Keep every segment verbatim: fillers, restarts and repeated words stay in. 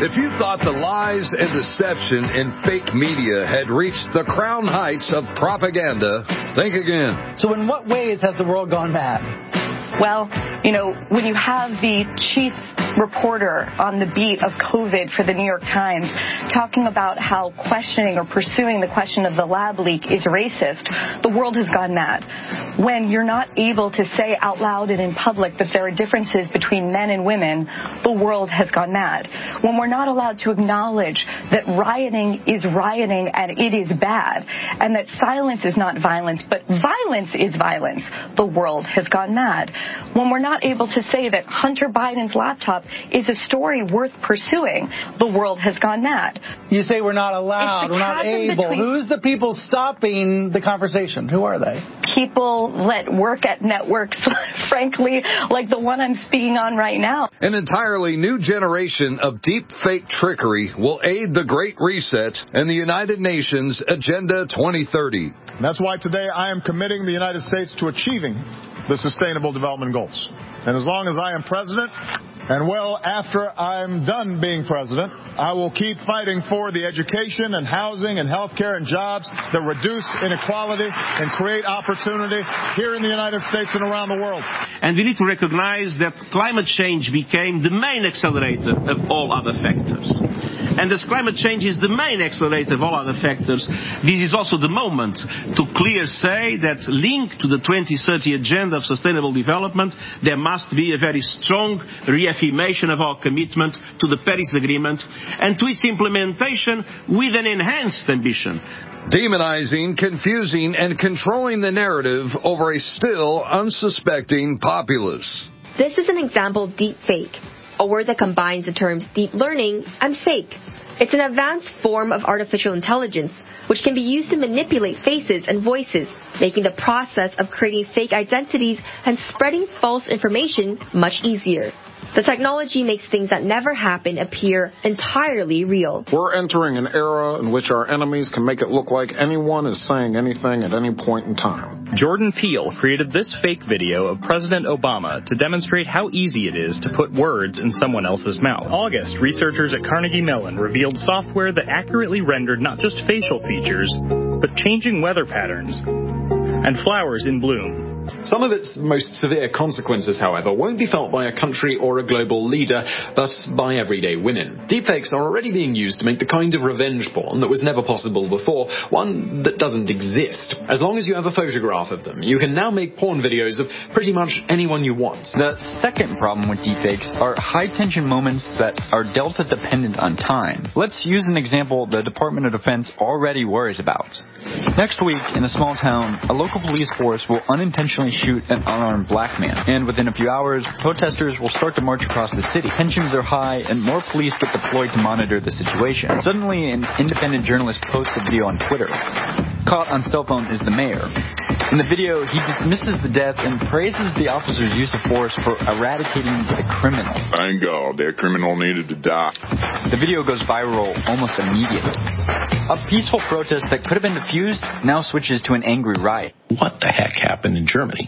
If you thought the lies and deception in fake media had reached the crown heights of propaganda, think again. So in what ways has the world gone mad? Well, you know, when you have the chief reporter on the beat of COVID for the New York Times talking about how questioning or pursuing the question of the lab leak is racist, the world has gone mad. When you're not able to say out loud and in public that there are differences between men and women, the world has gone mad. When we're not allowed to acknowledge that rioting is rioting and it is bad, and that silence is not violence, but violence is violence, the world has gone mad. When we're not able to say that Hunter Biden's laptop is a story worth pursuing, the world has gone mad. You say we're not allowed, we're not able. Between... Who's the people stopping the conversation? Who are they? People that work at networks, frankly, like the one I'm speaking on right now. An entirely new generation of deep fake trickery will aid the Great Reset and the United Nations Agenda twenty thirty. And that's why today I am committing the United States to achieving the Sustainable Development Goals. And as long as I am president, and well after I'm done being president, I will keep fighting for the education and housing and health care and jobs that reduce inequality and create opportunity here in the United States and around the world. And we need to recognize that climate change became the main accelerator of all other factors. And as climate change is the main accelerator of all other factors, this is also the moment to clearly say that linked to the twenty thirty Agenda of Sustainable Development, there must be a very strong reaffirmation of our commitment to the Paris Agreement and to its implementation with an enhanced ambition. Demonizing, confusing, and controlling the narrative over a still unsuspecting populace. This is an example of deep fake, a word that combines the terms deep learning and fake. It's an advanced form of artificial intelligence which can be used to manipulate faces and voices, making the process of creating fake identities and spreading false information much easier. The technology makes things that never happen appear entirely real. We're entering an era in which our enemies can make it look like anyone is saying anything at any point in time. Jordan Peele created this fake video of President Obama to demonstrate how easy it is to put words in someone else's mouth. In August, researchers at Carnegie Mellon revealed software that accurately rendered not just facial features, but changing weather patterns and flowers in bloom. Some of its most severe consequences, however, won't be felt by a country or a global leader, but by everyday women. Deepfakes are already being used to make the kind of revenge porn that was never possible before, one that doesn't exist. As long as you have a photograph of them, you can now make porn videos of pretty much anyone you want. The second problem with deepfakes are high-tension moments that are delta-dependent on time. Let's use an example the Department of Defense already worries about. Next week, in a small town, a local police force will unintentionally shoot an unarmed black man. And within a few hours, protesters will start to march across the city. Tensions are high, and more police get deployed to monitor the situation. Suddenly, an independent journalist posts a video on Twitter. Caught on cell phone is the mayor. In the video, he dismisses the death and praises the officer's use of force for eradicating the criminal. Thank God, that criminal needed to die. The video goes viral almost immediately. A peaceful protest that could have been diffused now switches to an angry riot. What the heck happened in Germany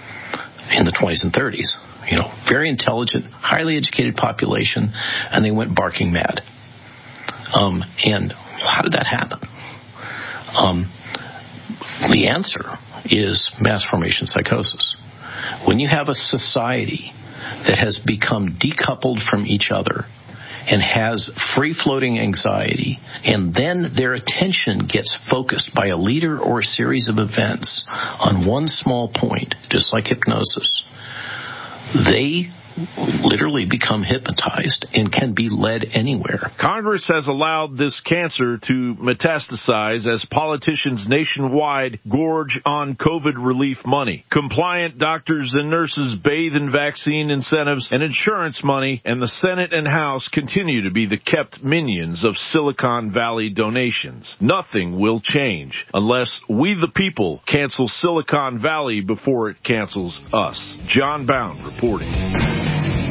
in the twenties and thirties? You know, very intelligent, highly educated population, and they went barking mad. Um, and how did that happen? Um, the answer is mass formation psychosis. When you have a society that has become decoupled from each other and has free-floating anxiety, and then their attention gets focused by a leader or a series of events on one small point, just like hypnosis, they literally become hypnotized and can be led anywhere. Congress has allowed this cancer to metastasize as politicians nationwide gorge on COVID relief money. Compliant doctors and nurses bathe in vaccine incentives and insurance money, and the Senate and House continue to be the kept minions of Silicon Valley donations. Nothing will change unless we the people cancel Silicon Valley before it cancels us. John Bound reporting.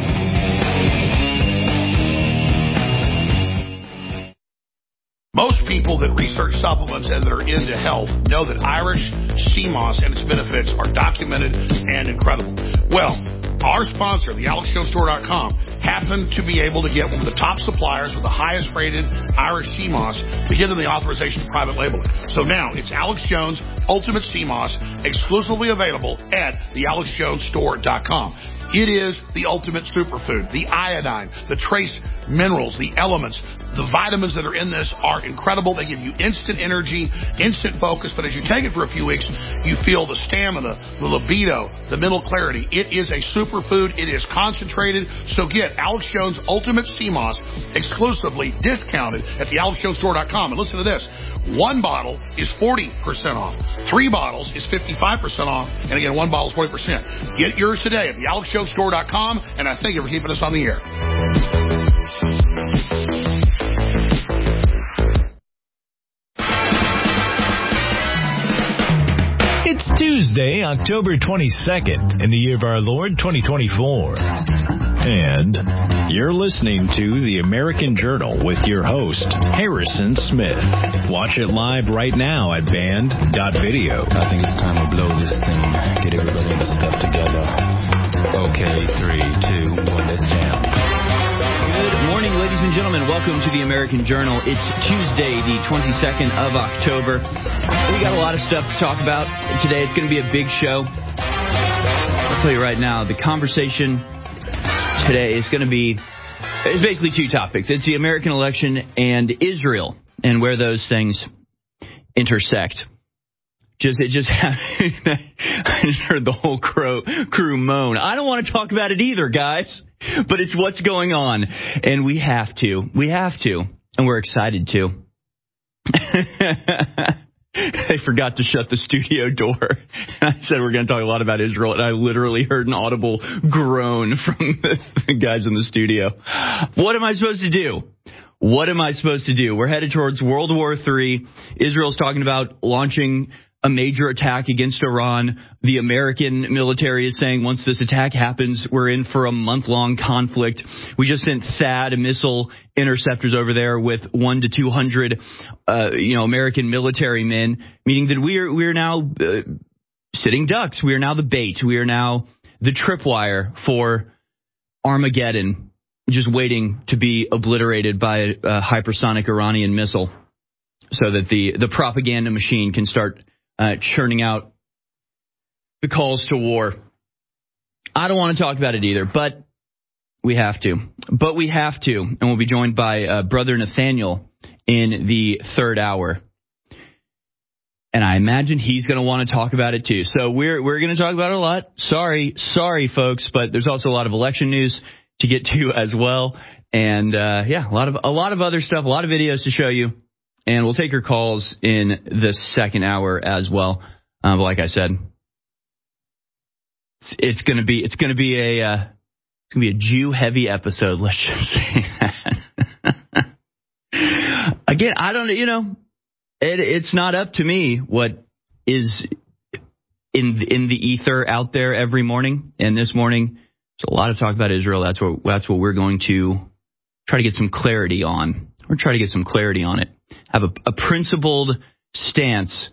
Most people that research supplements and that are into health know that Irish sea moss and its benefits are documented and incredible. Well, our sponsor, the alex jones store dot com, happened to be able to get one of the top suppliers with the highest rated Irish sea moss to give them the authorization for private labeling. So now it's Alex Jones Ultimate Sea Moss, exclusively available at the alex jones store dot com. It is the ultimate superfood. The iodine, the trace minerals, the elements, the vitamins that are in this are incredible. They give you instant energy, instant focus, but as you take it for a few weeks, you feel the stamina, the libido, the mental clarity. It is a superfood. It is concentrated. So get Alex Jones Ultimate Sea Moss exclusively discounted at the alex jones store dot com. And listen to this. One bottle is forty percent off. Three bottles is fifty-five percent off. And again, one bottle is forty percent. Get yours today at the alex jones store dot com. And I thank you for keeping us on the air. It's Tuesday, October twenty-second, in the year of our Lord, twenty twenty-four. And you're listening to The American Journal with your host, Harrison Smith. Watch it live right now at band dot video. I think it's time to blow this thing. Get everybody to step together. Okay, three, two, one, let's jam. Good morning, ladies and gentlemen. Welcome to the American Journal. It's Tuesday, the twenty-second of October. We got a lot of stuff to talk about today. It's going to be a big show. I'll tell you right now, the conversation today is going to be, it's basically two topics. It's the American election and Israel and where those things intersect. Just it just I just heard the whole crew, crew moan. I don't want to talk about it either, guys, but it's what's going on, and we have to. We have to, and we're excited to. They forgot to shut the studio door. I said we're going to talk a lot about Israel, and I literally heard an audible groan from the guys in the studio. What am I supposed to do? What am I supposed to do? We're headed towards World War Three. Israel's talking about launching a major attack against Iran. The American military is saying once this attack happens, we're in for a month-long conflict. We just sent THAAD missile interceptors over there with one to two hundred, uh, you know, American military men, meaning that we are we are now uh, sitting ducks. We are now the bait. We are now the tripwire for Armageddon, just waiting to be obliterated by a, a hypersonic Iranian missile, so that the the propaganda machine can start Uh, churning out the calls to war. I don't want to talk about it either, but we have to. But we have to, and we'll be joined by uh, Brother Nathaniel in the third hour. And I imagine he's going to want to talk about it too. So we're we're going to talk about it a lot. Sorry, sorry, folks, but there's also a lot of election news to get to as well. And uh, yeah, a lot of a lot of other stuff, a lot of videos to show you. And we'll take your calls in the second hour as well. Uh, but like I said, it's, it's gonna be it's gonna be a uh, it's gonna be a Jew heavy episode. Let's just say that. Again, I don't you know it, it's not up to me what is in in the ether out there every morning. And this morning, there's a lot of talk about Israel. That's what that's what we're going to try to get some clarity on. We're trying to get some clarity on it. Have a, a principled stance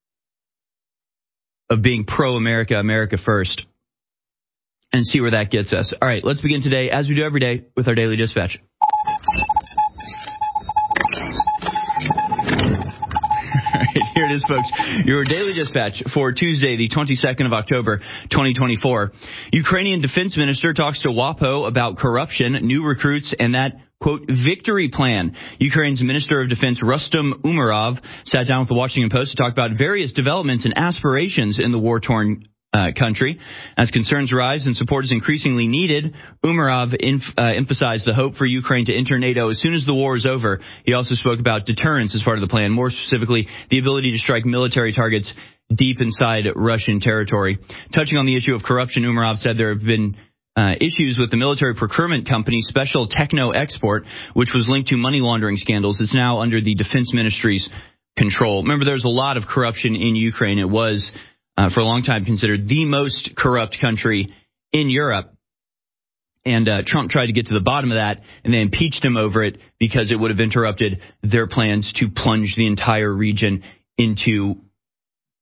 of being pro-America, America first, and see where that gets us. All right, let's begin today, as we do every day, with our Daily Dispatch. All right, here it is, folks. Your Daily Dispatch for Tuesday, the twenty-second of October, twenty twenty-four. Ukrainian defense minister talks to WAPO about corruption, new recruits, and that quote, victory plan. Ukraine's Minister of Defense Rustem Umerov sat down with the Washington Post to talk about various developments and aspirations in the war-torn uh, country. As concerns rise and support is increasingly needed, Umerov inf- uh, emphasized the hope for Ukraine to enter NATO as soon as the war is over. He also spoke about deterrence as part of the plan, more specifically, the ability to strike military targets deep inside Russian territory. Touching on the issue of corruption, Umerov said there have been Uh, issues with the military procurement company Special Techno Export, which was linked to money laundering scandals. It's now under the Defense Ministry's control. Remember, there's a lot of corruption in Ukraine. It was, uh, for a long time, considered the most corrupt country in Europe. And uh, Trump tried to get to the bottom of that, and they impeached him over it because it would have interrupted their plans to plunge the entire region into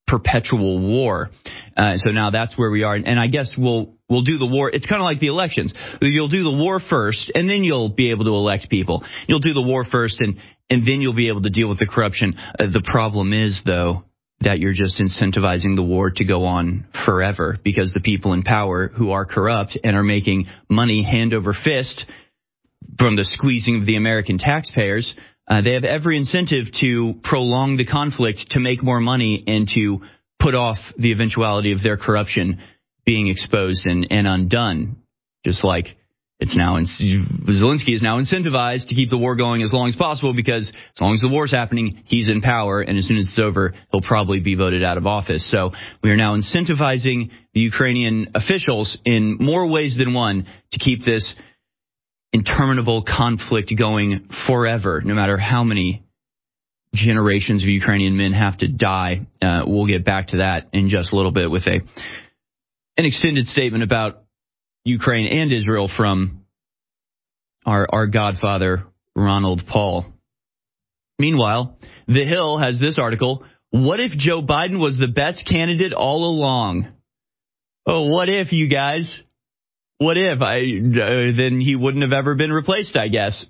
perpetual war. Uh, so now that's where we are. And I guess we'll we'll do the war. It's kind of like the elections. You'll do the war first, and then you'll be able to elect people. You'll do the war first, and, and then you'll be able to deal with the corruption. Uh, the problem is, though, that you're just incentivizing the war to go on forever because the people in power who are corrupt and are making money hand over fist from the squeezing of the American taxpayers, uh, they have every incentive to prolong the conflict, to make more money, and to put off the eventuality of their corruption being exposed and, and undone. Just like it's now, in, Zelensky is now incentivized to keep the war going as long as possible because as long as the war's happening, he's in power, and as soon as it's over, he'll probably be voted out of office. So we are now incentivizing the Ukrainian officials in more ways than one to keep this interminable conflict going forever, no matter how many generations of Ukrainian men have to die. Uh, we'll get back to that in just a little bit with a an extended statement about Ukraine and Israel from our our godfather, Ronald Paul. Meanwhile, The Hill has this article: what if Joe Biden was the best candidate all along? Oh, what if, you guys? What if? I uh, then he wouldn't have ever been replaced, I guess.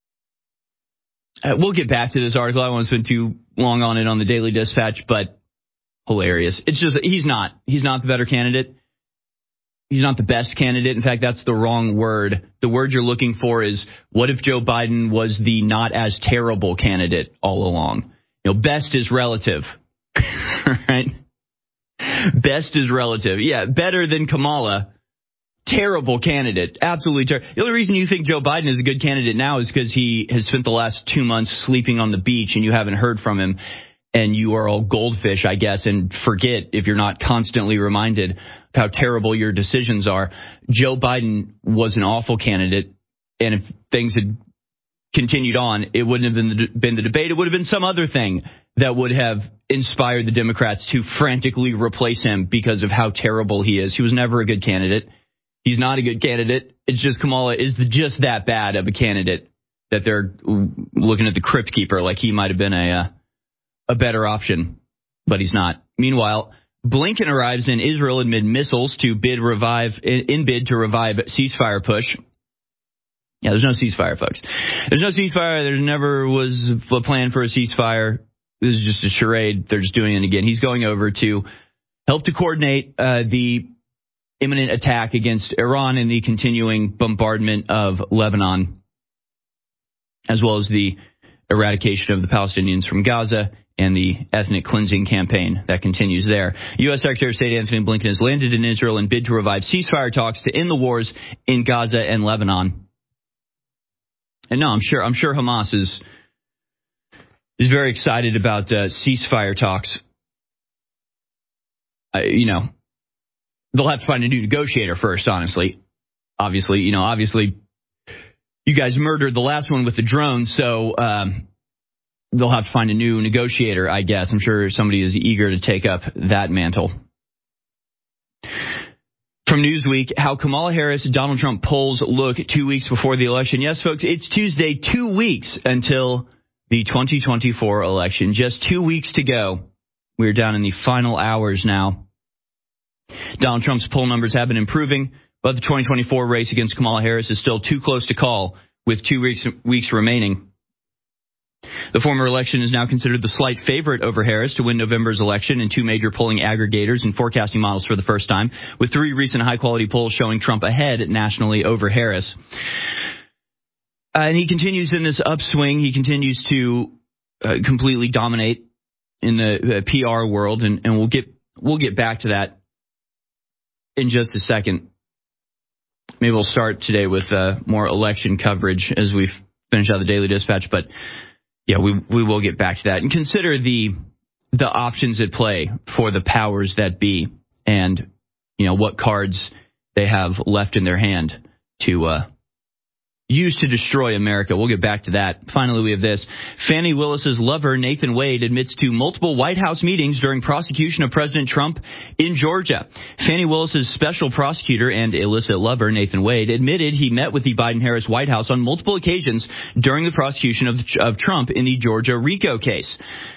Uh, we'll get back to this article. I won't spend too long on it on the Daily Dispatch, but hilarious. It's just he's not. He's not the better candidate. He's not the best candidate. In fact, that's the wrong word. The word you're looking for is, what if Joe Biden was the not as terrible candidate all along? You know, best is relative, right? Best is relative. Yeah, better than Kamala. Terrible candidate. Absolutely terrible. The only reason you think Joe Biden is a good candidate now is because he has spent the last two months sleeping on the beach and you haven't heard from him. And you are all goldfish, I guess, and forget, if you're not constantly reminded, how terrible your decisions are. Joe Biden was an awful candidate, and if things had continued on, it wouldn't have been the, been the debate. It would have been some other thing that would have inspired the Democrats to frantically replace him because of how terrible he is. He was never a good candidate. He's not a good candidate. It's just Kamala is just that bad of a candidate that they're looking at the crypt keeper like he might have been a... Uh, a better option, but he's not. Meanwhile, Blinken arrives in Israel amid missiles to bid revive in bid to revive ceasefire push. Yeah, there's no ceasefire, folks. There's no ceasefire. There never was a plan for a ceasefire. This is just a charade. They're just doing it again. He's going over to help to coordinate uh, the imminent attack against Iran and the continuing bombardment of Lebanon, as well as the eradication of the Palestinians from Gaza and the ethnic cleansing campaign that continues there. U S. Secretary of State Anthony Blinken has landed in Israel in bid to revive ceasefire talks to end the wars in Gaza and Lebanon. And no, I'm sure I'm sure Hamas is is very excited about uh, ceasefire talks. Uh, you know, they'll have to find a new negotiator first, honestly. Obviously, you know, obviously, you guys murdered the last one with the drone, so um, they'll have to find a new negotiator, I guess. I'm sure somebody is eager to take up that mantle. From Newsweek, how Kamala Harris, Donald Trump polls look two weeks before the election. Yes, folks, it's Tuesday, two weeks until the twenty twenty-four election. Just two weeks to go. We're down in the final hours now. Donald Trump's poll numbers have been improving, but the twenty twenty-four race against Kamala Harris is still too close to call with two weeks, weeks remaining. The former election is now considered the slight favorite over Harris to win November's election in two major polling aggregators and forecasting models for the first time, with three recent high-quality polls showing Trump ahead nationally over Harris. Uh, and he continues in this upswing. He continues to uh, completely dominate in the uh, P R world, and, and we'll get we'll get back to that in just a second. Maybe we'll start today with uh, more election coverage as we finish out the Daily Dispatch, but yeah, we we will get back to that. And consider the the options at play for the powers that be, and you know what cards they have left in their hand to uh, use to destroy America. We'll get back to that. Finally, we have this. Fani Willis's lover, Nathan Wade, admits to multiple White House meetings during prosecution of President Trump in Georgia. Fani Willis's special prosecutor and illicit lover, Nathan Wade, admitted he met with the Biden-Harris White House on multiple occasions during the prosecution of, of Trump in the Georgia RICO case.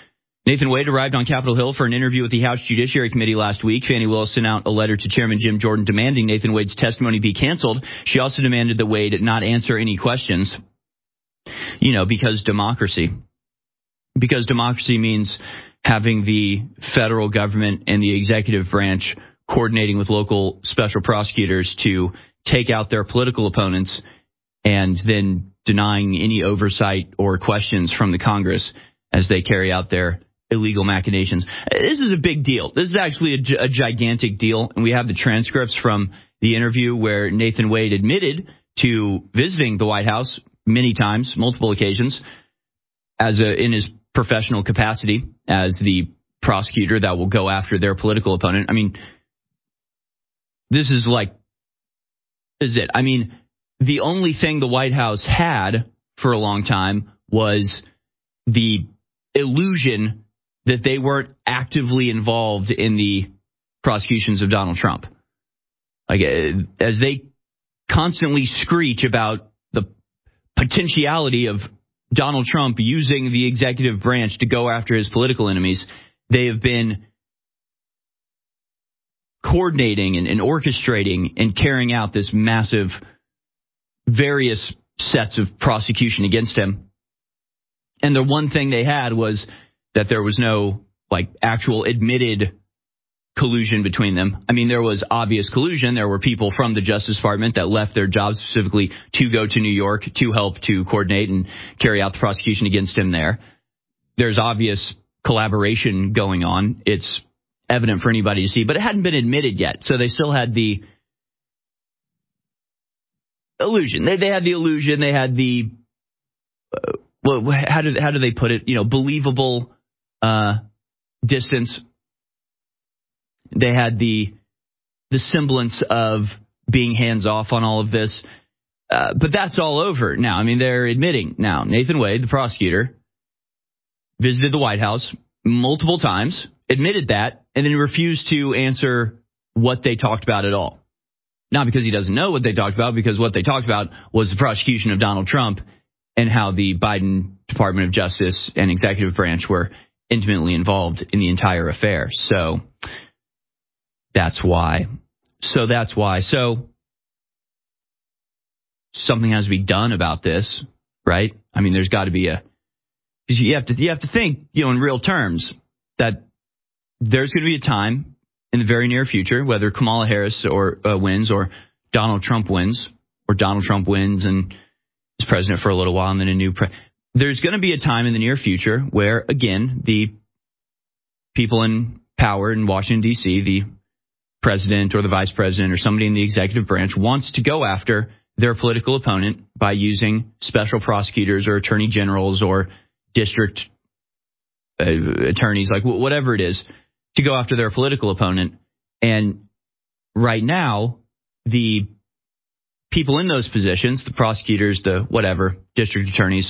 Nathan Wade arrived on Capitol Hill for an interview with the House Judiciary Committee last week. Fani Willis sent out a letter to Chairman Jim Jordan demanding Nathan Wade's testimony be canceled. She also demanded that Wade not answer any questions. You know, because democracy. Because democracy means having the federal government and the executive branch coordinating with local special prosecutors to take out their political opponents and then denying any oversight or questions from the Congress as they carry out their illegal machinations. This is a big deal. This is actually a, gi- a gigantic deal, and we have the transcripts from the interview where Nathan Wade admitted to visiting the White House many times, multiple occasions, as a, in his professional capacity as the prosecutor that will go after their political opponent. I mean, this is like, this is it. I mean, the only thing the White House had for a long time was the illusion that they weren't actively involved in the prosecutions of Donald Trump. Like, as they constantly screech about the potentiality of Donald Trump using the executive branch to go after his political enemies, they have been coordinating and, and orchestrating and carrying out this massive, various sets of prosecution against him. And the one thing they had was that there was no, like, actual admitted collusion between them. I mean, there was obvious collusion. There were people from the Justice Department that left their jobs specifically to go to New York to help to coordinate and carry out the prosecution against him there. There's obvious collaboration going on. It's evident for anybody to see, but it hadn't been admitted yet. So they still had the illusion. They, they had the illusion. They had the, uh, well, how did, how do they put it? You know, believable uh, distance. They had the the semblance of being hands off on all of this. Uh, but that's all over now. I mean, they're admitting now. Nathan Wade, the prosecutor, visited the White House multiple times, admitted that, and then refused to answer what they talked about at all. Not because he doesn't know what they talked about, because what they talked about was the prosecution of Donald Trump and how the Biden Department of Justice and executive branch were intimately involved in the entire affair. So that's why. So that's why. So something has to be done about this, right? I mean, there's got to be a, because you have to, you have to think, you know, in real terms, that there's going to be a time in the very near future, whether Kamala Harris or uh, wins or Donald Trump wins, or Donald Trump wins and is president for a little while and then a new pre- there's going to be a time in the near future where, again, the people in power in Washington, D C, the president or the vice president or somebody in the executive branch wants to go after their political opponent by using special prosecutors or attorney generals or district uh, attorneys, like whatever it is, to go after their political opponent. And right now, the people in those positions, the prosecutors, the whatever, district attorneys,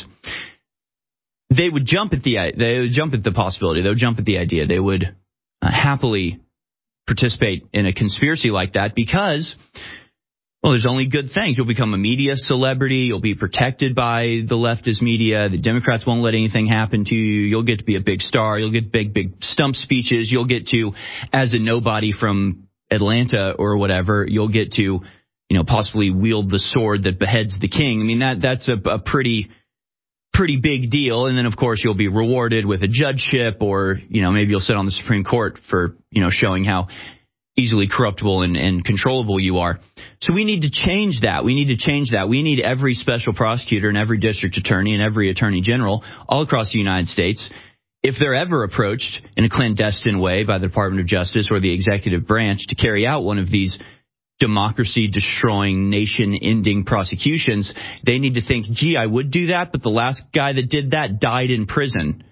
they would jump at the they would jump at the possibility. They would jump at the idea. They would uh, happily participate in a conspiracy like that because, well, there's only good things. You'll become a media celebrity. You'll be protected by the leftist media. The Democrats won't let anything happen to you. You'll get to be a big star. You'll get big, big stump speeches. You'll get to, as a nobody from Atlanta or whatever, you'll get to, you know, possibly wield the sword that beheads the king. I mean, that that's a, a pretty, pretty big deal. And then, of course, you'll be rewarded with a judgeship, or, you know, maybe you'll sit on the Supreme Court for, you know, showing how easily corruptible and, and controllable you are. So we need to change that. We need to change that. We need every special prosecutor and every district attorney and every attorney general all across the United States, if they're ever approached in a clandestine way by the Department of Justice or the executive branch to carry out one of these democracy-destroying, nation-ending prosecutions, they need to think, gee, I would do that, but the last guy that did that died in prison.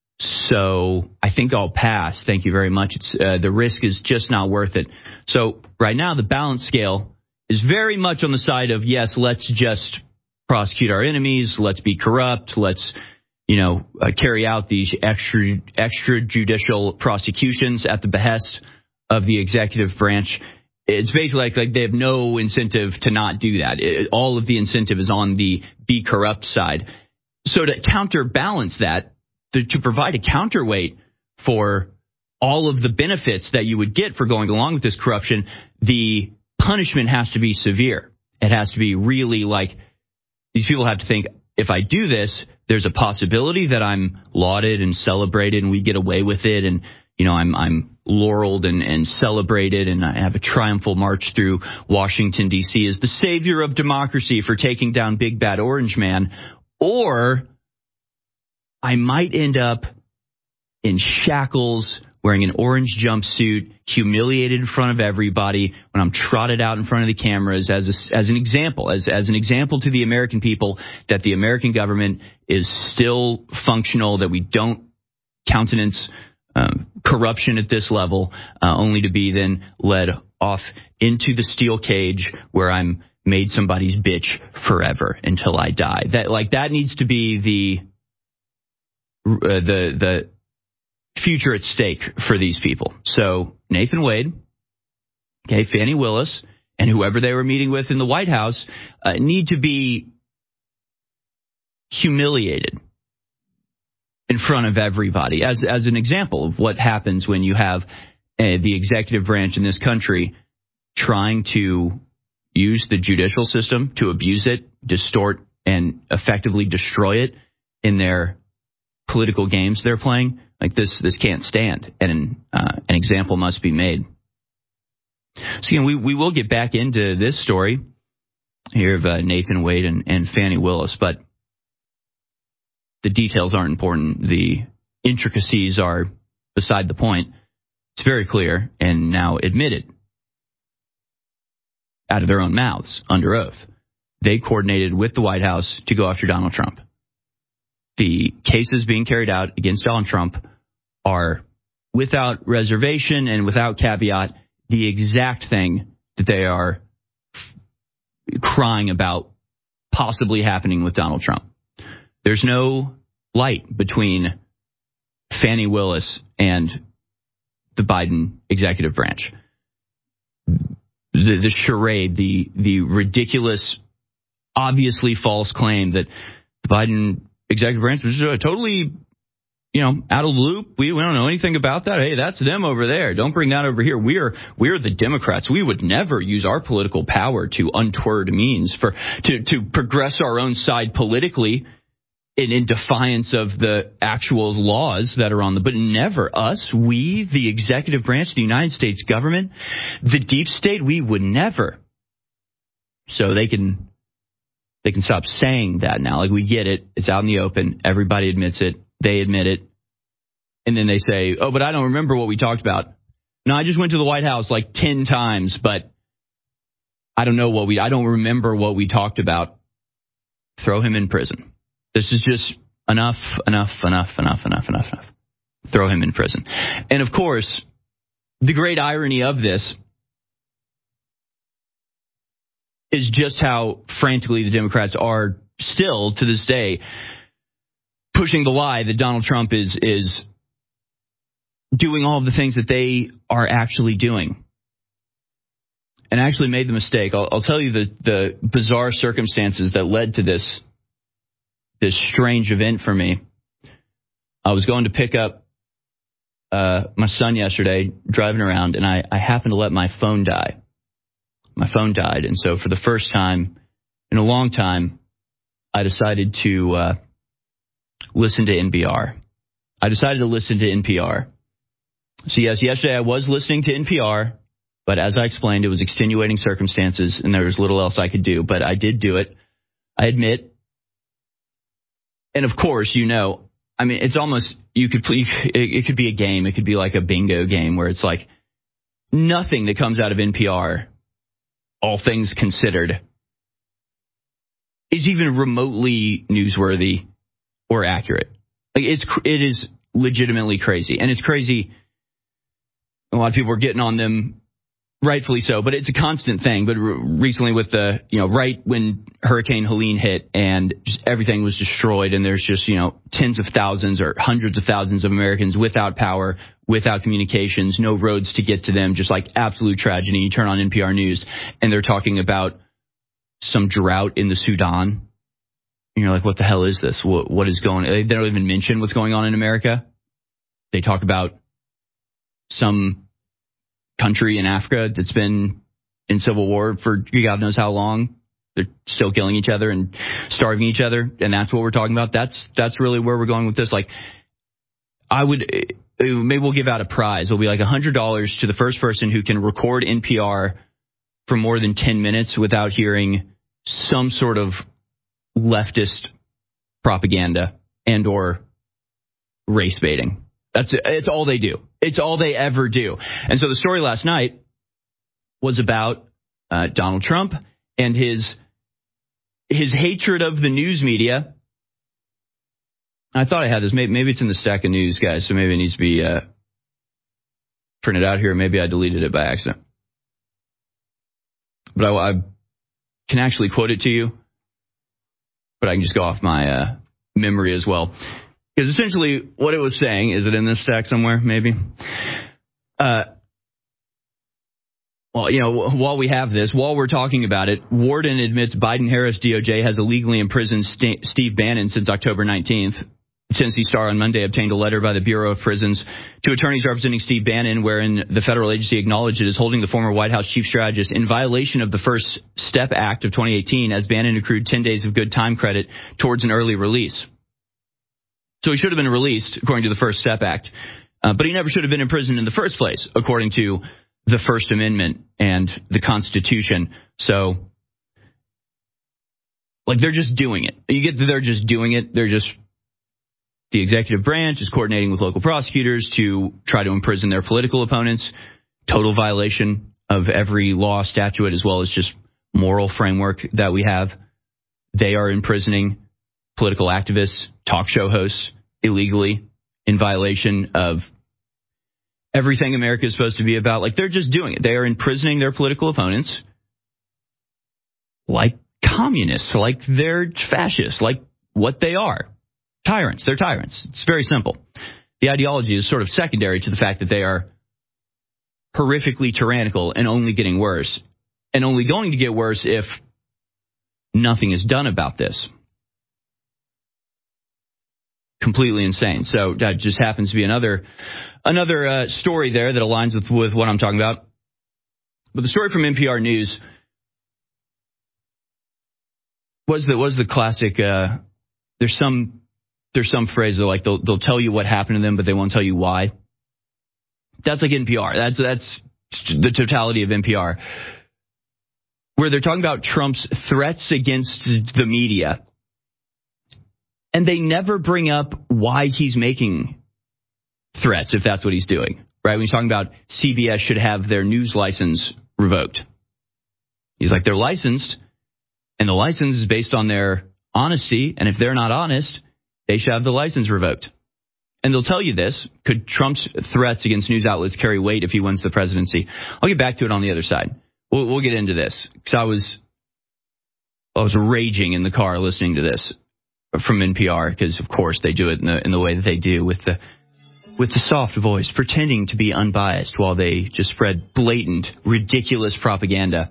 So I think I'll pass. Thank you very much. It's uh, the risk is just not worth it. So right now, the balance scale is very much on the side of, yes, let's just prosecute our enemies. Let's be corrupt. Let's, you know, uh, carry out these extra extrajudicial prosecutions at the behest of the executive branch. It's basically like, like they have no incentive to not do that. It, all of the incentive is on the be corrupt side. So to counterbalance that, to, to provide a counterweight for all of the benefits that you would get for going along with this corruption, the punishment has to be severe. It has to be really like, these people have to think, if I do this, there's a possibility that I'm lauded and celebrated and we get away with it, and you know, I'm I'm laureled and, and celebrated, and I have a triumphal march through Washington, D C as the savior of democracy for taking down Big Bad Orange Man. Or I might end up in shackles, wearing an orange jumpsuit, humiliated in front of everybody when I'm trotted out in front of the cameras as a, as an example, as as an example to the American people that the American government is still functional, that we don't countenance um, corruption at this level, uh, only to be then led off into the steel cage where I'm made somebody's bitch forever until I die. That like that needs to be the uh, the the future at stake for these people. So Nathan Wade, okay, Fannie Willis, and whoever they were meeting with in the White House uh, need to be humiliated in front of everybody as as an example of what happens when you have uh, the executive branch in this country trying to use the judicial system to abuse it, distort, and effectively destroy it in their political games they're playing. Like this, this can't stand, and uh, an example must be made. So, you know, we, we will get back into this story here of uh, Nathan Wade and, and Fannie Willis, but the details aren't important. The intricacies are beside the point. It's very clear and now admitted out of their own mouths under oath. They coordinated with the White House to go after Donald Trump. The cases being carried out against Donald Trump are, without reservation and without caveat, the exact thing that they are crying about possibly happening with Donald Trump. There's no light between Fannie Willis and the Biden executive branch. The, the charade, the the ridiculous, obviously false claim that the Biden executive branch was uh, totally, you know, out of the loop. We, we don't know anything about that. Hey, that's them over there. Don't bring that over here. We're we're the Democrats. We would never use our political power to untoward means for to to progress our own side politically in, in defiance of the actual laws that are on the. But never us. We, the executive branch, the United States government, the deep state. We would never. So they can. They can stop saying that now. Like, we get it. It's out in the open. Everybody admits it. They admit it. And then they say, oh, but I don't remember what we talked about. No, I just went to the White House like ten times, but I don't know what we, I don't remember what we talked about. Throw him in prison. This is just enough, enough, enough, enough, enough, enough, enough. Throw him in prison. And of course, the great irony of this is just how frantically the Democrats are still to this day pushing the lie that Donald Trump is is doing all of the things that they are actually doing. And actually made the mistake. I'll, I'll tell you the, the bizarre circumstances that led to this this strange event for me. I was going to pick up uh, my son yesterday, driving around, and I, I happened to let my phone die. My phone died, and so for the first time in a long time, I decided to uh, listen to N P R. I decided to listen to N P R. So yes, yesterday I was listening to N P R, but as I explained, it was extenuating circumstances, and there was little else I could do, but I did do it. I admit. And of course, you know, I mean, it's almost, you could, it could be a game. It could be like a bingo game where it's like nothing that comes out of N P R, all things considered, is even remotely newsworthy or accurate. Like it's it is legitimately crazy, and it's crazy. A lot of people are getting on them, rightfully so, but it's a constant thing. But re- recently, with the you know right when Hurricane Helene hit and just everything was destroyed, and there's just you know tens of thousands or hundreds of thousands of Americans without power, without communications, no roads to get to them, just like absolute tragedy. You turn on N P R News, and they're talking about some drought in the Sudan. And you're like, what the hell is this? What, what is going on? They don't even mention what's going on in America. They talk about some country in Africa that's been in civil war for God knows how long. They're still killing each other and starving each other, and that's what we're talking about. That's that's really where we're going with this. Like, I would maybe we'll give out a prize. It'll be like one hundred dollars to the first person who can record N P R for more than ten minutes without hearing some sort of leftist propaganda and or race baiting. That's it's all they do. It's all they ever do. And so the story last night was about uh, Donald Trump and his his hatred of the news media. I thought I had this. Maybe, maybe it's in the stack of news, guys, so maybe it needs to be uh, printed out here. Maybe I deleted it by accident. But I, I can actually quote it to you, but I can just go off my uh, memory as well. Because essentially what it was saying, is it in this stack somewhere, maybe? Uh, well, you know, while we have this, while we're talking about it, Warden admits Biden-Harris D O J has illegally imprisoned St- Steve Bannon since October nineteenth. Tennessee Star on Monday obtained a letter by the Bureau of Prisons to attorneys representing Steve Bannon, wherein the federal agency acknowledged it is holding the former White House chief strategist in violation of the First Step Act of twenty eighteen, as Bannon accrued ten days of good time credit towards an early release. So he should have been released, according to the First Step Act, uh, but he never should have been in prison in the first place, according to the First Amendment and the Constitution. So, like, they're just doing it. You get that they're just doing it. They're just, the executive branch is coordinating with local prosecutors to try to imprison their political opponents. Total violation of every law, statute, as well as just moral framework that we have. They are imprisoning political activists, talk show hosts, illegally, in violation of everything America is supposed to be about. Like, they're just doing it. They are imprisoning their political opponents like communists, like they're fascists, like what they are. Tyrants. They're tyrants. It's very simple. The ideology is sort of secondary to the fact that they are horrifically tyrannical and only getting worse, and only going to get worse if nothing is done about this. Completely insane. So that just happens to be another another uh, story there that aligns with, with what I'm talking about. But the story from N P R News was the was the classic. Uh, there's some there's some phrase that like they'll they'll tell you what happened to them, but they won't tell you why. That's like N P R. That's that's the totality of N P R, where they're talking about Trump's threats against the media. And they never bring up why he's making threats, if that's what he's doing, right? When he's talking about C B S should have their news license revoked. He's like, they're licensed, and the license is based on their honesty, and if they're not honest, they should have the license revoked. And they'll tell you this. Could Trump's threats against news outlets carry weight if he wins the presidency? I'll get back to it on the other side. We'll, we'll get into this, because I was, I was raging in the car listening to this from N P R, because of course they do it in the in the way that they do, with the with the soft voice, pretending to be unbiased while they just spread blatant, ridiculous propaganda,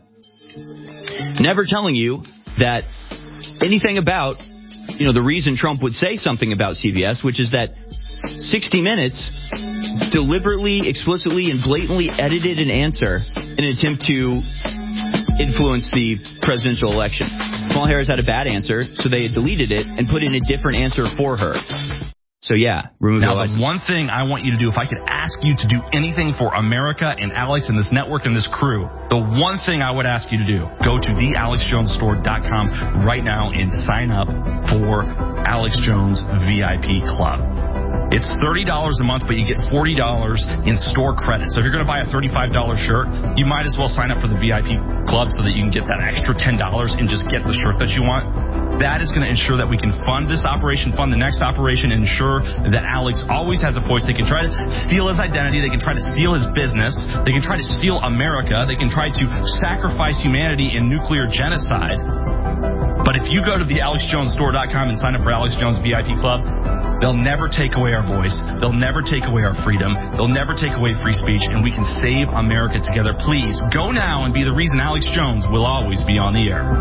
never telling you that anything about, you know, the reason Trump would say something about C B S, which is that sixty minutes deliberately, explicitly, and blatantly edited an answer in an attempt to influence the presidential election. Kamala Harris had a bad answer, so they deleted it and put in a different answer for her. So, yeah, remove now, the the one thing I want you to do, if I could ask you to do anything for America and Alex and this network and this crew, the one thing I would ask you to do, go to the alex jones store dot com right now and sign up for Alex Jones V I P Club. It's thirty dollars a month, but you get forty dollars in store credit. So if you're going to buy a thirty-five dollars shirt, you might as well sign up for the V I P Club so that you can get that extra ten dollars and just get the shirt that you want. That is going to ensure that we can fund this operation, fund the next operation, and ensure that Alex always has a voice. They can try to steal his identity. They can try to steal his business. They can try to steal America. They can try to sacrifice humanity in nuclear genocide. But if you go to the alex jones store dot com and sign up for Alex Jones V I P Club, they'll never take away our voice. They'll never take away our freedom. They'll never take away free speech, and we can save America together. Please go now and be the reason Alex Jones will always be on the air.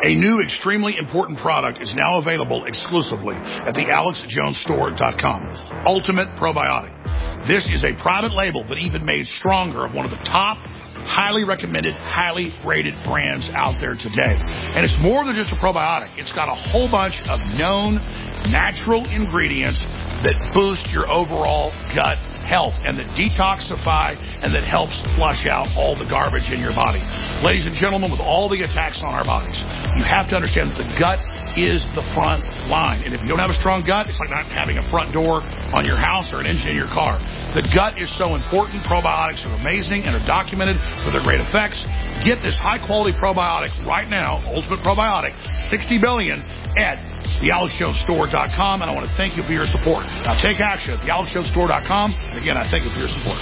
A new extremely important product is now available exclusively at the alex jones store dot com. Ultimate Probiotic. This is a private label, but even made stronger, of one of the top, highly recommended, highly rated brands out there today. And it's more than just a probiotic. It's got a whole bunch of known natural ingredients that boost your overall gut health and that detoxify and that helps flush out all the garbage in your body. Ladies and gentlemen, with all the attacks on our bodies, you have to understand that the gut is the front line. And if you don't have a strong gut, it's like not having a front door on your house or an engine in your car. The gut is so important. Probiotics are amazing and are documented for their great effects. Get this high-quality probiotic right now, Ultimate Probiotic, sixty billion at the alex jones store dot com, and I want to thank you for your support. Now take action at the alex jones store dot com. Again, I thank you for your support.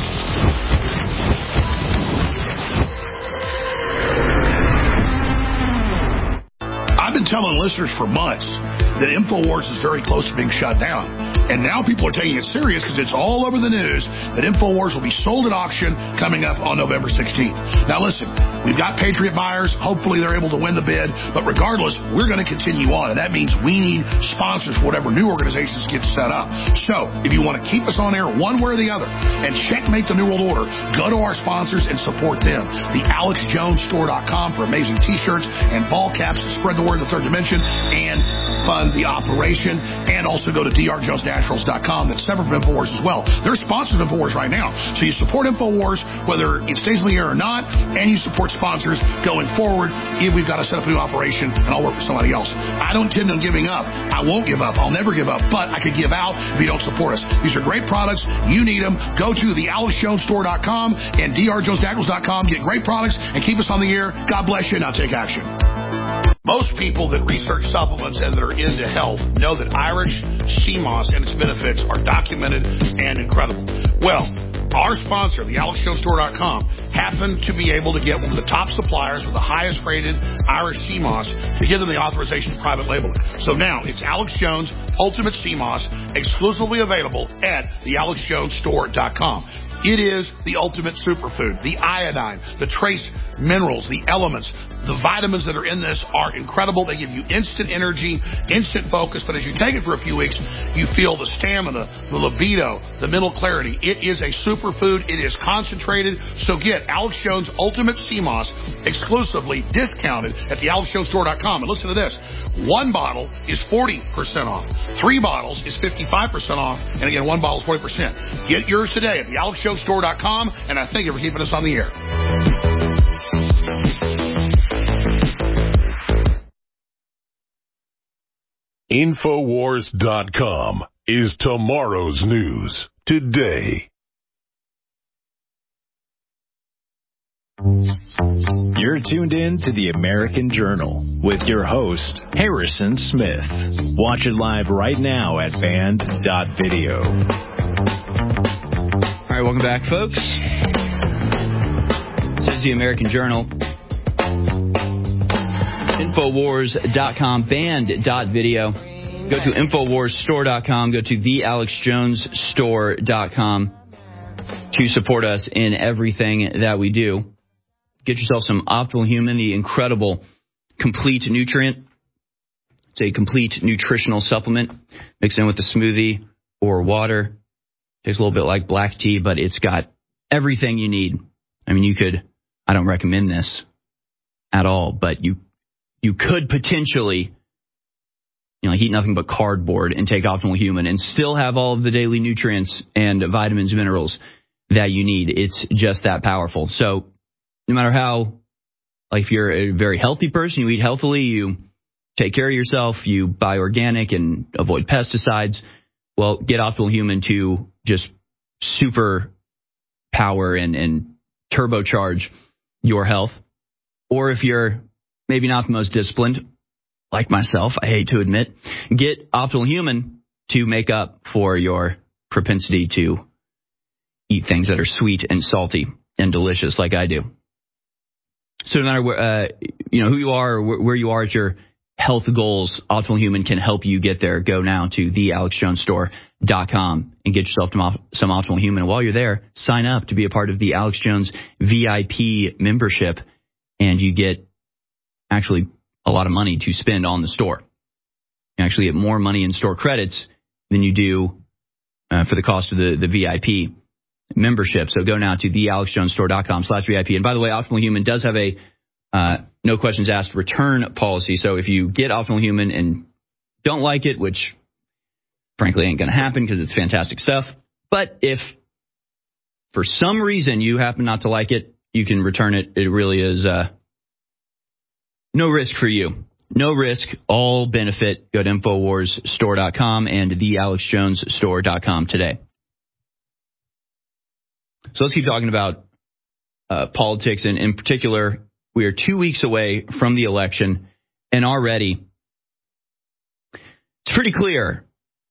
I've been telling listeners for months that InfoWars is very close to being shut down. And now people are taking it serious because it's all over the news that InfoWars will be sold at auction coming up on November sixteenth. Now listen, we've got Patriot buyers. Hopefully they're able to win the bid. But regardless, we're going to continue on. And that means we need sponsors for whatever new organizations get set up. So if you want to keep us on air one way or the other and checkmate the New World Order, go to our sponsors and support them. The alex jones store dot com for amazing t-shirts and ball caps to spread the word in the third dimension and fund the operation. And also go to d r jones naturals dot com. That's separate from InfoWars as well. They're sponsored InfoWars right now. So you support InfoWars whether it stays in the air or not, and you support sponsors going forward if we've got to set up a new operation and I'll work with somebody else. I don't intend on giving up. I won't give up. I'll never give up. But I could give out if you don't support us. These are great products. You need them. Go to the alex jones store dot com and d r jones naturals dot com. Get great products and keep us on the air. God bless you. Now take action. Most people that research supplements and that are into health know that Irish sea moss and its benefits are documented and incredible. Well, our sponsor, the alex jones store dot com, happened to be able to get one of the top suppliers with the highest rated Irish sea moss to give them the authorization to private label it. So now it's Alex Jones Ultimate Sea Moss, exclusively available at the alex jones store dot com. It is the ultimate superfood. The iodine, the trace minerals, the elements, the vitamins that are in this are incredible. They give you instant energy, instant focus. But as you take it for a few weeks, you feel the stamina, the libido, the mental clarity. It is a superfood. It is concentrated. So get Alex Jones Ultimate Sea Moss exclusively discounted at the alex jones store dot com. And listen to this. One bottle is forty percent off. Three bottles is fifty-five percent off. And again, one bottle is forty percent. Get yours today at the alex jones store dot com. And I thank you for keeping us on the air. Infowars dot com is tomorrow's news today. You're tuned in to the American Journal with your host, Harrison Smith. Watch it live right now at band dot video. All right, welcome back, folks. This is the American Journal. Infowars dot com, band dot video. Go to infowars store dot com. Go to the alex jones store dot com to support us in everything that we do. Get yourself some Optimal Human, the incredible complete nutrient. It's a complete nutritional supplement. Mix in with a smoothie or water. Tastes a little bit like black tea, but it's got everything you need. I mean, you could, I don't recommend this at all, but you you could potentially, you know, like eat nothing but cardboard and take Optimal Human and still have all of the daily nutrients and vitamins, minerals that you need. It's just that powerful. So no matter how, like if you're a very healthy person, you eat healthily, you take care of yourself, you buy organic and avoid pesticides, well, get Optimal Human to just super power and, and turbocharge your health. Or if you're maybe not the most disciplined, like myself, I hate to admit, get Optimal Human to make up for your propensity to eat things that are sweet and salty and delicious like I do. So no matter where, uh, you know, who you are or where you are at your health goals, Optimal Human can help you get there. Go now to the alex jones store dot com and get yourself some Optimal Human. And while you're there, sign up to be a part of the Alex Jones V I P membership, and you get actually a lot of money to spend on the store. You actually get more money in store credits than you do uh, for the cost of the, the V I P membership. So go now to the alex jones store dot com slash V I P. And by the way, Optimal Human does have a uh, no questions asked return policy. So if you get Optimal Human and don't like it, which frankly ain't going to happen because it's fantastic stuff, but if for some reason you happen not to like it, you can return it. It really is uh, no risk for you. No risk, all benefit. Go to infowars store dot com and the alex jones store dot com today. So let's keep talking about uh, politics, and in particular, we are two weeks away from the election, and already it's pretty clear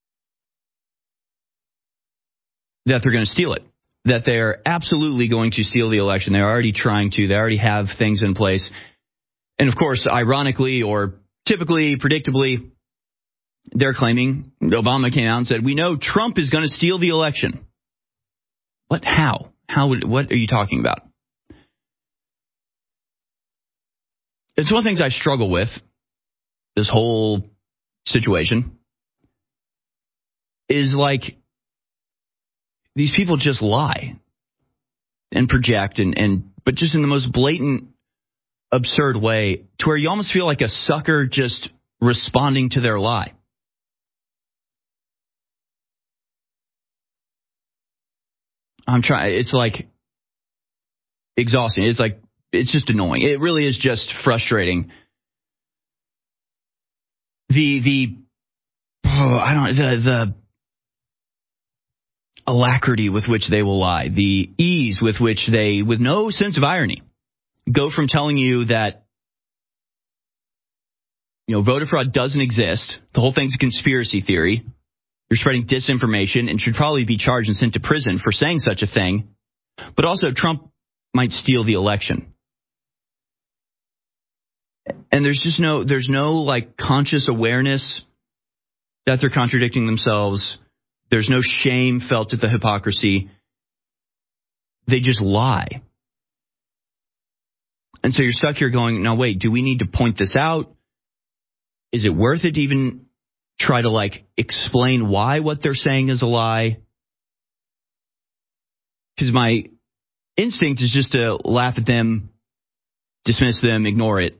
that they're going to steal it, that they're absolutely going to steal the election. They're already trying to. They already have things in place. And, of course, ironically or typically, predictably, they're claiming, Obama came out and said, we know Trump is going to steal the election. What? How? How would? What are you talking about? It's one of the things I struggle with, this whole situation, is like these people just lie and project, and, and but just in the most blatant, absurd way, to where you almost feel like a sucker just responding to their lie. I'm trying. It's like exhausting. It's like it's just annoying. It really is just frustrating. The the oh, I don't the the alacrity with which they will lie, the ease with which they, with no sense of irony, go from telling you that, you know, voter fraud doesn't exist, the whole thing's a conspiracy theory, you're spreading disinformation and should probably be charged and sent to prison for saying such a thing, but also Trump might steal the election. And there's just no, there's no like conscious awareness that they're contradicting themselves. There's no shame felt at the hypocrisy. They just lie. And so you're stuck here going, now wait, do we need to point this out? Is it worth it to even try to like explain why what they're saying is a lie? Because my instinct is just to laugh at them, dismiss them, ignore it.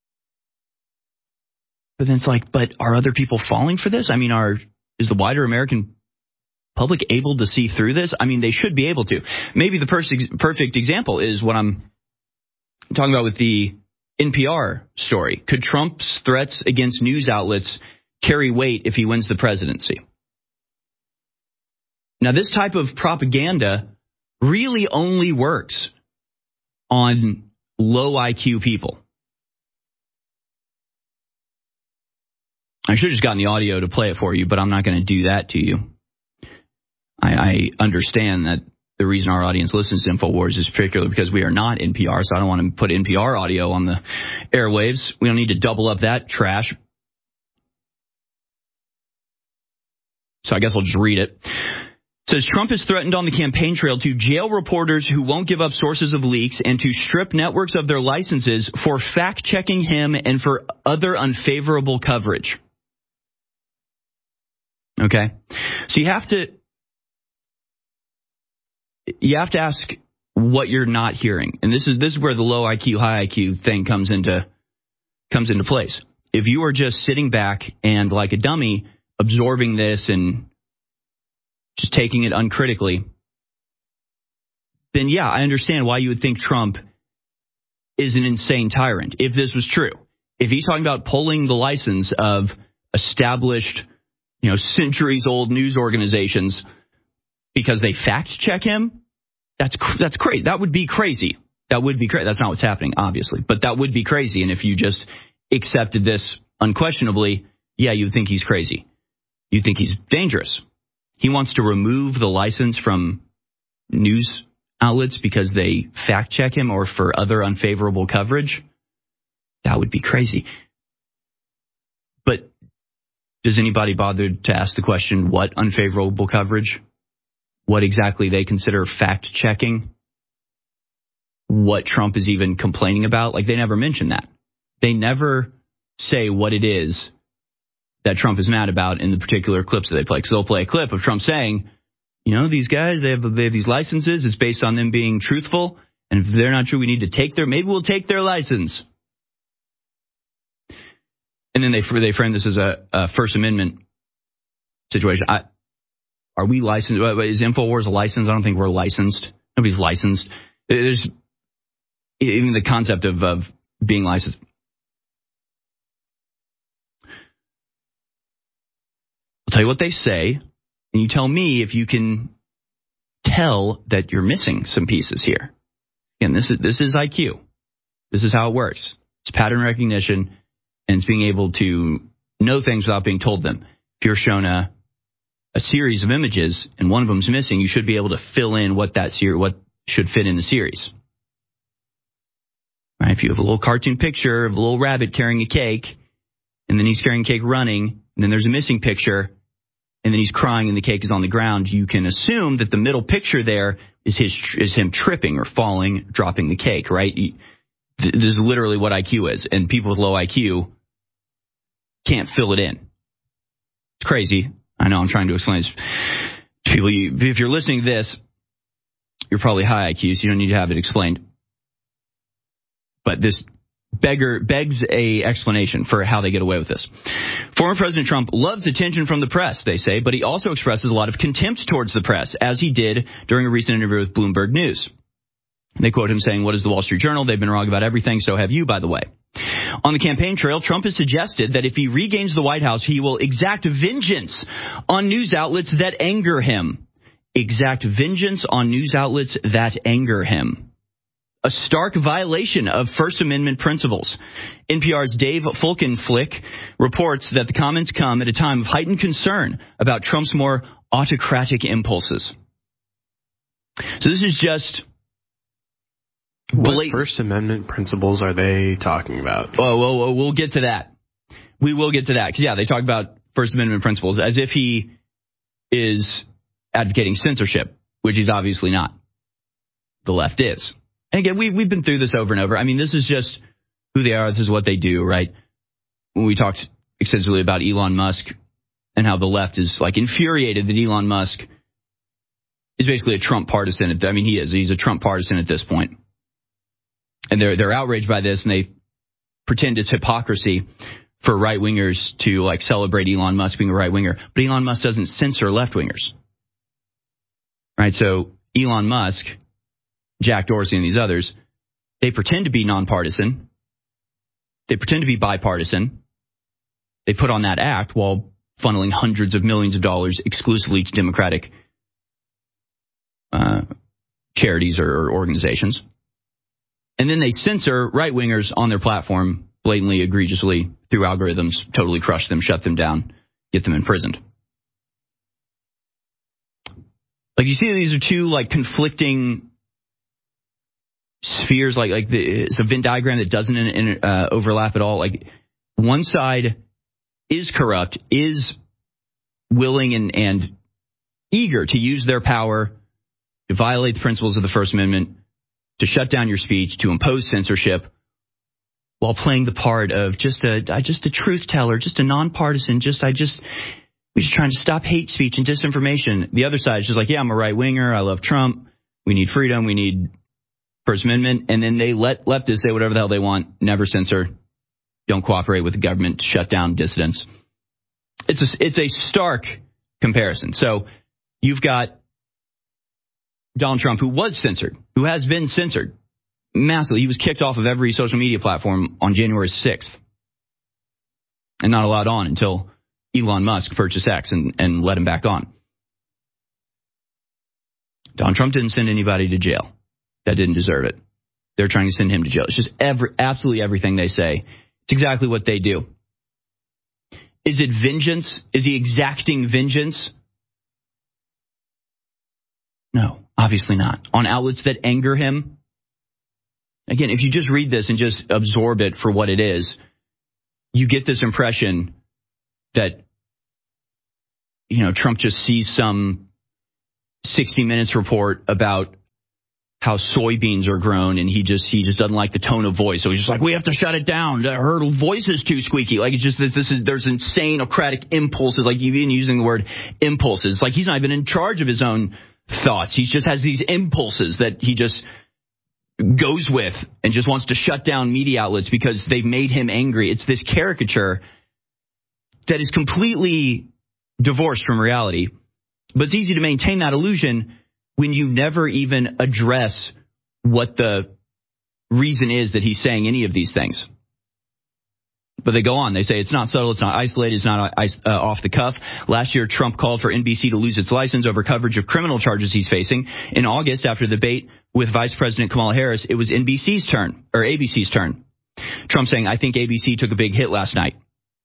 But then it's like, but are other people falling for this? I mean, are is the wider American public able to see through this? I mean, they should be able to. Maybe the perfect perfect example is what I'm talking about with the N P R story. Could Trump's threats against news outlets carry weight if he wins the presidency? Now, this type of propaganda really only works on low I Q people. I should have just gotten the audio to play it for you, but I'm not going to do that to you. I, I understand that the reason our audience listens to InfoWars is particularly because we are not N P R, so I don't want to put N P R audio on the airwaves. We don't need to double up that trash. So I guess I'll just read it. It says, Trump has threatened on the campaign trail to jail reporters who won't give up sources of leaks and to strip networks of their licenses for fact-checking him and for other unfavorable coverage. Okay? So you have to you have to ask what you're not hearing. And this is this is where the low I Q, high I Q thing comes into comes into place. If you are just sitting back and like a dummy absorbing this and just taking it uncritically, then yeah, I understand why you would think Trump is an insane tyrant if this was true. If he's talking about pulling the license of established, you know, centuries-old news organizations because they fact-check him, that's that's great. That would be crazy. That would be crazy. That's not what's happening, obviously, but that would be crazy. And if you just accepted this unquestionably, yeah, you'd think he's crazy. You'd think he's dangerous. He wants to remove the license from news outlets because they fact-check him or for other unfavorable coverage. That would be crazy. But does anybody bother to ask the question, what unfavorable coverage? What exactly they consider fact-checking? What Trump is even complaining about? Like, they never mention that. They never say what it is that Trump is mad about in the particular clips that they play. Because they'll play a clip of Trump saying, you know, these guys, they have, they have these licenses. It's based on them being truthful. And if they're not true, we need to take their, maybe we'll take their license. And then they they frame this as a, a First Amendment situation. I, are we licensed? Is InfoWars a license? I don't think we're licensed. Nobody's licensed. There's even the concept of, of being licensed. I'll tell you what they say, and you tell me if you can tell that you're missing some pieces here. Again, this is this is I Q. This is how it works. It's pattern recognition, and it's being able to know things without being told them. If you're shown a a series of images and one of them's missing, you should be able to fill in what that ser- what should fit in the series. Right? If you have a little cartoon picture of a little rabbit carrying a cake, and then he's carrying cake running, and then there's a missing picture, and then he's crying and the cake is on the ground, you can assume that the middle picture there is his is him tripping or falling, dropping the cake, right? This is literally what I Q is, and people with low I Q can't fill it in. It's crazy. I know I'm trying to explain this to people. You, if you're listening to this, you're probably high I Q, so you don't need to have it explained. But this beggar begs a explanation for how they get away with this. Former President Trump loves attention from the press, they say, but he also expresses a lot of contempt towards the press, as he did during a recent interview with Bloomberg News. They quote him saying, "What is the Wall Street Journal? They've been wrong about everything, so have you, by the way." On the campaign trail, Trump has suggested that if he regains the White House, he will exact vengeance on news outlets that anger him. Exact vengeance on news outlets that anger him. A stark violation of First Amendment principles. N P R's Dave Fulkenflik reports that the comments come at a time of heightened concern about Trump's more autocratic impulses. So this is just... What First Amendment principles are they talking about? Oh, well, well, we'll get to that. We will get to that. Because, yeah, they talk about First Amendment principles as if he is advocating censorship, which he's obviously not. The left is. And again, we, we've been through this over and over. I mean, this is just who they are. This is what they do, right? When we talked extensively about Elon Musk and how the left is, like, infuriated that Elon Musk is basically a Trump partisan. I mean, he is. He's a Trump partisan at this point. And they're they're outraged by this, and they pretend it's hypocrisy for right-wingers to, like, celebrate Elon Musk being a right-winger. But Elon Musk doesn't censor left-wingers. Right? So Elon Musk, Jack Dorsey, and these others, they pretend to be nonpartisan. They pretend to be bipartisan. They put on that act while funneling hundreds of millions of dollars exclusively to Democratic uh, charities or, or organizations. And then they censor right-wingers on their platform blatantly, egregiously, through algorithms, totally crush them, shut them down, get them imprisoned. Like, you see, these are two, like, conflicting spheres, like, like the, it's a Venn diagram that doesn't in, in, uh, overlap at all. Like, one side is corrupt, is willing and, and eager to use their power to violate the principles of the First Amendment, to shut down your speech, to impose censorship, while playing the part of just a just a truth teller, just a nonpartisan, just I just we're just trying to stop hate speech and disinformation. The other side is just like, yeah, I'm a right winger, I love Trump, we need freedom, we need First Amendment, and then they let leftists say whatever the hell they want, never censor, don't cooperate with the government to shut down dissidents. It's a, it's a stark comparison. So you've got Donald Trump, who was censored, who has been censored massively. He was kicked off of every social media platform on January sixth and not allowed on until Elon Musk purchased X and, and let him back on. Donald Trump didn't send anybody to jail that didn't deserve it. They're trying to send him to jail. It's just every, absolutely everything they say. It's exactly what they do. Is it vengeance? Is he exacting vengeance? No, obviously not. On outlets that anger him? Again, if you just read this and just absorb it for what it is, you get this impression that, you know, Trump just sees some sixty minutes report about how soybeans are grown, and he just he just doesn't like the tone of voice. So he's just like, we have to shut it down. Her voice is too squeaky. Like, it's just that this is there's insane Socratic impulses. Like, even using the word impulses. Like, he's not even in charge of his own thoughts. He just has these impulses that he just goes with and just wants to shut down media outlets because they've made him angry. It's this caricature that is completely divorced from reality. But it's easy to maintain that illusion when you never even address what the reason is that he's saying any of these things. But they go on. They say it's not subtle, it's not isolated, it's not uh, off the cuff. Last year, Trump called for N B C to lose its license over coverage of criminal charges he's facing. In August, after the debate with Vice President Kamala Harris, it was N B C's turn, or A B C's turn. Trump saying, I think A B C took a big hit last night.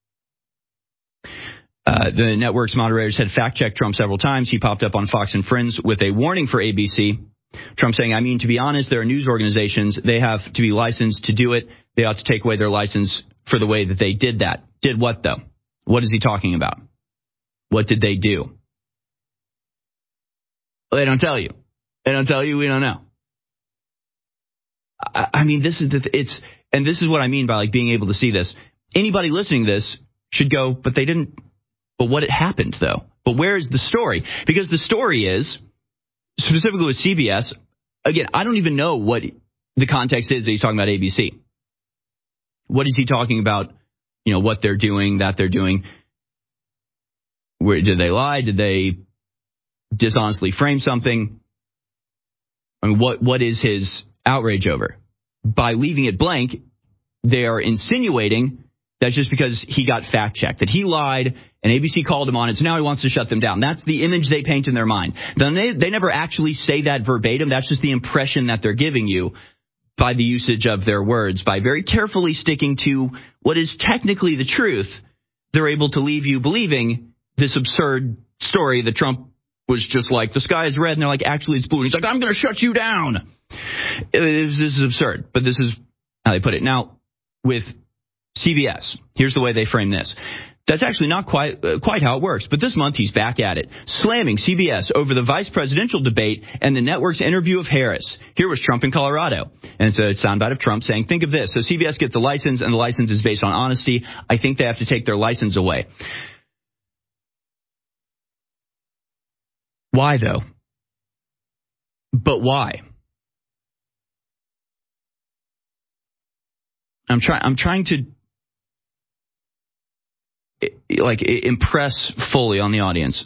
Uh, the network's moderators had fact-checked Trump several times. He popped up on Fox and Friends with a warning for A B C. Trump saying, I mean, to be honest, there are news organizations. They have to be licensed to do it. They ought to take away their license for the way that they did that. Did what, though? What is he talking about? What did they do? Well, they don't tell you. They don't tell you. We don't know. I, I mean, this is the, it's, and this is what I mean by like being able to see this. Anybody listening to this should go, but they didn't. But what it happened, though? But where is the story? Because the story is, specifically with C B S, again, I don't even know what the context is that he's talking about A B C. What is he talking about, you know, what they're doing, that they're doing? Where, did they lie? Did they dishonestly frame something? I mean, what what is his outrage over? By leaving it blank, they are insinuating that's just because he got fact-checked, that he lied, and A B C called him on it, so now he wants to shut them down. That's the image they paint in their mind. Then they, they never actually say that verbatim. That's just the impression that they're giving you by the usage of their words. By very carefully sticking to what is technically the truth, they're able to leave you believing this absurd story that Trump was just like, the sky is red, and they're like, actually it's blue. And he's like, I'm going to shut you down. It is, this is absurd, but this is how they put it. Now, with C B S, here's the way they frame this. That's actually not quite uh, quite how it works, but this month he's back at it, slamming C B S over the vice presidential debate and the network's interview of Harris. Here was Trump in Colorado, and it's a soundbite of Trump saying, think of this. So C B S gets a license, and the license is based on honesty. I think they have to take their license away. Why, though? But why? I'm trying. I'm trying to like impress fully on the audience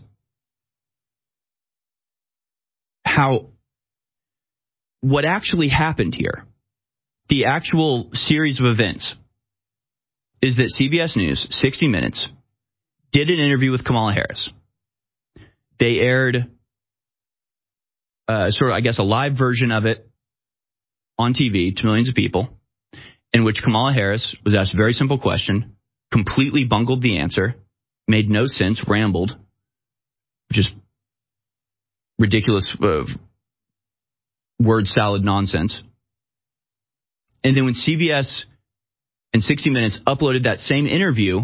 how what actually happened here, the actual series of events, is that C B S News, sixty minutes, did an interview with Kamala Harris. They aired uh, sort of, I guess, a live version of it on T V to millions of people, in which Kamala Harris was asked a very simple question, completely bungled the answer, made no sense, rambled, just ridiculous uh, word salad nonsense. And then when C B S and sixty minutes uploaded that same interview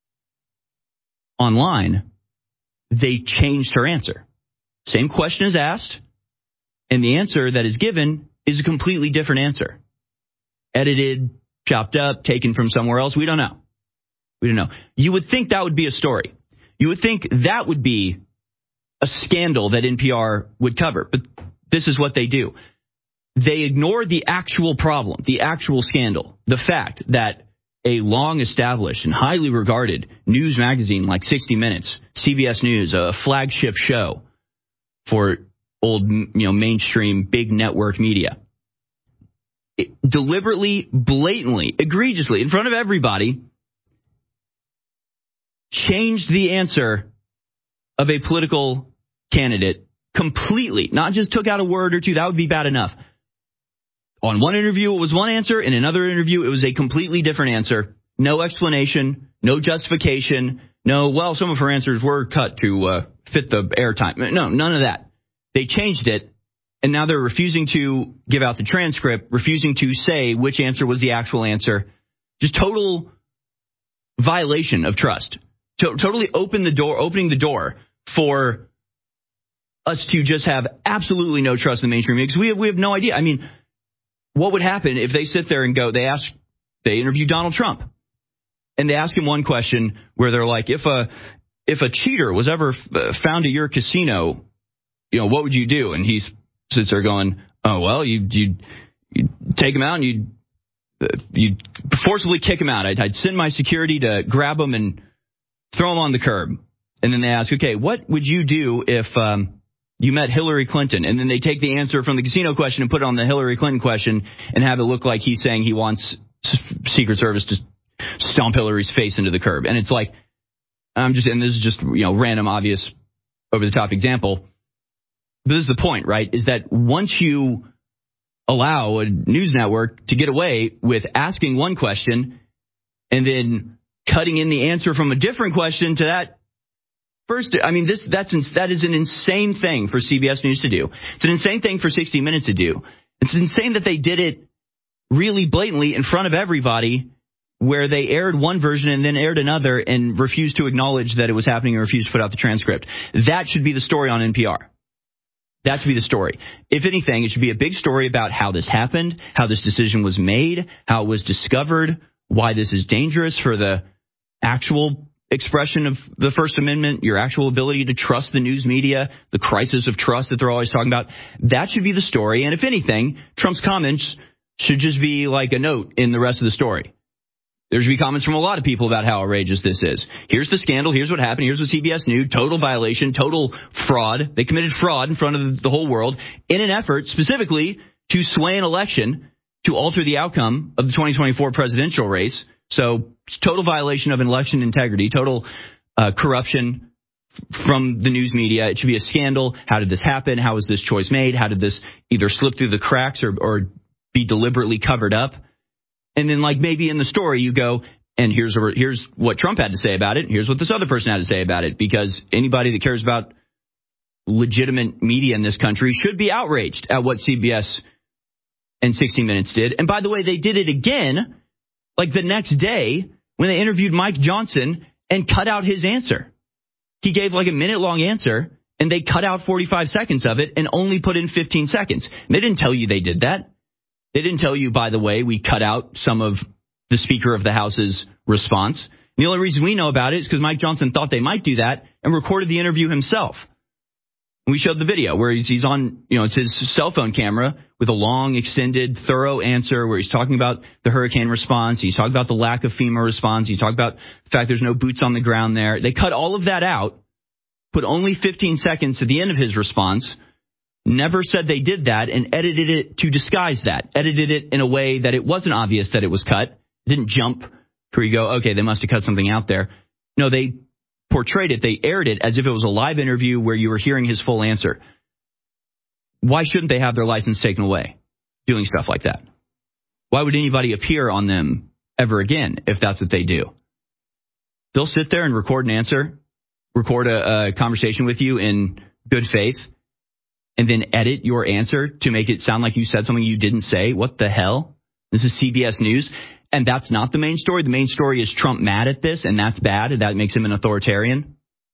online, they changed her answer. Same question is asked, and the answer that is given is a completely different answer. Edited, chopped up, taken from somewhere else. We don't know. We don't know. You would think that would be a story. You would think that would be a scandal that N P R would cover. But this is what they do. They ignore the actual problem, the actual scandal, the fact that a long-established and highly regarded news magazine like sixty minutes, C B S News, a flagship show for old, you know, mainstream big network media, it deliberately, blatantly, egregiously, in front of everybody, changed the answer of a political candidate completely. Not just took out a word or two. That would be bad enough. On one interview, it was one answer. In another interview, it was a completely different answer. No explanation, no justification, no, well, some of her answers were cut to uh, fit the airtime. No, none of that. They changed it, and now they're refusing to give out the transcript, refusing to say which answer was the actual answer. Just total violation of trust. To- totally open the door, opening the door for us to just have absolutely no trust in the mainstream media because we have, we have no idea. I mean, what would happen if they sit there and go, they ask, they interview Donald Trump and they ask him one question where they're like, if a, if a cheater was ever found at your casino, you know, what would you do? And he sits there going, oh, well, you, you, you take him out and you, uh, you forcibly kick him out. I'd, I'd send my security to grab him and throw him on the curb. And then they ask, okay, what would you do if um, you met Hillary Clinton? And then they take the answer from the casino question and put it on the Hillary Clinton question and have it look like he's saying he wants Secret Service to stomp Hillary's face into the curb. And it's like, I'm just, and this is just, you know, random, obvious, over the top example. But this is the point, right? Is that once you allow a news network to get away with asking one question and then cutting in the answer from a different question to that first, I mean, this that's that is an insane thing for C B S News to do. It's an insane thing for sixty minutes to do. It's insane that they did it really blatantly in front of everybody, where they aired one version and then aired another and refused to acknowledge that it was happening and refused to put out the transcript. That should be the story on N P R. That should be the story. If anything, it should be a big story about how this happened, how this decision was made, how it was discovered, why this is dangerous for the actual expression of the First Amendment, your actual ability to trust the news media, the crisis of trust that they're always talking about. That should be the story. And if anything, Trump's comments should just be like a note in the rest of the story. There should be comments from a lot of people about how outrageous this is. Here's the scandal. Here's what happened. Here's what C B S knew. Total violation, total fraud. They committed fraud in front of the whole world in an effort specifically to sway an election to alter the outcome of the twenty twenty-four presidential race. So total violation of election integrity, total uh, corruption from the news media. It should be a scandal. How did this happen? How was this choice made? How did this either slip through the cracks or, or be deliberately covered up? And then, like, maybe in the story you go, and here's a, here's what Trump had to say about it. Here's what this other person had to say about it. Because anybody that cares about legitimate media in this country should be outraged at what C B S and sixty minutes did. And by the way, they did it again, like the next day, when they interviewed Mike Johnson and cut out his answer. He gave like a minute long answer, and they cut out forty-five seconds of it and only put in fifteen seconds. And they didn't tell you they did that. They didn't tell you, by the way, we cut out some of the Speaker of the House's response. And the only reason we know about it is because Mike Johnson thought they might do that and recorded the interview himself. We showed the video where he's, he's on, you know, it's his cell phone camera with a long, extended, thorough answer where he's talking about the hurricane response. He's talking about the lack of FEMA response. He's talking about the fact there's no boots on the ground there. They cut all of that out, put only fifteen seconds at the end of his response, never said they did that, and edited it to disguise that, edited it in a way that it wasn't obvious that it was cut. It didn't jump where you go, okay, they must have cut something out there. No, they portrayed it, they aired it as if it was a live interview where you were hearing his full answer. Why shouldn't they have their license taken away doing stuff like that? Why would anybody appear on them ever again if that's what they do? They'll sit there and record an answer, record a, a conversation with you in good faith, and then edit your answer to make it sound like you said something you didn't say. What the hell? This is C B S News. And that's not the main story. The main story is Trump mad at this, and that's bad, and that makes him an authoritarian.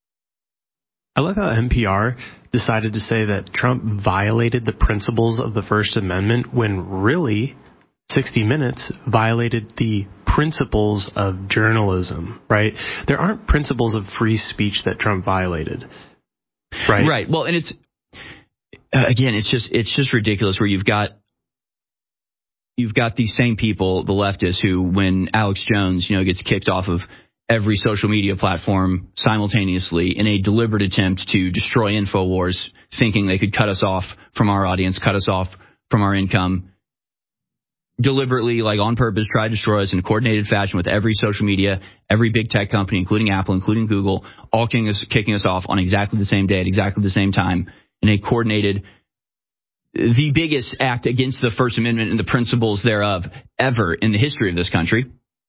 I love how N P R decided to say that Trump violated the principles of the First Amendment when really sixty minutes violated the principles of journalism, right? There aren't principles of free speech that Trump violated, right? Right. Well, and it's, uh, again, it's just it's just ridiculous where you've got you've got these same people, the leftists, who when Alex Jones, you know, gets kicked off of every social media platform simultaneously in a deliberate attempt to destroy InfoWars, thinking they could cut us off from our audience, cut us off from our income, deliberately, like on purpose, try to destroy us in a coordinated fashion with every social media, every big tech company, including Apple, including Google, all kicking us, kicking us off on exactly the same day at exactly the same time in a coordinated, the biggest act against the First Amendment and the principles thereof ever in the history of this country.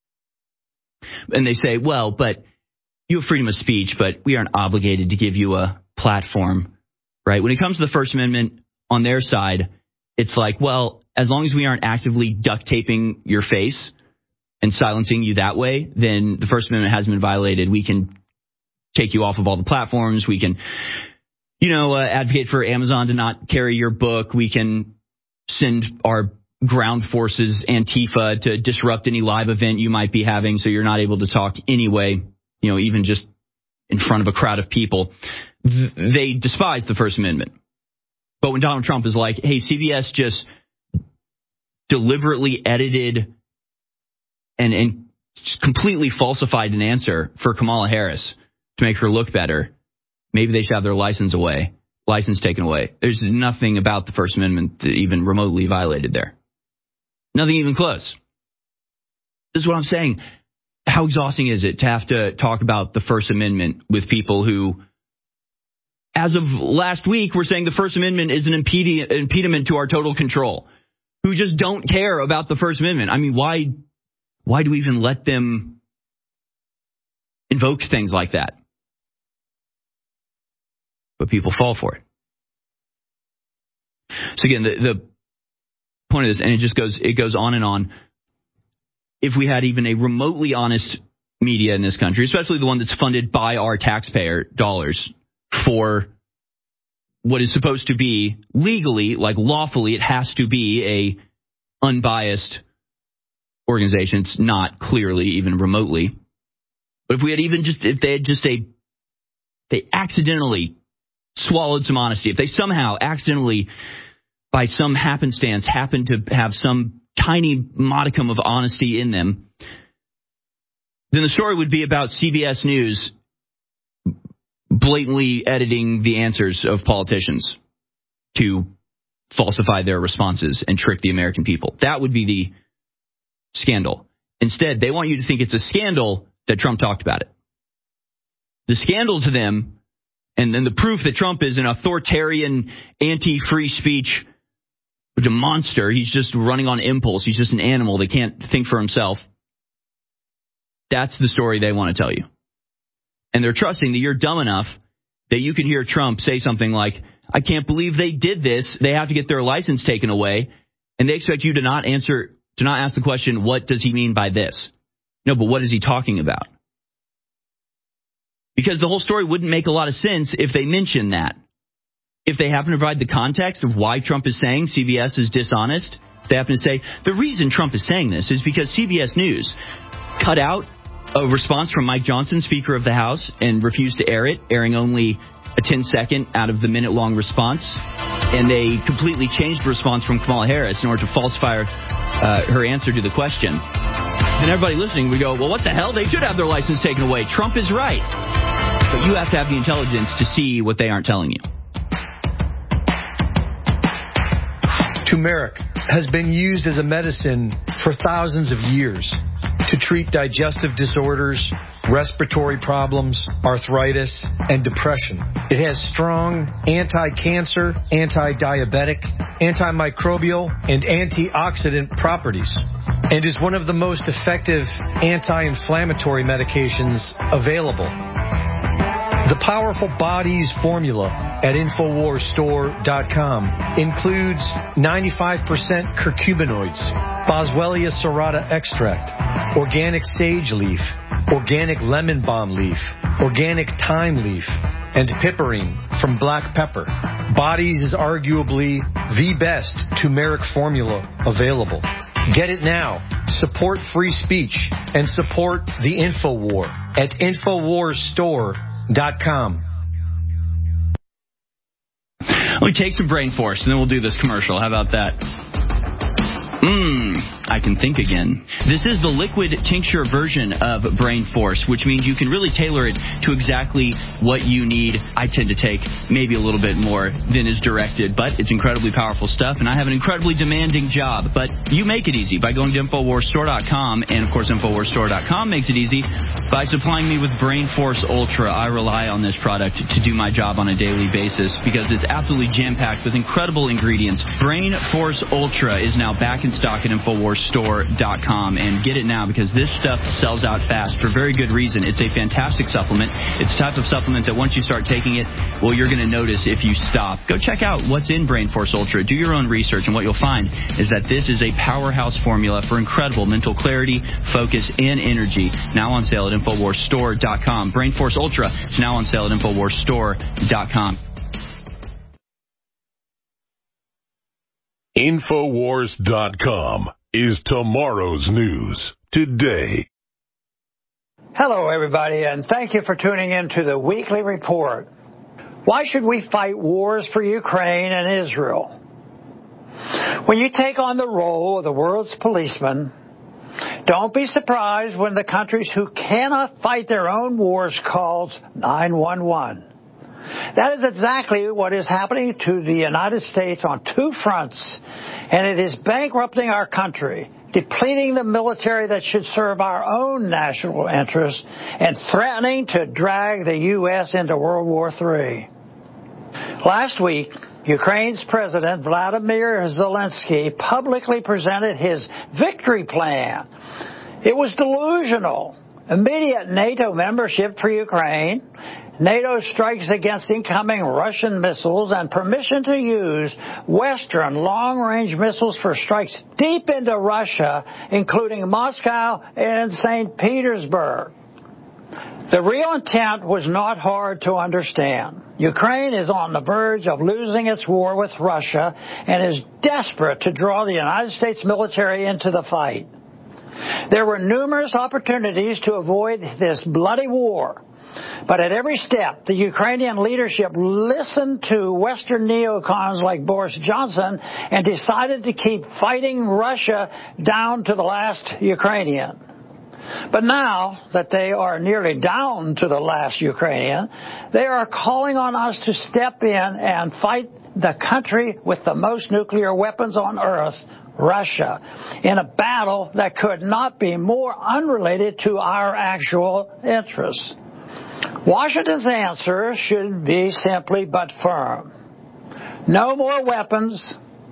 And they say, well, but you have freedom of speech, but we aren't obligated to give you a platform, right? When it comes to the First Amendment on their side, it's like, well, as long as we aren't actively duct taping your face and silencing you that way, then the First Amendment hasn't been violated. We can take you off of all the platforms. We can you know, uh, advocate for Amazon to not carry your book. We can send our ground forces, Antifa, to disrupt any live event you might be having so you're not able to talk anyway, you know, even just in front of a crowd of people. Th- they despise the First Amendment. But when Donald Trump is like, hey, C B S just deliberately edited and, and completely falsified an answer for Kamala Harris to make her look better, maybe they should have their license away, license taken away. There's nothing about the First Amendment that even remotely violated there. Nothing even close. This is what I'm saying. How exhausting is it to have to talk about the First Amendment with people who, as of last week, were saying the First Amendment is an impedi- impediment to our total control, who just don't care about the First Amendment? I mean, why, why do we even let them invoke things like that? But people fall for it. So again, the, the point of this, and it just goes, it goes on and on. If we had even a remotely honest media in this country, especially the one that's funded by our taxpayer dollars for what is supposed to be legally, like lawfully, it has to be a unbiased organization. It's not clearly even remotely. But if we had even just, if they had just a, they accidentally swallowed some honesty, if they somehow accidentally, by some happenstance, happened to have some tiny modicum of honesty in them, then the story would be about C B S News blatantly editing the answers of politicians to falsify their responses and trick the American people. That would be the scandal. Instead, they want you to think it's a scandal that Trump talked about it. The scandal to them, and then the proof that Trump is an authoritarian, anti-free speech, a monster. He's just running on impulse. He's just an animal that can't think for himself. That's the story they want to tell you. And they're trusting that you're dumb enough that you can hear Trump say something like, I can't believe they did this. They have to get their license taken away. And they expect you to not answer, to not ask the question, what does he mean by this? No, but what is he talking about? Because the whole story wouldn't make a lot of sense if they mentioned that. If they happen to provide the context of why Trump is saying C B S is dishonest, if they happen to say, the reason Trump is saying this is because C B S News cut out a response from Mike Johnson, Speaker of the House, and refused to air it, airing only a ten-second out of the minute-long response. And they completely changed the response from Kamala Harris in order to falsify uh, her answer to the question. Then everybody listening would go, well, what the hell? They should have their license taken away. Trump is right. But you have to have the intelligence to see what they aren't telling you. Turmeric has been used as a medicine for thousands of years to treat digestive disorders, respiratory problems, arthritis, and depression. It has strong anti-cancer, anti-diabetic, antimicrobial, and antioxidant properties, and is one of the most effective anti-inflammatory medications available. The Powerful Bodies formula at Infowars Store dot com includes ninety-five percent curcuminoids, Boswellia serrata extract, organic sage leaf, organic lemon balm leaf, organic thyme leaf, and piperine from black pepper. Bodies is arguably the best turmeric formula available. Get it now. Support free speech and support the InfoWar at Infowars Store dot com. Let me take some brain force and then we'll do this commercial. How about that? Mmm, I can think again. This is the liquid tincture version of Brain Force, which means you can really tailor it to exactly what you need. I tend to take maybe a little bit more than is directed, but it's incredibly powerful stuff, and I have an incredibly demanding job. But you make it easy by going to Infowars Store dot com, and of course Infowars Store dot com makes it easy by supplying me with Brain Force Ultra. I rely on this product to do my job on a daily basis because it's absolutely jam-packed with incredible ingredients. Brain Force Ultra is now back in stock at Infowars Store dot com, and get it now because this stuff sells out fast for very good reason. It's a fantastic supplement. It's the type of supplement that once you start taking it, well, you're going to notice if you stop. Go check out what's in Brain Force Ultra. Do your own research, and what you'll find is that this is a powerhouse formula for incredible mental clarity, focus, and energy. Now on sale at Infowars Store dot com. Brain Force Ultra is now on sale at Infowars Store dot com. Infowars dot com is tomorrow's news today. Hello, everybody, and thank you for tuning in to the Weekly Report. Why should we fight wars for Ukraine and Israel? When you take on the role of the world's policeman, don't be surprised when the countries who cannot fight their own wars calls nine one one. That is exactly what is happening to the United States on two fronts, and it is bankrupting our country, depleting the military that should serve our own national interests, and threatening to drag the U S into World War Three. Last week, Ukraine's President Vladimir Zelensky publicly presented his victory plan. It was delusional. Immediate NATO membership for Ukraine, NATO strikes against incoming Russian missiles, and permission to use Western long-range missiles for strikes deep into Russia, including Moscow and Saint Petersburg. The real intent was not hard to understand. Ukraine is on the verge of losing its war with Russia and is desperate to draw the United States military into the fight. There were numerous opportunities to avoid this bloody war, but at every step, the Ukrainian leadership listened to Western neocons like Boris Johnson and decided to keep fighting Russia down to the last Ukrainian. But now that they are nearly down to the last Ukrainian, they are calling on us to step in and fight the country with the most nuclear weapons on earth, Russia, in a battle that could not be more unrelated to our actual interests. Washington's answer should be simply but firm. No more weapons,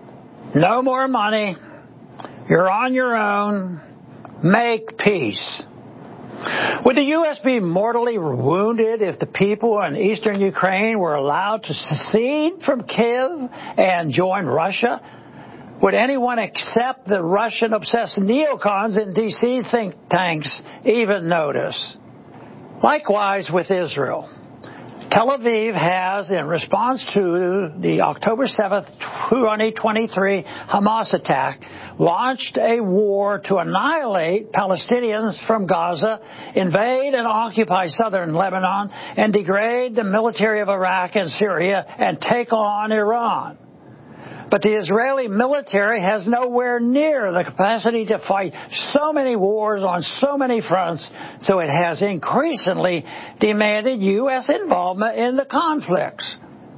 no more money, you're on your own, make peace. Would the U S be mortally wounded if the people in eastern Ukraine were allowed to secede from Kiev and join Russia? Would anyone except the Russian-obsessed neocons in D C think tanks even notice? Likewise with Israel. Tel Aviv has, in response to the October seventh, twenty twenty-three Hamas attack, launched a war to annihilate Palestinians from Gaza, invade and occupy southern Lebanon, and degrade the military of Iraq and Syria and take on Iran. But the Israeli military has nowhere near the capacity to fight so many wars on so many fronts, so it has increasingly demanded U S involvement in the conflicts.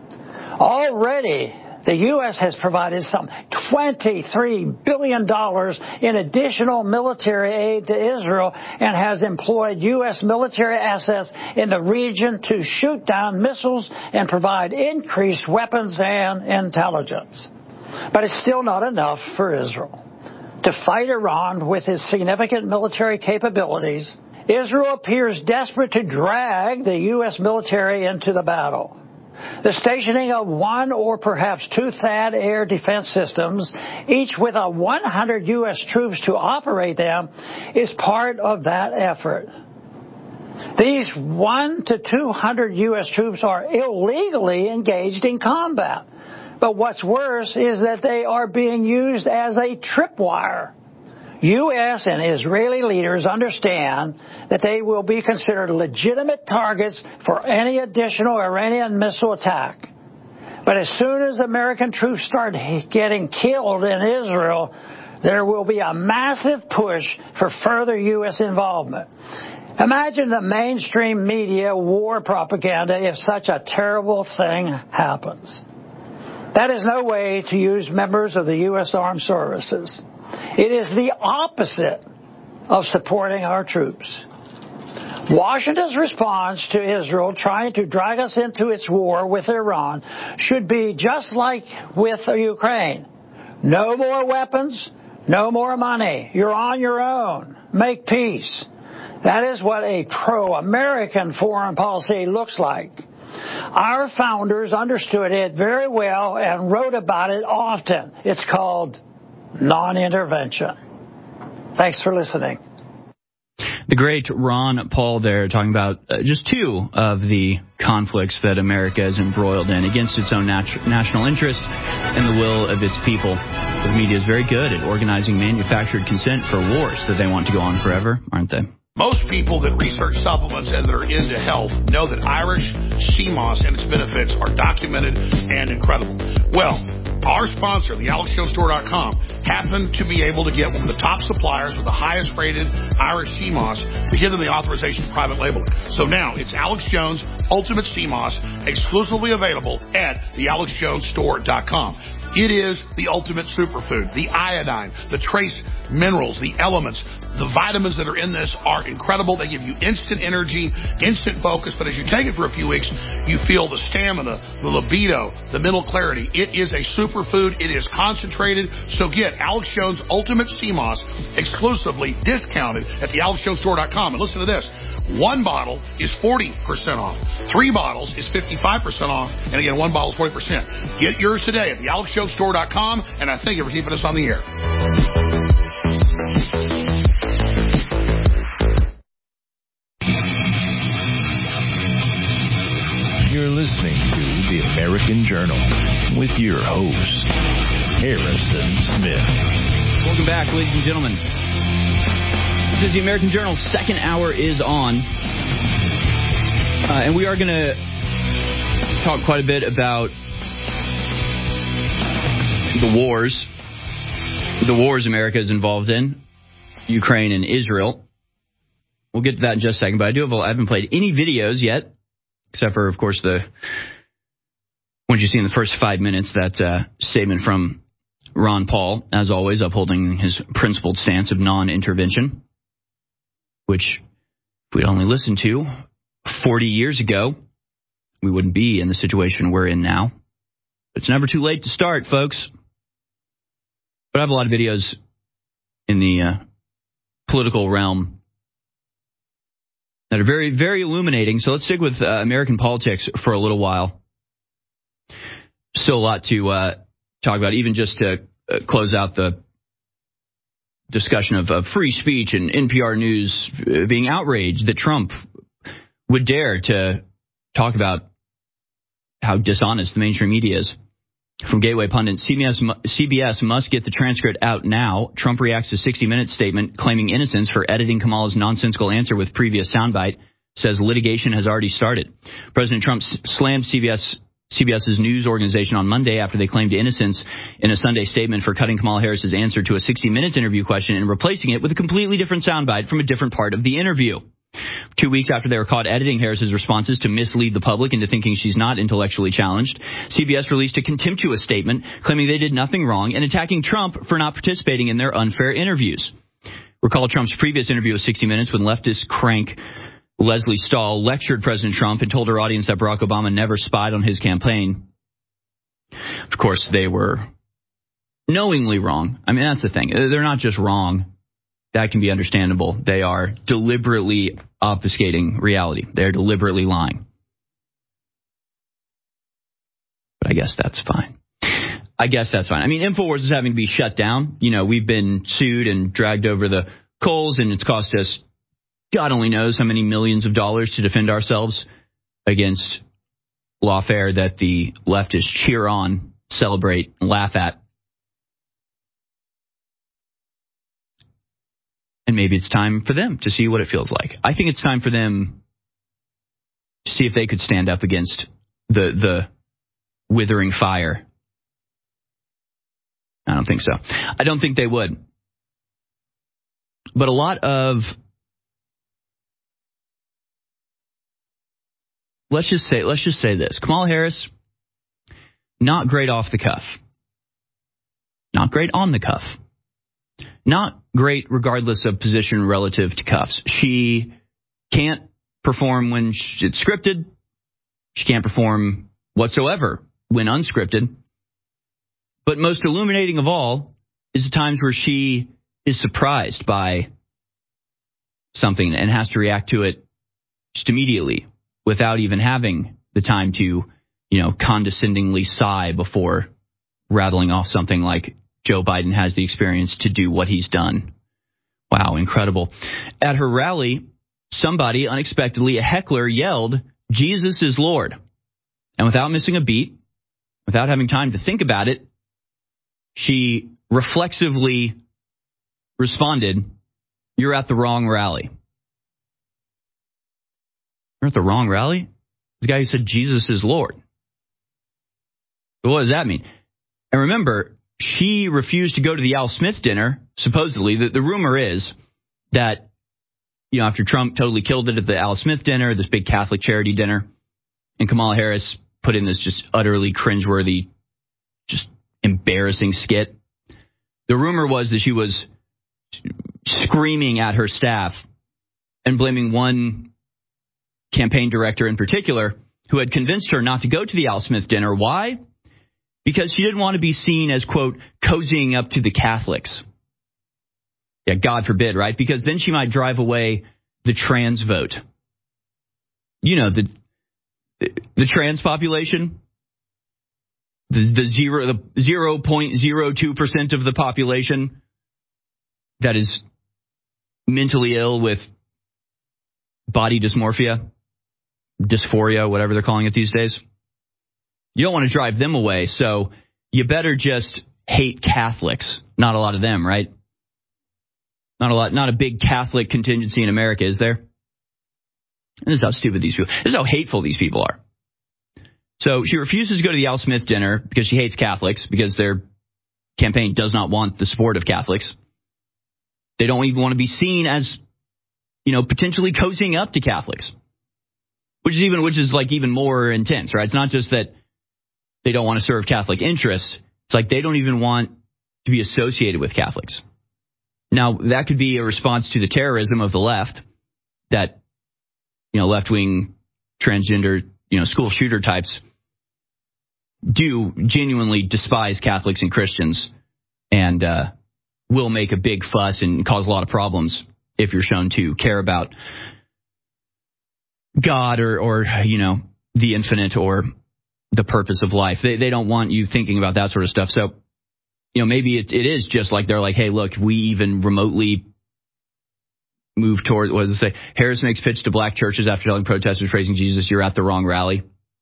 Already, the U S has provided some twenty-three billion dollars in additional military aid to Israel and has employed U S military assets in the region to shoot down missiles and provide increased weapons and intelligence. But it's still not enough for Israel. To fight Iran with its significant military capabilities, Israel appears desperate to drag the U S military into the battle. The stationing of one or perhaps two THAAD air defense systems, each with a one hundred U S troops to operate them, is part of that effort. These one to two hundred U S troops are illegally engaged in combat. But what's worse is that they are being used as a tripwire. U S and Israeli leaders understand that they will be considered legitimate targets for any additional Iranian missile attack. But as soon as American troops start getting killed in Israel, there will be a massive push for further U S involvement. Imagine the mainstream media war propaganda if such a terrible thing happens. That is no way to use members of the U S Armed Services. It is the opposite of supporting our troops. Washington's response to Israel trying to drag us into its war with Iran should be just like with Ukraine. No more weapons, no more money. You're on your own. Make peace. That is what a pro-American foreign policy looks like. Our founders understood it very well and wrote about it often. It's called non-intervention. Thanks for listening. The great Ron Paul there talking about uh, just two of the conflicts that America is embroiled in against its own nat- national interest and the will of its people. The media is very good at organizing manufactured consent for wars that they want to go on forever, aren't they? Most people that research supplements and that are into health know that Irish sea moss and its benefits are documented and incredible. Well, our sponsor, the alex jones store dot com, happened to be able to get one of the top suppliers with the highest rated Irish sea moss to give them the authorization for private labeling. So now it's Alex Jones Ultimate Sea Moss, exclusively available at the alex jones store dot com. It is the ultimate superfood. The iodine, the trace minerals, the elements, the vitamins that are in this are incredible. They give you instant energy, instant focus. But as you take it for a few weeks, you feel the stamina, the libido, the mental clarity. It is a superfood. It is concentrated. So get Alex Jones Ultimate Sea Moss exclusively discounted at the alex jones store dot com. And listen to this. One bottle is forty percent off. Three bottles is fifty-five percent off. And again, one bottle is forty percent. Get yours today at the alex jones store dot com. And I thank you for keeping us on the air. You're listening to The American Journal with your host, Harrison Smith. Welcome back, ladies and gentlemen. This is The American Journal. Second hour is on. Uh, and we are going to talk quite a bit about the wars. The wars America is involved in. Ukraine and Israel. We'll get to that in just a second. But I do have, I haven't played any videos yet. Except for, of course, the once you see in the first five minutes that uh, statement from Ron Paul, as always, upholding his principled stance of non-intervention, which if we'd only listened to forty years ago, we wouldn't be in the situation we're in now. It's never too late to start, folks. But I have a lot of videos in the uh, political realm that are very, very illuminating. So let's stick with uh, American politics for a little while. Still a lot to uh, talk about, even just to uh, close out the discussion of, of free speech and N P R News being outraged that Trump would dare to talk about how dishonest the mainstream media is. From Gateway Pundit, C B S, C B S must get the transcript out now. Trump reacts to sixty minutes statement claiming innocence for editing Kamala's nonsensical answer with previous soundbite. Says litigation has already started. President Trump slammed C B S, CBS's news organization on Monday after they claimed innocence in a Sunday statement for cutting Kamala Harris's answer to a sixty minutes interview question and replacing it with a completely different soundbite from a different part of the interview. Two weeks after they were caught editing Harris's responses to mislead the public into thinking she's not intellectually challenged, C B S released a contemptuous statement claiming they did nothing wrong and attacking Trump for not participating in their unfair interviews. Recall Trump's previous interview with sixty minutes when leftist crank Leslie Stahl lectured President Trump and told her audience that Barack Obama never spied on his campaign. Of course, they were knowingly wrong. I mean, that's the thing. They're not just wrong. That can be understandable. They are deliberately obfuscating reality. They're deliberately lying. But I guess that's fine. I guess that's fine. I mean, InfoWars is having to be shut down. You know, we've been sued and dragged over the coals, and it's cost us God only knows how many millions of dollars to defend ourselves against lawfare that the leftists cheer on, celebrate, and laugh at. And maybe it's time for them to see what it feels like. I think it's time for them to see if they could stand up against the the withering fire. I don't think so. I don't think they would. But a lot of, let's just say, let's just say this. Kamala Harris, not great off the cuff. Not great on the cuff. Not great regardless of position relative to cuffs. She can't perform when it's scripted. She can't perform whatsoever when unscripted. But most illuminating of all is the times where she is surprised by something and has to react to it just immediately without even having the time to, you know, condescendingly sigh before rattling off something like Joe Biden has the experience to do what he's done Wow, incredible. At her rally, somebody, unexpectedly, a heckler, yelled, "Jesus is Lord." And without missing a beat, without having time to think about it, she reflexively responded, "You're at the wrong rally." You're at the wrong rally? The guy who said Jesus is Lord. But what does that mean? And remember, she refused to go to the Al Smith dinner, supposedly. The, the rumor is that, you know, after Trump totally killed it at the Al Smith dinner, this big Catholic charity dinner, and Kamala Harris put in this just utterly cringeworthy, just embarrassing skit. The rumor was that she was screaming at her staff and blaming one campaign director in particular who had convinced her not to go to the Al Smith dinner. Why? Because she didn't want to be seen as, quote, cozying up to the Catholics. Yeah, God forbid, right? Because then she might drive away the trans vote. You know, the the trans population, the, the zero the zero point zero two percent of the population that is mentally ill with body dysmorphia, dysphoria, whatever they're calling it these days. You don't want to drive them away, so you better just hate Catholics. Not a lot of them, right? Not a lot, not a big Catholic contingency in America, is there? And this is how stupid these people, this is how hateful these people are. So she refuses to go to the Al Smith dinner because she hates Catholics, because their campaign does not want the support of Catholics. They don't even want to be seen as, you know, potentially cozying up to Catholics, which is even, which is like even more intense, right? It's not just that they don't want to serve Catholic interests. It's like they don't even want to be associated with Catholics. Now, that could be a response to the terrorism of the left, that, you know, left-wing, transgender, you know, school shooter types do genuinely despise Catholics and Christians and uh, will make a big fuss and cause a lot of problems if you're shown to care about God or, or you know, the infinite or the purpose of life. They they don't want you thinking about that sort of stuff. So, you know, maybe it, it is just like they're like, hey, look, we even remotely move toward, what does it say? Harris makes pitch to black churches after telling protesters praising Jesus, you're at the wrong rally.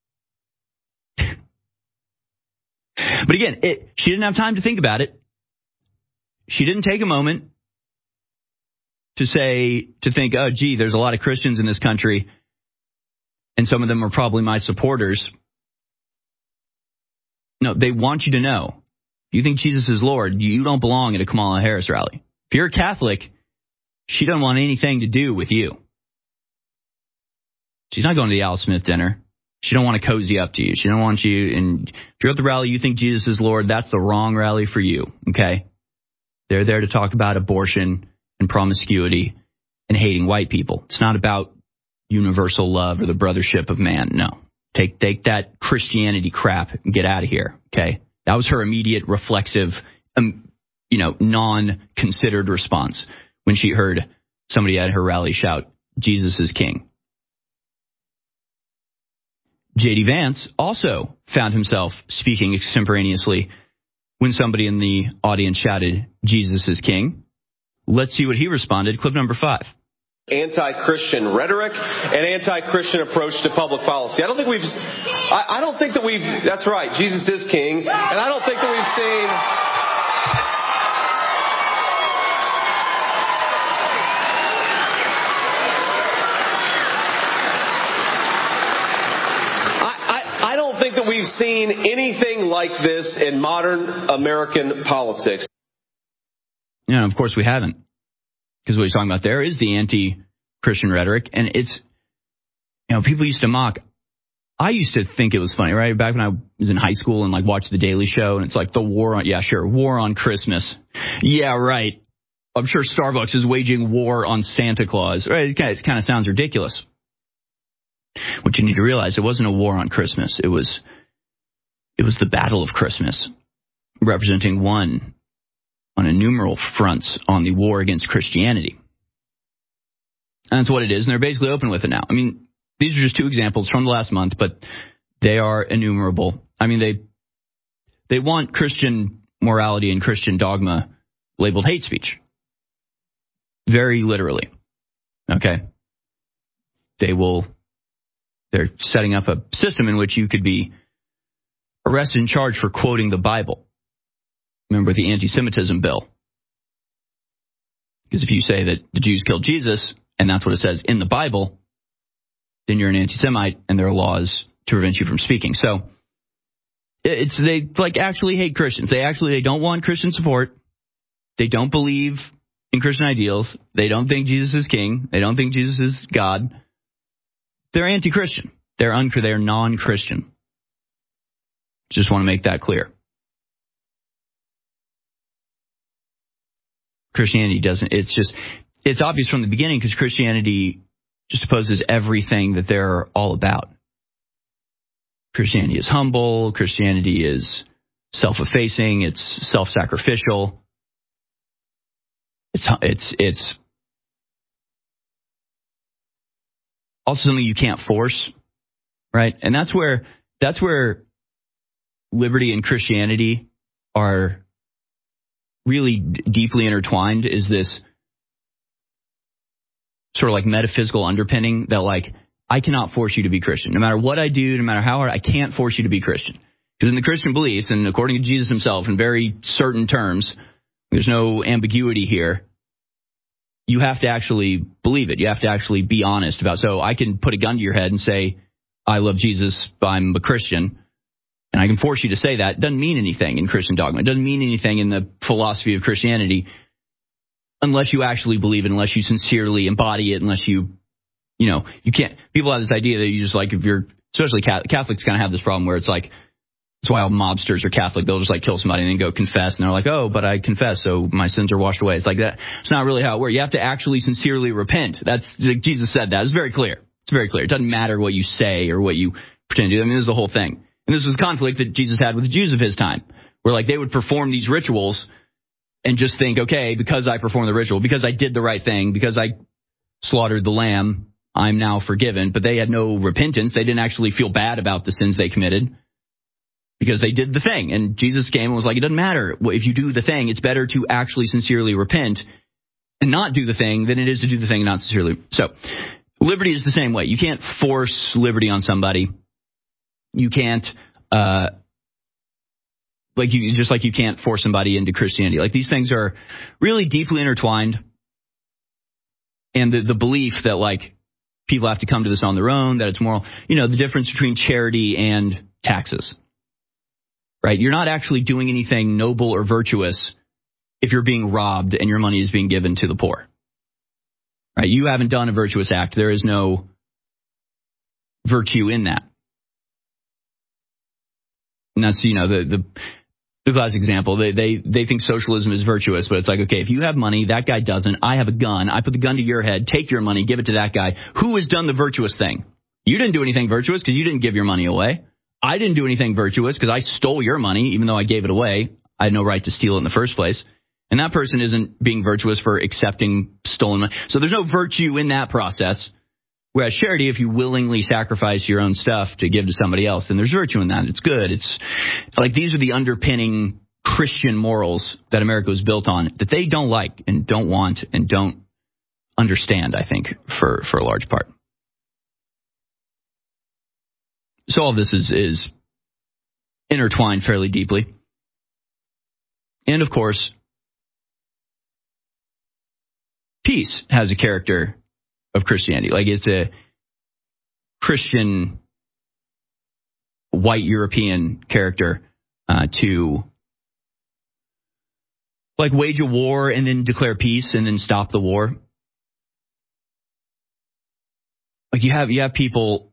But again, it, she didn't have time to think about it. She didn't take a moment to say, to think, oh, gee, there's a lot of Christians in this country, and some of them are probably my supporters. No, they want you to know. If you think Jesus is Lord, you don't belong at a Kamala Harris rally. If you're a Catholic, she doesn't want anything to do with you. She's not going to the Al Smith dinner. She don't want to cozy up to you. She don't want you, and if you're at the rally, you think Jesus is Lord, that's the wrong rally for you, okay? They're there to talk about abortion and promiscuity and hating white people. It's not about universal love or the brothership of man. No. Take take that Christianity crap and get out of here, okay? That was her immediate, reflexive, um, you know, non-considered response when she heard somebody at her rally shout, Jesus is king. J D Vance also found himself speaking extemporaneously when somebody in the audience shouted, Jesus is king. Let's see what he responded. Clip number five. Anti-Christian rhetoric and anti-Christian approach to public policy. I don't think we've, I, I don't think that we've, that's right, Jesus is king, and I don't think that we've seen... I don't think that we've seen anything like this in modern American politics. Yeah, of course we haven't. Because what he's talking about there is the anti-Christian rhetoric. And it's, you know, people used to mock. I used to think it was funny, right? Back when I was in high school and like watched The Daily Show, and it's like the war on, yeah, sure, war on Christmas. Yeah, right. I'm sure Starbucks is waging war on Santa Claus. Right? It kind of, it kind of sounds ridiculous. What you need to realize, it wasn't a war on Christmas. It was, it was the Battle of Christmas, representing one on innumerable fronts on the war against Christianity. And that's what it is, and they're basically open with it now. I mean, these are just two examples from the last month, but they are innumerable. I mean, they they want Christian morality and Christian dogma labeled hate speech. very literally. Okay? They will, they're setting up a system in which you could be arrested and charged for quoting the Bible. Remember the anti-Semitism bill? Because if you say that the Jews killed Jesus, and that's what it says in the Bible, then you're an anti-Semite, and there are laws to prevent you from speaking. So it's they like actually hate Christians. They actually they don't want Christian support. They don't believe in Christian ideals. They don't think Jesus is king. They don't think Jesus is God. They're anti-Christian. They're un- they're non-Christian. Just want to make that clear. Christianity doesn't, it's just, it's obvious from the beginning because Christianity just opposes everything that they're all about. Christianity is humble. Christianity is self-effacing. It's self-sacrificial. It's, it's, it's also something you can't force, right? And that's where, that's where liberty and Christianity are really d- deeply intertwined, is this sort of like metaphysical underpinning that like, I cannot force you to be Christian. No matter what I do, no matter how hard, I can't force you to be Christian. Because in the Christian beliefs, and according to Jesus himself, in very certain terms, there's no ambiguity here, you have to actually believe it. You have to actually be honest about it. So I can put a gun to your head and say, I love Jesus, I'm a Christian. And I can force you to say that. It doesn't mean anything in Christian dogma. It doesn't mean anything in the philosophy of Christianity unless you actually believe it, unless you sincerely embody it, unless you, you know, you can't. People have this idea that you just like, if you're, especially Catholics kind of have this problem where it's like, that's why all mobsters are Catholic. They'll just like kill somebody and then go confess. And they're like, oh, but I confess, so my sins are washed away. It's like that. It's not really how it works. You have to actually sincerely repent. That's, like Jesus said that. It's very clear. It's very clear. It doesn't matter what you say or what you pretend to do. I mean, this is the whole thing. And this was a conflict that Jesus had with the Jews of his time, where like they would perform these rituals and just think, okay, because I performed the ritual, because I did the right thing, because I slaughtered the lamb, I'm now forgiven. But they had no repentance. They didn't actually feel bad about the sins they committed because they did the thing. And Jesus came and was like, it doesn't matter. If you do the thing, it's better to actually sincerely repent and not do the thing than it is to do the thing and not sincerely. So liberty is the same way. You can't force liberty on somebody. You can't, uh, like you, just like you can't force somebody into Christianity. Like these things are really deeply intertwined. And the, the belief that like people have to come to this on their own, that it's moral, you know, the difference between charity and taxes, right? You're not actually doing anything noble or virtuous if you're being robbed and your money is being given to the poor, right? You haven't done a virtuous act. There is no virtue in that. And that's, you know, the, the, the classic example. They, they, they think socialism is virtuous, but it's like, okay, if you have money, that guy doesn't. I have a gun. I put the gun to your head, take your money, give it to that guy. Who has done the virtuous thing? You didn't do anything virtuous because you didn't give your money away. I didn't do anything virtuous because I stole your money, even though I gave it away. I had no right to steal it in the first place. And that person isn't being virtuous for accepting stolen money. So there's no virtue in that process. Whereas charity, if you willingly sacrifice your own stuff to give to somebody else, then there's virtue in that. It's good. It's like these are the underpinning Christian morals that America was built on that they don't like and don't want and don't understand, I think, for, for a large part. So all of this is, is intertwined fairly deeply. And, of course, peace has a character of Christianity. Like it's a Christian white European character uh, to like wage a war and then declare peace and then stop the war. Like you have you have people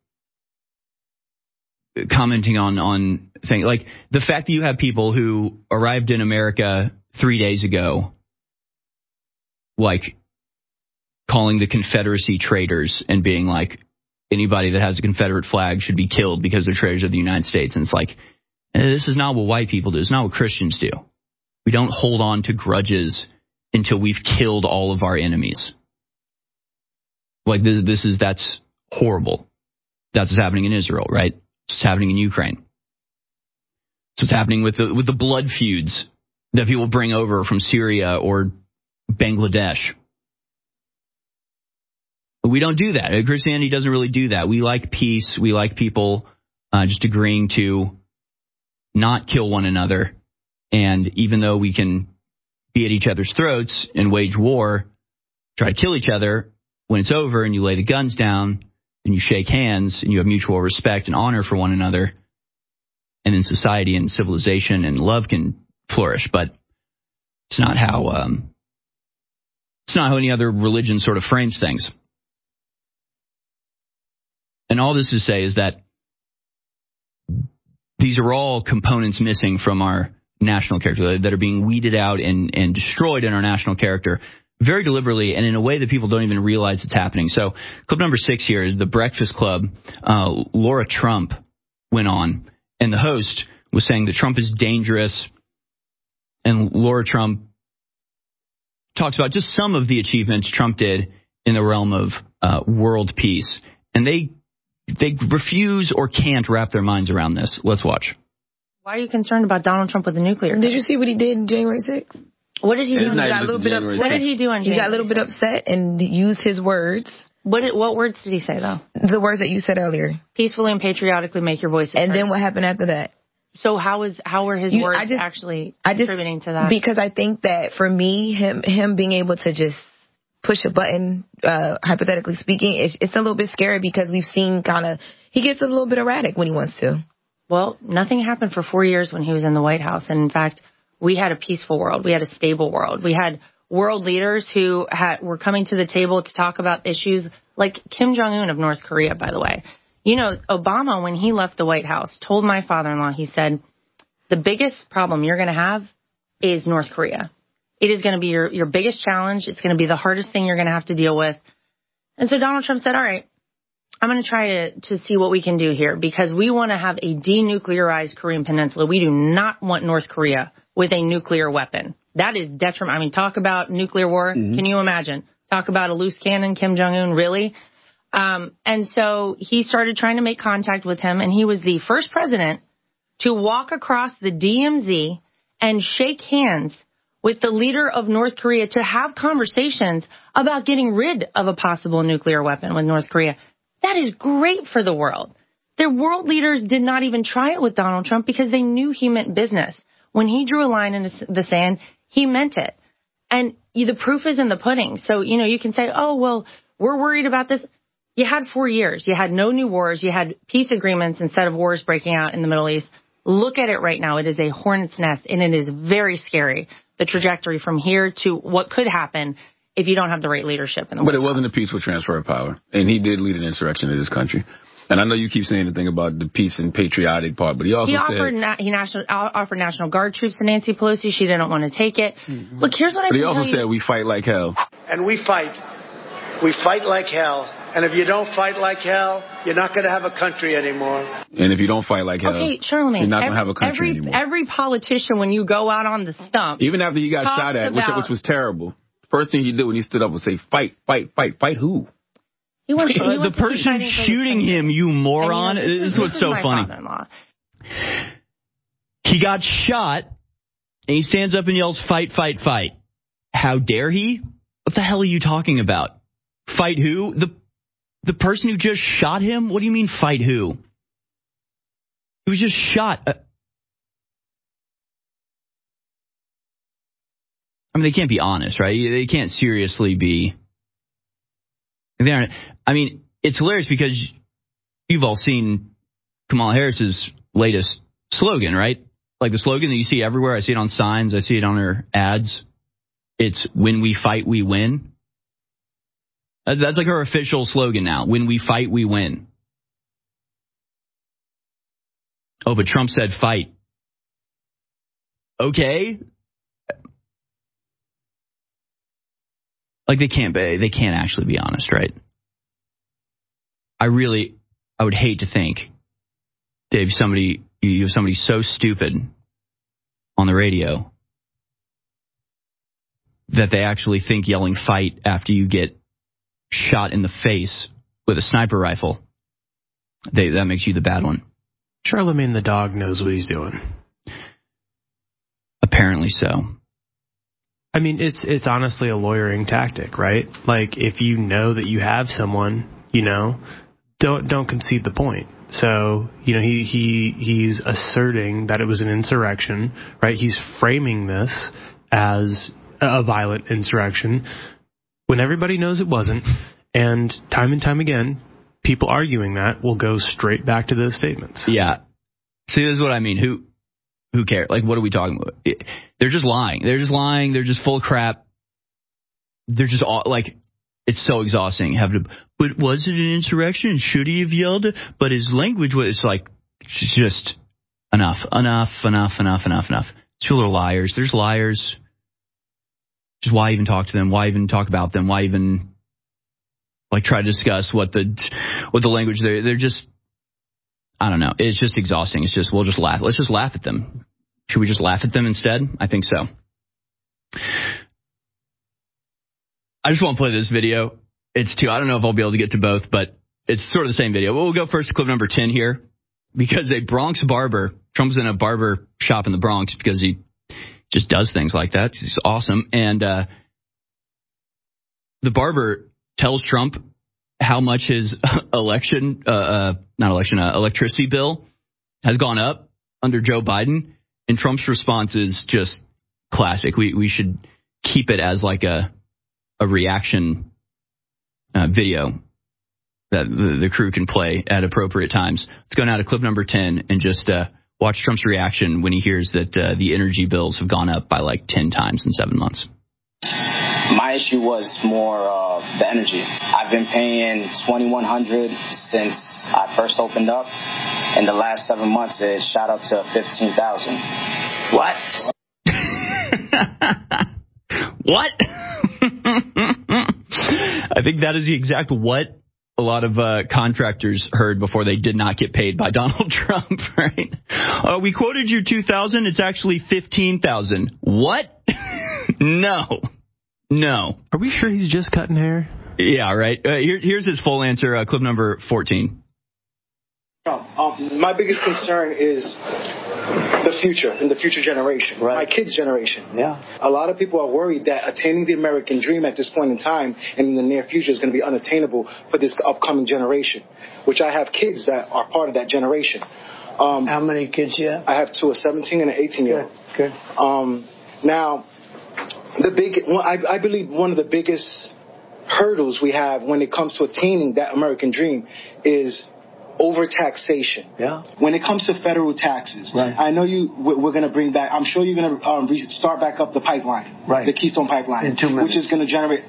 commenting on on things like the fact that you have people who arrived in America three days ago, like calling the Confederacy traitors and being like, anybody that has a Confederate flag should be killed because they're traitors of the United States. And it's like, this is not what white people do. It's not what Christians do. We don't hold on to grudges until we've killed all of our enemies. Like this, this is, that's horrible. That's what's happening in Israel, right? It's happening in Ukraine. It's what's happening with the, with the blood feuds that people bring over from Syria or Bangladesh. We don't do that. Christianity doesn't really do that. We like peace. We like people uh, just agreeing to not kill one another. And even though we can be at each other's throats and wage war, try to kill each other, when it's over and you lay the guns down and you shake hands and you have mutual respect and honor for one another, and then society and civilization and love can flourish. But it's not how um, it's not how any other religion sort of frames things. And all this to say is that these are all components missing from our national character that are being weeded out and, and destroyed in our national character very deliberately and in a way that people don't even realize it's happening. So clip number six here is The Breakfast Club. Uh, Laura Trump went on, and the host was saying that Trump is dangerous. And Laura Trump talks about just some of the achievements Trump did in the realm of uh, world peace. And they they refuse or can't wrap their minds around this. Let's watch. Why are you concerned about Donald Trump with the nuclear? Did you see what he did on January sixth? What did he do? He got a little bit upset. What did he do on January He got a little bit upset and used his words. What did, what words did he say, though? The words that you said earlier. Peacefully and patriotically make your voices heard. And then what happened after that? So how is how were his You- words I just- actually I just- contributing to that? Because I think that for me, him him being able to just push a button, uh, hypothetically speaking, it's, it's a little bit scary because we've seen kind of, he gets a little bit erratic when he wants to. Well, nothing happened for four years when he was in the White House. And in fact, we had a peaceful world. We had a stable world. We had world leaders who had, were coming to the table to talk about issues like Kim Jong-un of North Korea, by the way. You know, Obama, when he left the White House, told my father-in-law, he said, the biggest problem you're going to have is North Korea. It is going to be your, your biggest challenge. It's going to be the hardest thing you're going to have to deal with. And so Donald Trump said, all right, I'm going to try to, to see what we can do here because we want to have a denuclearized Korean Peninsula. We do not want North Korea with a nuclear weapon. That is detrimental. I mean, talk about nuclear war. Mm-hmm. Can you imagine? Talk about a loose cannon, Kim Jong-un, really? Um, and so he started trying to make contact with him, and he was the first president to walk across the D M Z and shake hands with the leader of North Korea to have conversations about getting rid of a possible nuclear weapon with North Korea. That is great for the world. Their world leaders did not even try it with Donald Trump because they knew he meant business. When he drew a line in the sand, he meant it. And the proof is in the pudding. So, you know, you can say, oh, well, we're worried about this. You had four years. You had no new wars. You had peace agreements instead of wars breaking out in the Middle East. Look at it right now. It is a hornet's nest, and it is very scary, the trajectory from here to what could happen if you don't have the right leadership in the But White it wasn't a peaceful transfer of power, and he did lead an insurrection in this country. And I know you keep saying the thing about the peace and patriotic part, but he also he said... offered na- he national, offered National Guard troops to Nancy Pelosi. She didn't want to take it. Mm-hmm. Look, here's what I But can he also tell you. said we fight like hell. And we fight. We fight like hell. And if you don't fight like hell, you're not going to have a country anymore. And if you don't fight like hell, Okay, Charlemagne, you're not going to every, have a country every, anymore. Every politician, when you go out on the stump, Even after he got talks shot at, which, about- which was terrible, first thing he did when he stood up was say, fight, fight, fight, fight who? He wants, he Uh, wants the to keep person fighting for shooting this him, you moron. And, you know, this, this is what's this so my funny. father-in-law. He got shot, and he stands up and yells, fight, fight, fight. How dare he? What the hell are you talking about? Fight who? The the person who just shot him? What do you mean fight who? He was just shot. Uh, I mean, they can't be honest, right? They can't seriously be. They aren't. I mean, it's hilarious because you've all seen Kamala Harris's latest slogan, right? Like the slogan that you see everywhere. I see it on signs. I see it on her ads. It's when we fight, we win. That's like her official slogan now. When we fight, we win. Oh, but Trump said fight. Okay. Like they can't be, they can't actually be honest, right? I really, I would hate to think, Dave, somebody, you have somebody so stupid on the radio that they actually think yelling fight after you get shot in the face with a sniper rifle, they, that makes you the bad one. Charlemagne the dog knows what he's doing. Apparently so. I mean, it's it's honestly a lawyering tactic, right? Like, if you know that you have someone, you know, don't don't concede the point. So, you know, he, he he's asserting that it was an insurrection, right? He's framing this as a violent insurrection when everybody knows it wasn't. And time and time again, people arguing that will go straight back to those statements. Yeah. See, this is what I mean. Who who cares? Like, what are we talking about? It, they're just lying. They're just lying. They're just full of crap. They're just all, like, it's so exhausting. Have to, but was it an insurrection? Should he have yelled? But his language was like, just enough, enough, enough, enough, enough, enough. People are liars. There's liars. Just why even talk to them? Why even talk about them? Why even like try to discuss what the what the language they're they're just, I don't know. It's just exhausting. It's just, we'll just laugh. Let's just laugh at them. Should we just laugh at them instead? I think so. I just want to play this video. It's two. I don't know if I'll be able to get to both, but it's sort of the same video. Well, we'll go first to clip number ten here, because a Bronx barber, Trump's in a barber shop in the Bronx because he just does things like that. He's awesome. And uh, the barber tells Trump how much his election, uh, uh, not election, uh, electricity bill has gone up under Joe Biden. And Trump's response is just classic. We we should keep it as like a a reaction uh, video that the, the crew can play at appropriate times. Let's go now to clip number ten and just uh, watch Trump's reaction when he hears that uh, the energy bills have gone up by like ten times in seven months. My issue was more uh, the energy. I've been paying twenty-one hundred dollars since I first opened up. In the last seven months, it shot up to fifteen thousand dollars. What? What? I think that is the exact what a lot of uh, contractors heard before they did not get paid by Donald Trump, right? Uh, we quoted you two thousand. It's actually fifteen thousand. What? No. No. Are we sure he's just cutting hair? Yeah, right. Uh, here, here's his full answer, uh, clip number fourteen. Um, my biggest concern is the future and the future generation, right. My kids' generation. Yeah. A lot of people are worried that attaining the American dream at this point in time and in the near future is going to be unattainable for this upcoming generation, which I have kids that are part of that generation. Um, How many kids you have? I have two, a seventeen and an eighteen-year-old. Good. Good. Um, now, the big, I, I believe one of the biggest hurdles we have when it comes to attaining that American dream is overtaxation. Yeah. When it comes to federal taxes, right. I know you. We're going to bring back. I'm sure you're going to um, start back up the pipeline, right? The Keystone Pipeline, in two minutes, which is going to generate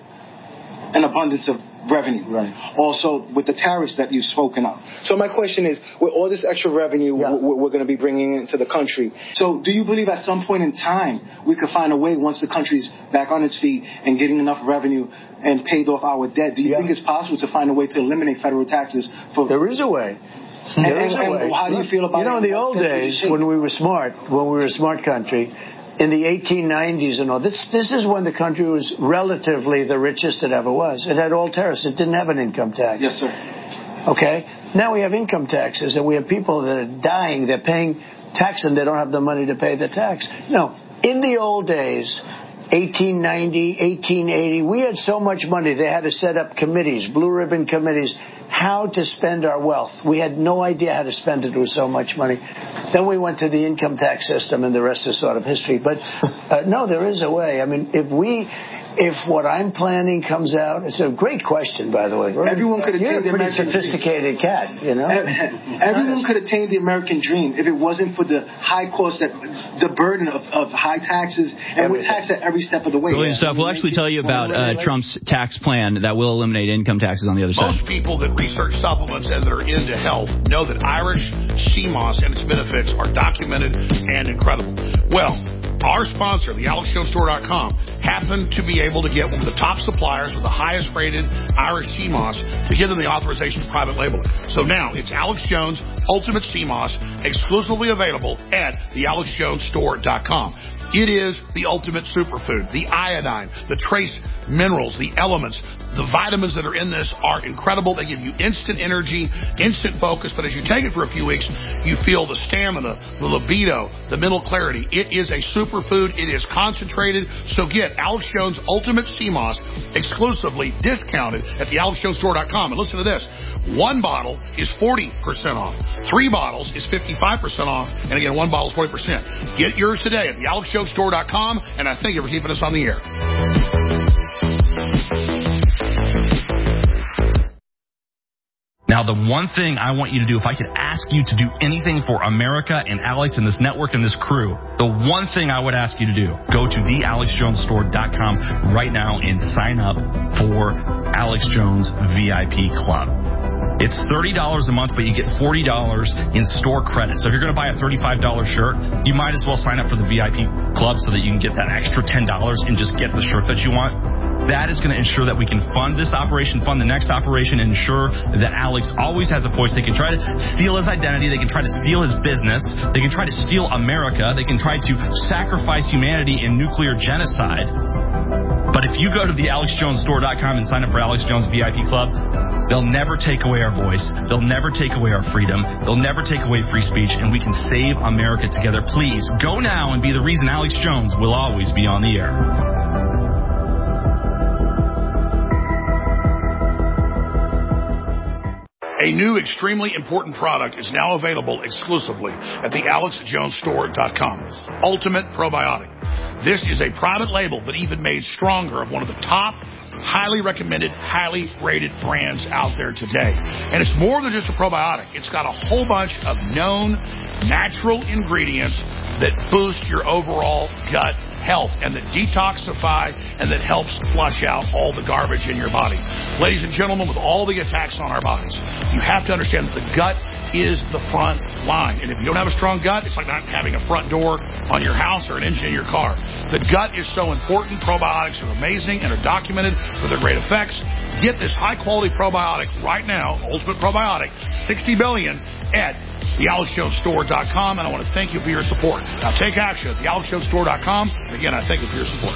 an abundance of revenue. Right. Also, with the tariffs that you've spoken of. So my question is, with all this extra revenue yeah. we're, we're going to be bringing into the country, so do you believe at some point in time we could find a way, once the country's back on its feet and getting enough revenue and paid off our debt, do you yeah. think it's possible to find a way to eliminate federal taxes? For there is a way. And, there is and, a way. and how do you feel about you know, it? in the old days, when we were smart, when we were a smart country, in the eighteen nineties and all, this this is when the country was relatively the richest it ever was. It had all tariffs. It didn't have an income tax. Yes, sir. Okay? Now we have income taxes, and we have people that are dying. They're paying tax, and they don't have the money to pay the tax. No. In the old days, eighteen ninety, eighteen eighty, we had so much money, they had to set up committees, blue ribbon committees, how to spend our wealth. We had no idea how to spend it with so much money. Then we went to the income tax system, and the rest is sort of history. But uh, no, there is a way. I mean, if we... If what I'm planning comes out, it's a great question, by the way. Everyone could attain You're a the pretty American sophisticated dream. cat, you know. Everyone could attain the American dream if it wasn't for the high cost, that the burden of, of high taxes, and we're taxed at every step of the way. Brilliant stuff. We'll actually tell you about uh, Trump's tax plan that will eliminate income taxes on the other side. Most people that research supplements and that are into health know that Irish sea moss and its benefits are documented and incredible. Well, our sponsor, the alex jones store dot com, happened to be able to get one of the top suppliers with the highest rated Irish sea moss to give them the authorization to private label it. So now it's Alex Jones Ultimate Sea Moss, exclusively available at the alex jones store dot com. It is the ultimate superfood, the iodine, the trace minerals, the elements, the vitamins that are in this are incredible. They give you instant energy, instant focus, but as you take it for a few weeks, you feel the stamina, the libido, the mental clarity. It is a superfood. It is concentrated. So get Alex Jones Ultimate Sea Moss exclusively discounted at the alex jones store dot com. And listen to this. One bottle is forty percent off. Three bottles is fifty-five percent off. And again, one bottle is forty percent. Get yours today at the alex jones store dot com. And I thank you for keeping us on the air. Now, the one thing I want you to do, if I could ask you to do anything for America and Alex and this network and this crew, the one thing I would ask you to do, go to the alex jones store dot com right now and sign up for Alex Jones V I P Club. It's thirty dollars a month, but you get forty dollars in store credit. So if you're going to buy a thirty-five dollars shirt, you might as well sign up for the V I P Club so that you can get that extra ten dollars and just get the shirt that you want. That is going to ensure that we can fund this operation, fund the next operation, and ensure that Alex always has a voice. They can try to steal his identity. They can try to steal his business. They can try to steal America. They can try to sacrifice humanity in nuclear genocide. But if you go to the alex jones store dot com and sign up for Alex Jones V I P Club, they'll never take away our voice. They'll never take away our freedom. They'll never take away free speech, and we can save America together. Please go now and be the reason Alex Jones will always be on the air. A new extremely important product is now available exclusively at the alex jones store dot com. Ultimate Probiotic. This is a private label, but even made stronger, of one of the top, highly recommended, highly rated brands out there today. And it's more than just a probiotic. It's got a whole bunch of known natural ingredients that boost your overall gut health and that detoxify and that helps flush out all the garbage in your body. Ladies and gentlemen, with all the attacks on our bodies, you have to understand that the gut is the front line. And if you don't have a strong gut, it's like not having a front door on your house or an engine in your car. The gut is so important. Probiotics are amazing and are documented for their great effects. Get this high-quality probiotic right now, Ultimate Probiotic, sixty billion dollars at the alex jones store dot com. And I want to thank you for your support. Now take action at the alex jones store dot com. Again, I thank you for your support.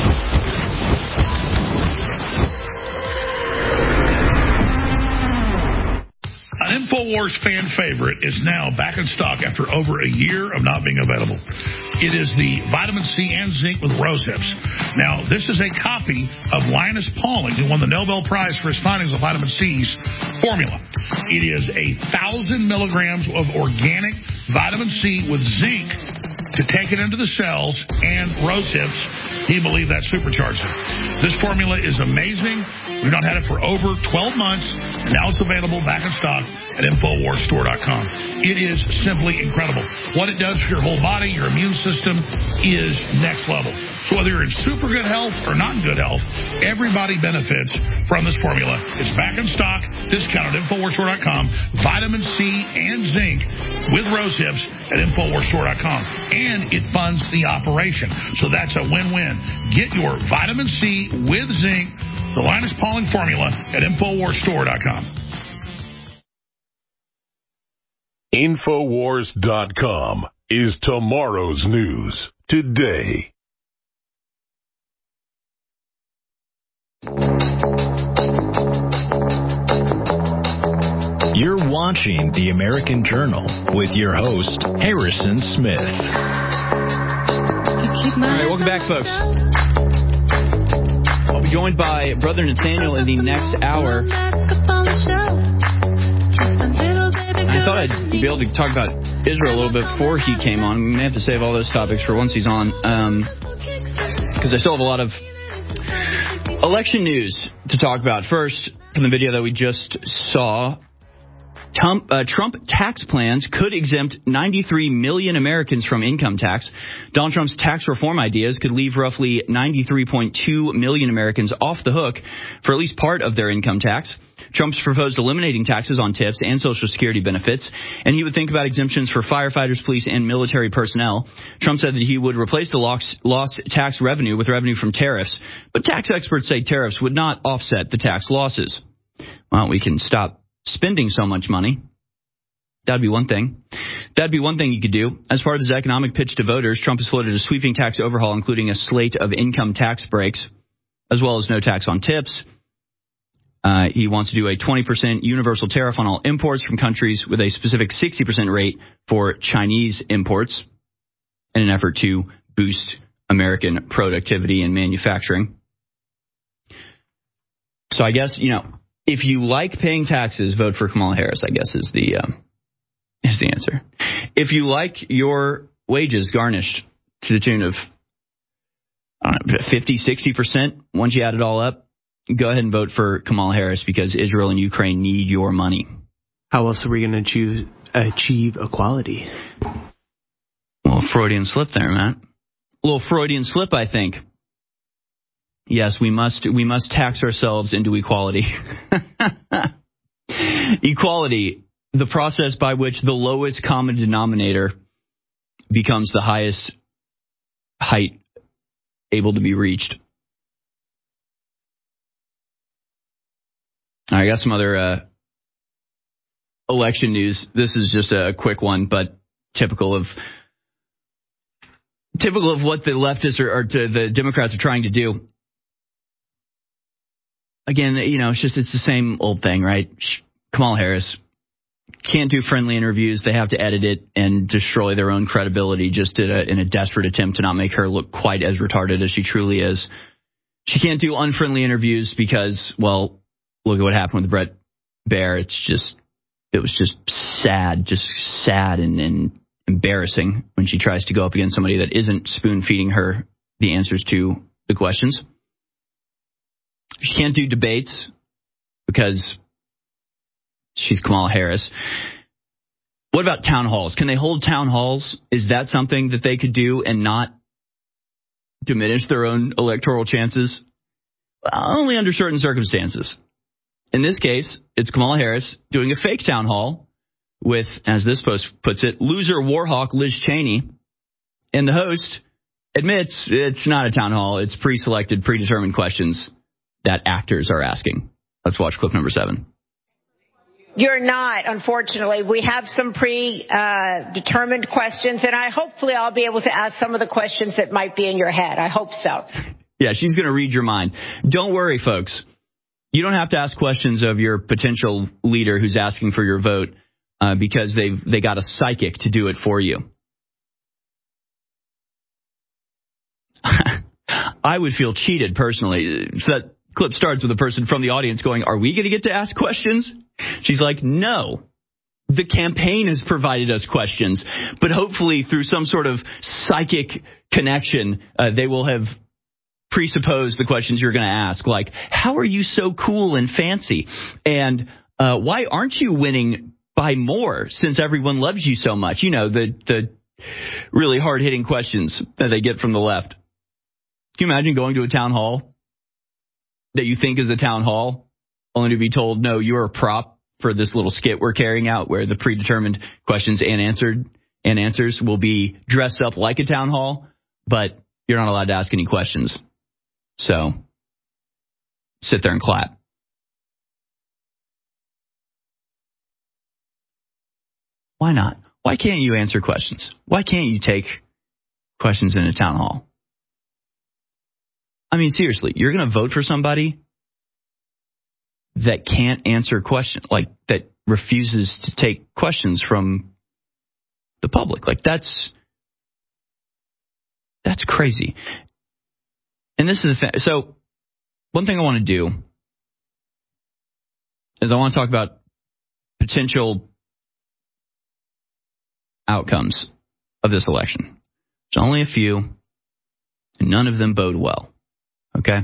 An InfoWars fan favorite is now back in stock after over a year of not being available. It is the vitamin C and zinc with rose hips. Now, this is a copy of Linus Pauling, who won the Nobel Prize for his findings of vitamin C's formula. It is a thousand milligrams of organic vitamin C with zinc to take it into the cells, and rose hips, he believed that supercharged it. This formula is amazing. We've not had it for over twelve months, and now it's available back in stock at infowars store dot com. It is simply incredible. What it does for your whole body, your immune system, is next level. So whether you're in super good health or not in good health, everybody benefits from this formula. It's back in stock, discounted at infowars store dot com. Vitamin C and zinc with rose hips at infowars store dot com. And it funds the operation. So that's a win-win. Get your vitamin C with zinc, the Linus Pauling formula, at infowars store dot com. infowars dot com is tomorrow's news today. You're watching The American Journal with your host, Harrison Smith. All right, welcome back, folks. I'll be joined by Brother Nathaniel in the next hour. I thought I'd be able to talk about Israel a little bit before he came on. We may have to save all those topics for once he's on, because um, I still have a lot of election news to talk about. First, from the video that we just saw, Trump, uh, Trump tax plans could exempt ninety-three million Americans from income tax. Donald Trump's tax reform ideas could leave roughly ninety-three point two million Americans off the hook for at least part of their income tax. Trump's proposed eliminating taxes on tips and Social Security benefits, and he would think about exemptions for firefighters, police, and military personnel. Trump said that he would replace the lost tax revenue with revenue from tariffs, but tax experts say tariffs would not offset the tax losses. Well, we can stop spending so much money. That'd be one thing. That'd be one thing you could do. As part of his economic pitch to voters, Trump has floated a sweeping tax overhaul, including a slate of income tax breaks. as well as no tax on tips. Uh, he wants to do a twenty percent universal tariff on all imports from countries with a specific sixty percent rate for Chinese imports in an effort to boost American productivity and manufacturing. So I guess, you know, if you like paying taxes, vote for Kamala Harris, I guess is the, uh, is the answer. If you like your wages garnished to the tune of I don't know, fifty, sixty percent, once you add it all up, go ahead and vote for Kamala Harris because Israel and Ukraine need your money. How else are we going to achieve, achieve equality? Well, Freudian slip there, Matt. A little Freudian slip, I think. Yes, we must we must tax ourselves into equality. Equality, the process by which the lowest common denominator becomes the highest height able to be reached. I got some other uh, election news. This is just a quick one, but typical of typical of what the leftists are, or to the Democrats are trying to do. Again, you know, it's just it's the same old thing, right? Kamala Harris can't do friendly interviews. They have to edit it and destroy their own credibility just in a, in a desperate attempt to not make her look quite as retarded as she truly is. She can't do unfriendly interviews because, well, look at what happened with Brett Baier. It's just, it was just sad, just sad and, and embarrassing when she tries to go up against somebody that isn't spoon feeding her the answers to the questions. She can't do debates because she's Kamala Harris. What about town halls? Can they hold town halls? Is that something that they could do and not diminish their own electoral chances? Only under certain circumstances. In this case, it's Kamala Harris doing a fake town hall with, as this post puts it, loser warhawk Liz Cheney. And the host admits it's not a town hall. It's pre-selected, predetermined questions that actors are asking. Let's watch clip number seven. You're not, unfortunately. We have some pre-determined uh, questions, and I hopefully I'll be able to ask some of the questions that might be in your head. I hope so. Yeah, she's going to read your mind. Don't worry, folks. You don't have to ask questions of your potential leader who's asking for your vote uh, because they've they got a psychic to do it for you. I would feel cheated personally. So that clip starts with a person from the audience going, "Are we going to get to ask questions?" She's like, "No. The campaign has provided us questions, but hopefully through some sort of psychic connection, uh, they will have presupposed the questions you're going to ask, like, how are you so cool and fancy? And uh, why aren't you winning by more since everyone loves you so much?" You know, the the really hard-hitting questions that they get from the left. Can you imagine going to a town hall that you think is a town hall, only to be told, no, you're a prop for this little skit we're carrying out where the predetermined questions and answered and answers will be dressed up like a town hall, but you're not allowed to ask any questions. So sit there and clap. Why not? Why can't you answer questions? Why can't you take questions in a town hall? I mean, seriously, you're going to vote for somebody that can't answer questions, like that refuses to take questions from the public. Like that's that's crazy. And this is the thing. So one thing I want to do is I want to talk about potential outcomes of this election. There's only a few, and none of them bode well. Okay?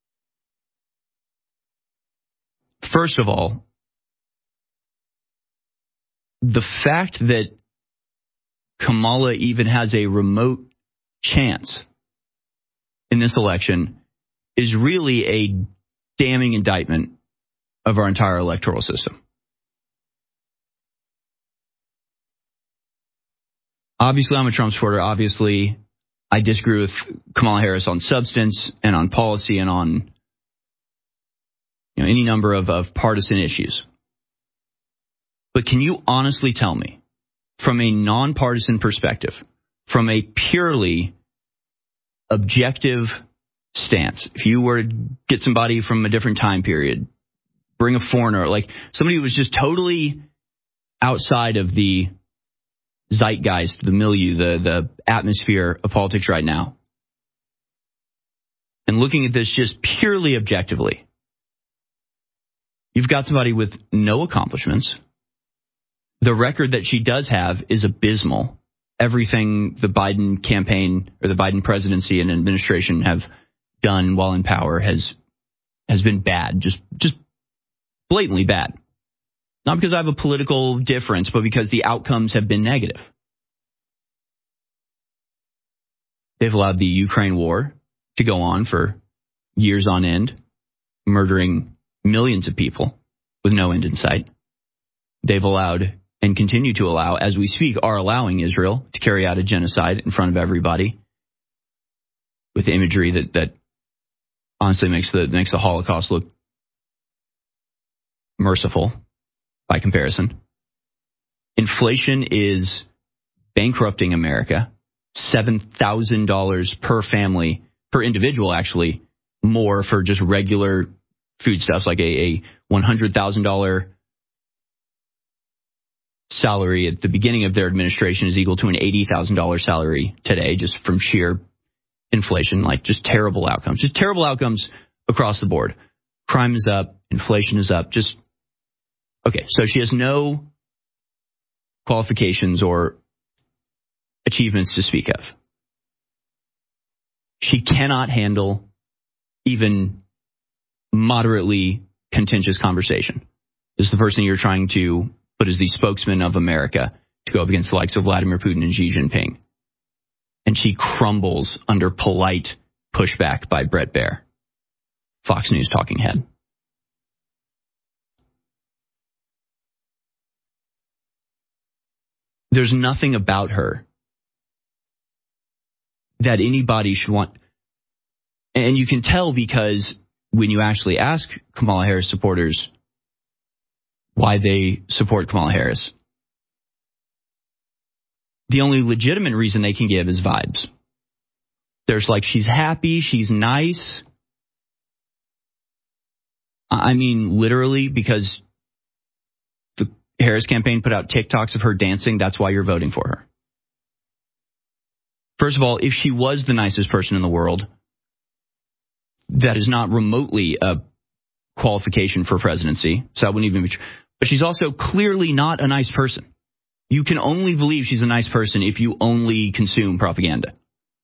First of all, the fact that Kamala even has a remote chance in this election is really a damning indictment of our entire electoral system. Obviously, I'm a Trump supporter. Obviously, I disagree with Kamala Harris on substance and on policy and on you know, any number of, of partisan issues. But can you honestly tell me, from a nonpartisan perspective, from a purely objective stance. If you were to get somebody from a different time period, bring a foreigner, like somebody who was just totally outside of the zeitgeist, the milieu, the, the atmosphere of politics right now, and looking at this just purely objectively, you've got somebody with no accomplishments. The record that she does have is abysmal. Everything the Biden campaign or the Biden presidency and administration have done while in power has has been bad, just just blatantly bad. Not because I have a political difference, but because the outcomes have been negative. They've allowed the Ukraine war to go on for years on end, murdering millions of people with no end in sight. They've allowed and continue to allow, as we speak, are allowing Israel to carry out a genocide in front of everybody with imagery that, that honestly makes the makes the Holocaust look merciful by comparison. Inflation is bankrupting America. seven thousand dollars per family, per individual, actually, more for just regular foodstuffs, like a, a one hundred thousand dollars salary at the beginning of their administration is equal to an eighty thousand dollars salary today, just from sheer inflation. Like, just terrible outcomes. Just terrible outcomes across the board. Crime is up. Inflation is up. Just, okay, so she has no qualifications or achievements to speak of. She cannot handle even moderately contentious conversation. This is the person you're trying to put as the spokesman of America to go up against the likes of Vladimir Putin and Xi Jinping. And she crumbles under polite pushback by Bret Baier, Fox News talking head. There's nothing about her that anybody should want. And you can tell because when you actually ask Kamala Harris supporters why they support Kamala Harris, the only legitimate reason they can give is vibes. There's like, she's happy, she's nice. I mean, literally, because the Harris campaign put out TikToks of her dancing, that's why you're voting for her. First of all, if she was the nicest person in the world, that is not remotely a qualification for presidency, so that wouldn't even be true. But she's also clearly not a nice person. You can only believe she's a nice person if you only consume propaganda.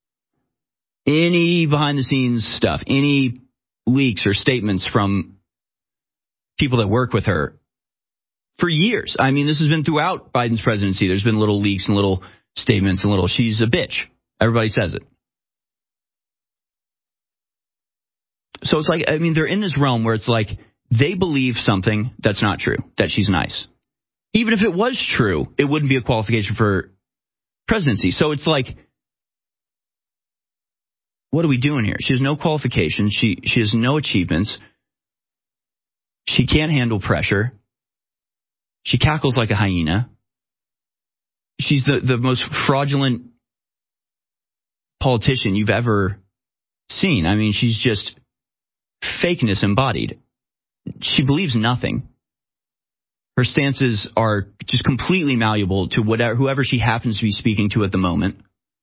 Any behind-the-scenes stuff, any leaks or statements from people that work with her for years. I mean, this has been throughout Biden's presidency. There's been little leaks and little statements and little, she's a bitch. Everybody says it. So it's like, I mean, they're in this realm where it's like they believe something that's not true, that she's nice. Even if it was true, it wouldn't be a qualification for presidency. So it's like, what are we doing here? She has no qualifications. She she has no achievements. She can't handle pressure. She cackles like a hyena. She's the, the most fraudulent politician you've ever seen. I mean, she's just fakeness embodied. She believes nothing. Her stances are just completely malleable to whatever whoever she happens to be speaking to at the moment.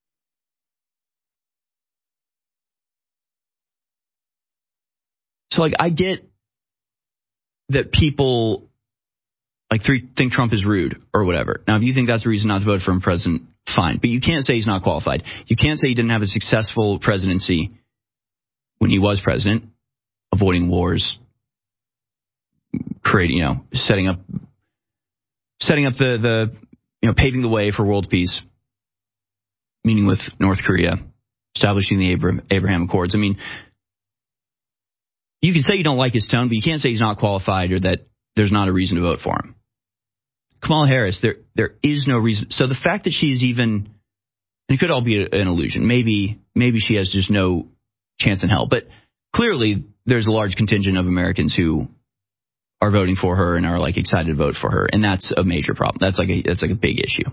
So, like, I get that people like think Trump is rude or whatever. Now, if you think that's a reason not to vote for him president, fine. But you can't say he's not qualified. You can't say he didn't have a successful presidency when he was president, avoiding wars, creating, you know, setting up, setting up the, the, you know, paving the way for world peace, meeting with North Korea, establishing the Abraham, Abraham Accords. I mean, you can say you don't like his tone, but you can't say he's not qualified or that there's not a reason to vote for him. Kamala Harris, there there is no reason. So the fact that she's even, and it could all be an illusion. Maybe maybe she has just no chance in hell. But clearly, there's a large contingent of Americans who are voting for her and are like excited to vote for her, and that's a major problem. That's like a that's like a big issue.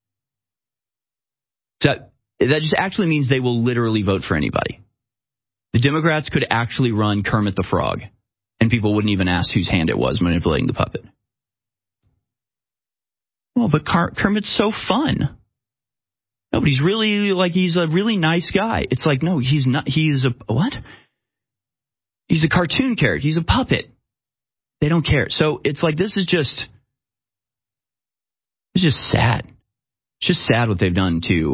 So that that just actually means they will literally vote for anybody. The Democrats could actually run Kermit the Frog, and people wouldn't even ask whose hand it was manipulating the puppet. Well, but Car- Kermit's so fun. No, but he's really, like, he's a really nice guy. It's like, no, he's not, he is a, what? He's a cartoon character. He's a puppet. They don't care. So it's like, this is just, it's just sad. It's just sad what they've done to,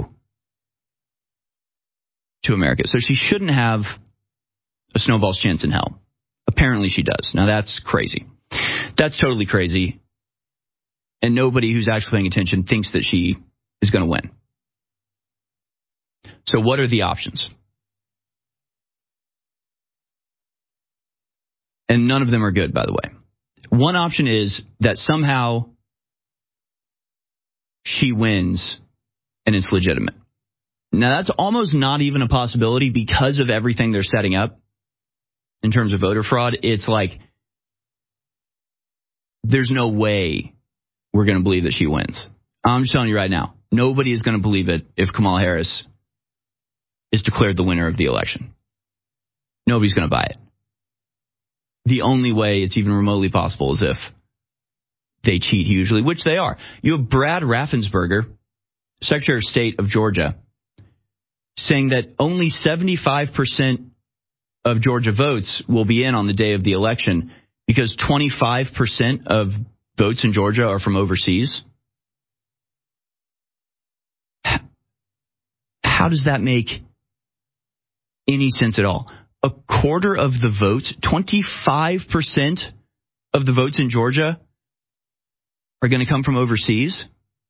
to America. So she shouldn't have a snowball's chance in hell. Apparently she does. Now that's crazy. That's totally crazy. And nobody who's actually paying attention thinks that she is going to win. So what are the options? And none of them are good, by the way. One option is that somehow she wins and it's legitimate. Now, that's almost not even a possibility because of everything they're setting up in terms of voter fraud. It's like there's no way we're going to believe that she wins. I'm just telling you right now, nobody is going to believe it if Kamala Harris is declared the winner of the election. Nobody's going to buy it. The only way it's even remotely possible is if they cheat hugely, which they are. You have Brad Raffensperger, Secretary of State of Georgia, saying that only seventy-five percent of Georgia votes will be in on the day of the election because twenty-five percent of votes in Georgia are from overseas. How does that make any sense at all? A quarter of the votes, twenty-five percent of the votes in Georgia are going to come from overseas?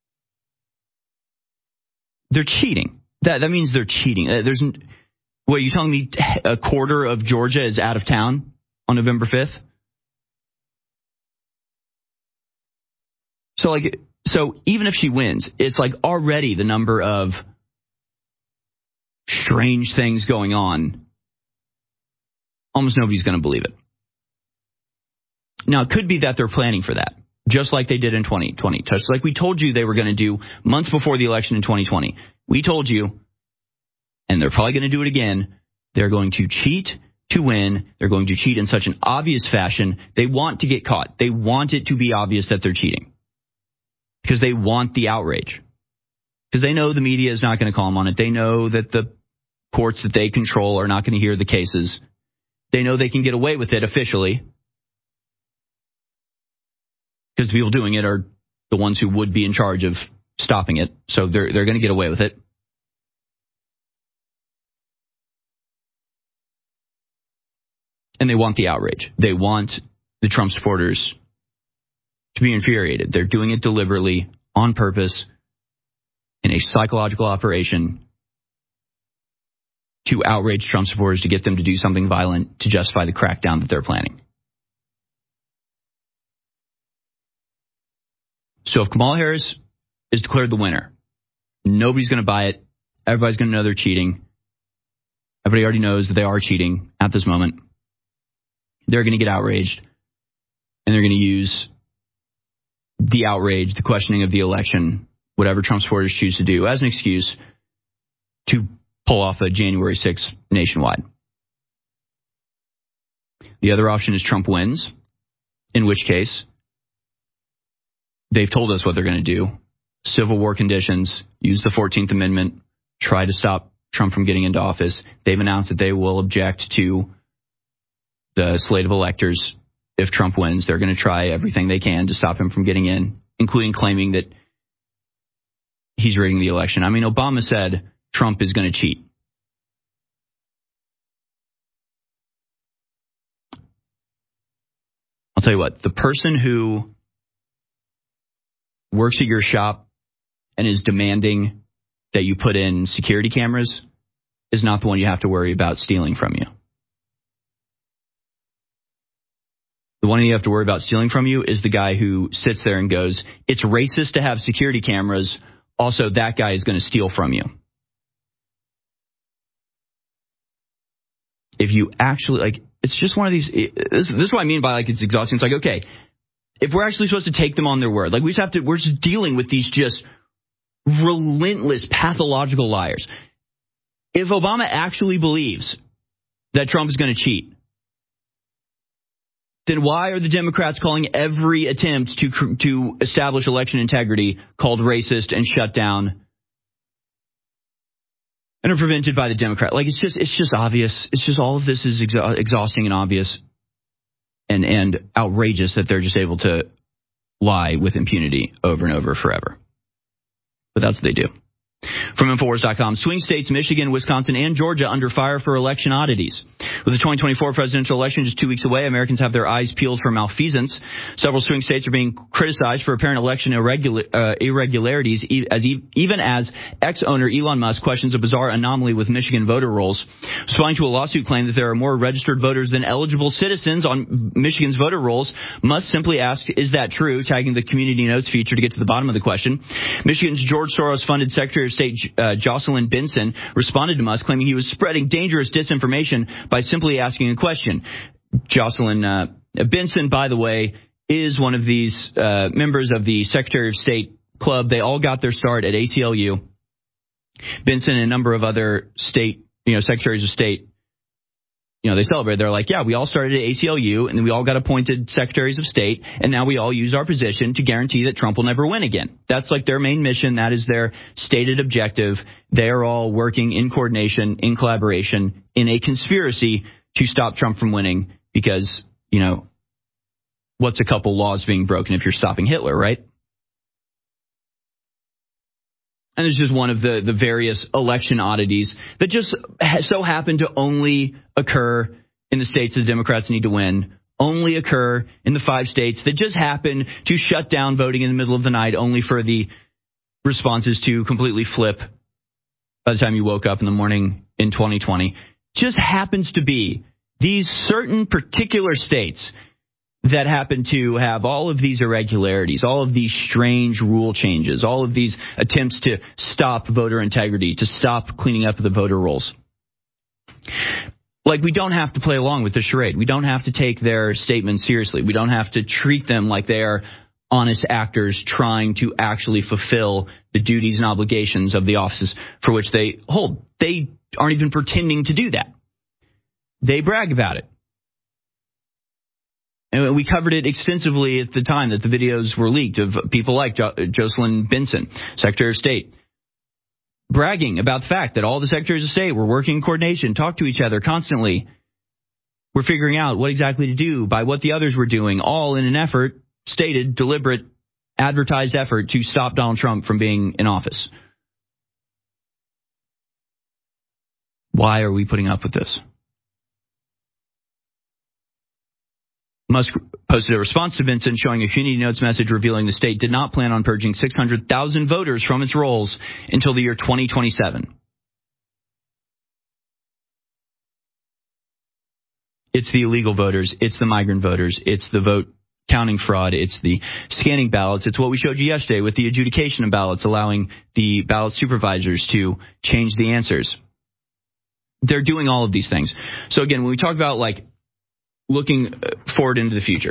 They're cheating. That that means they're cheating. Uh, there's, what, are you telling me a quarter of Georgia is out of town on November fifth? So like, so even if she wins, it's like already the number of strange things going on. Almost nobody's going to believe it. Now, it could be that they're planning for that, just like they did in twenty twenty. Just like we told you they were going to do months before the election in twenty twenty. We told you, and they're probably going to do it again, they're going to cheat to win. They're going to cheat in such an obvious fashion. They want to get caught. They want it to be obvious that they're cheating because they want the outrage. Because they know the media is not going to call them on it. They know that the courts that they control are not going to hear the cases. They know they can get away with it officially because the people doing it are the ones who would be in charge of stopping it. So they're they're going to get away with it. And they want the outrage. They want the Trump supporters to be infuriated. They're doing it deliberately, on purpose, in a psychological operation to outrage Trump supporters, to get them to do something violent to justify the crackdown that they're planning. So if Kamala Harris is declared the winner, nobody's going to buy it. Everybody's going to know they're cheating. Everybody already knows that they are cheating at this moment. They're going to get outraged, and they're going to use the outrage, the questioning of the election, whatever Trump supporters choose to do, as an excuse to pull off a January sixth nationwide. The other option is Trump wins, in which case they've told us what they're going to do. Civil war conditions, use the fourteenth Amendment, try to stop Trump from getting into office. They've announced that they will object to the slate of electors if Trump wins. They're going to try everything they can to stop him from getting in, including claiming that he's rigging the election. I mean, Obama said Trump is going to cheat. I'll tell you what, the person who works at your shop and is demanding that you put in security cameras is not the one you have to worry about stealing from you. The one you have to worry about stealing from you is the guy who sits there and goes, it's racist to have security cameras. Also, that guy is going to steal from you. If you actually, like, it's just one of these, this, this is what I mean by, like, it's exhausting. It's like, okay, if we're actually supposed to take them on their word, like, we just have to, we're just dealing with these just relentless, pathological liars. If Obama actually believes that Trump is going to cheat, then why are the Democrats calling every attempt to to establish election integrity called racist and shut down and are prevented by the Democrat? Like, it's just it's just obvious. It's just all of this is exa- exhausting and obvious and, and outrageous that they're just able to lie with impunity over and over forever. But that's what they do. From Infowars dot com, swing states Michigan, Wisconsin, and Georgia under fire for election oddities. With the twenty twenty-four presidential election just two weeks away, Americans have their eyes peeled for malfeasance. Several swing states are being criticized for apparent election irregular, uh, irregularities, as e- even as ex-owner Elon Musk questions a bizarre anomaly with Michigan voter rolls. Responding to a lawsuit claim that there are more registered voters than eligible citizens on Michigan's voter rolls, Musk simply asked, is that true, tagging the community notes feature to get to the bottom of the question. Michigan's George Soros-funded Secretary of State uh, Jocelyn Benson responded to Musk, claiming he was spreading dangerous disinformation by simply asking a question. Jocelyn uh, Benson, by the way, is one of these uh, members of the Secretary of State Club. They all got their start at A C L U. Benson and a number of other state, you know, secretaries of state, you know, they celebrate. They're like, yeah, we all started at A C L U, and then we all got appointed secretaries of state, and now we all use our position to guarantee that Trump will never win again. That's like their main mission. That is their stated objective. They are all working in coordination, in collaboration, in a conspiracy to stop Trump from winning because, you know, what's a couple laws being broken if you're stopping Hitler, right? And it's just one of the, the various election oddities that just so happen to only occur in the states that the Democrats need to win, only occur in the five states that just happen to shut down voting in the middle of the night, only for the responses to completely flip by the time you woke up in the morning in twenty twenty. Just happens to be these certain particular states that happen to have all of these irregularities, all of these strange rule changes, all of these attempts to stop voter integrity, to stop cleaning up the voter rolls. Like, we don't have to play along with the charade. We don't have to take their statements seriously. We don't have to treat them like they are honest actors trying to actually fulfill the duties and obligations of the offices for which they hold. They aren't even pretending to do that. They brag about it. And we covered it extensively at the time that the videos were leaked of people like jo- Jocelyn Benson, Secretary of State, bragging about the fact that all the secretaries of state were working in coordination, talk to each other constantly. We're figuring out what exactly to do by what the others were doing, all in an effort, stated, deliberate, advertised effort to stop Donald Trump from being in office. Why are we putting up with this? Musk posted a response to Benson showing a community notes message revealing the state did not plan on purging six hundred thousand voters from its rolls until the year twenty twenty-seven. It's the illegal voters. It's the migrant voters. It's the vote counting fraud. It's the scanning ballots. It's what we showed you yesterday with the adjudication of ballots, allowing the ballot supervisors to change the answers. They're doing all of these things. So again, when we talk about like looking forward into the future,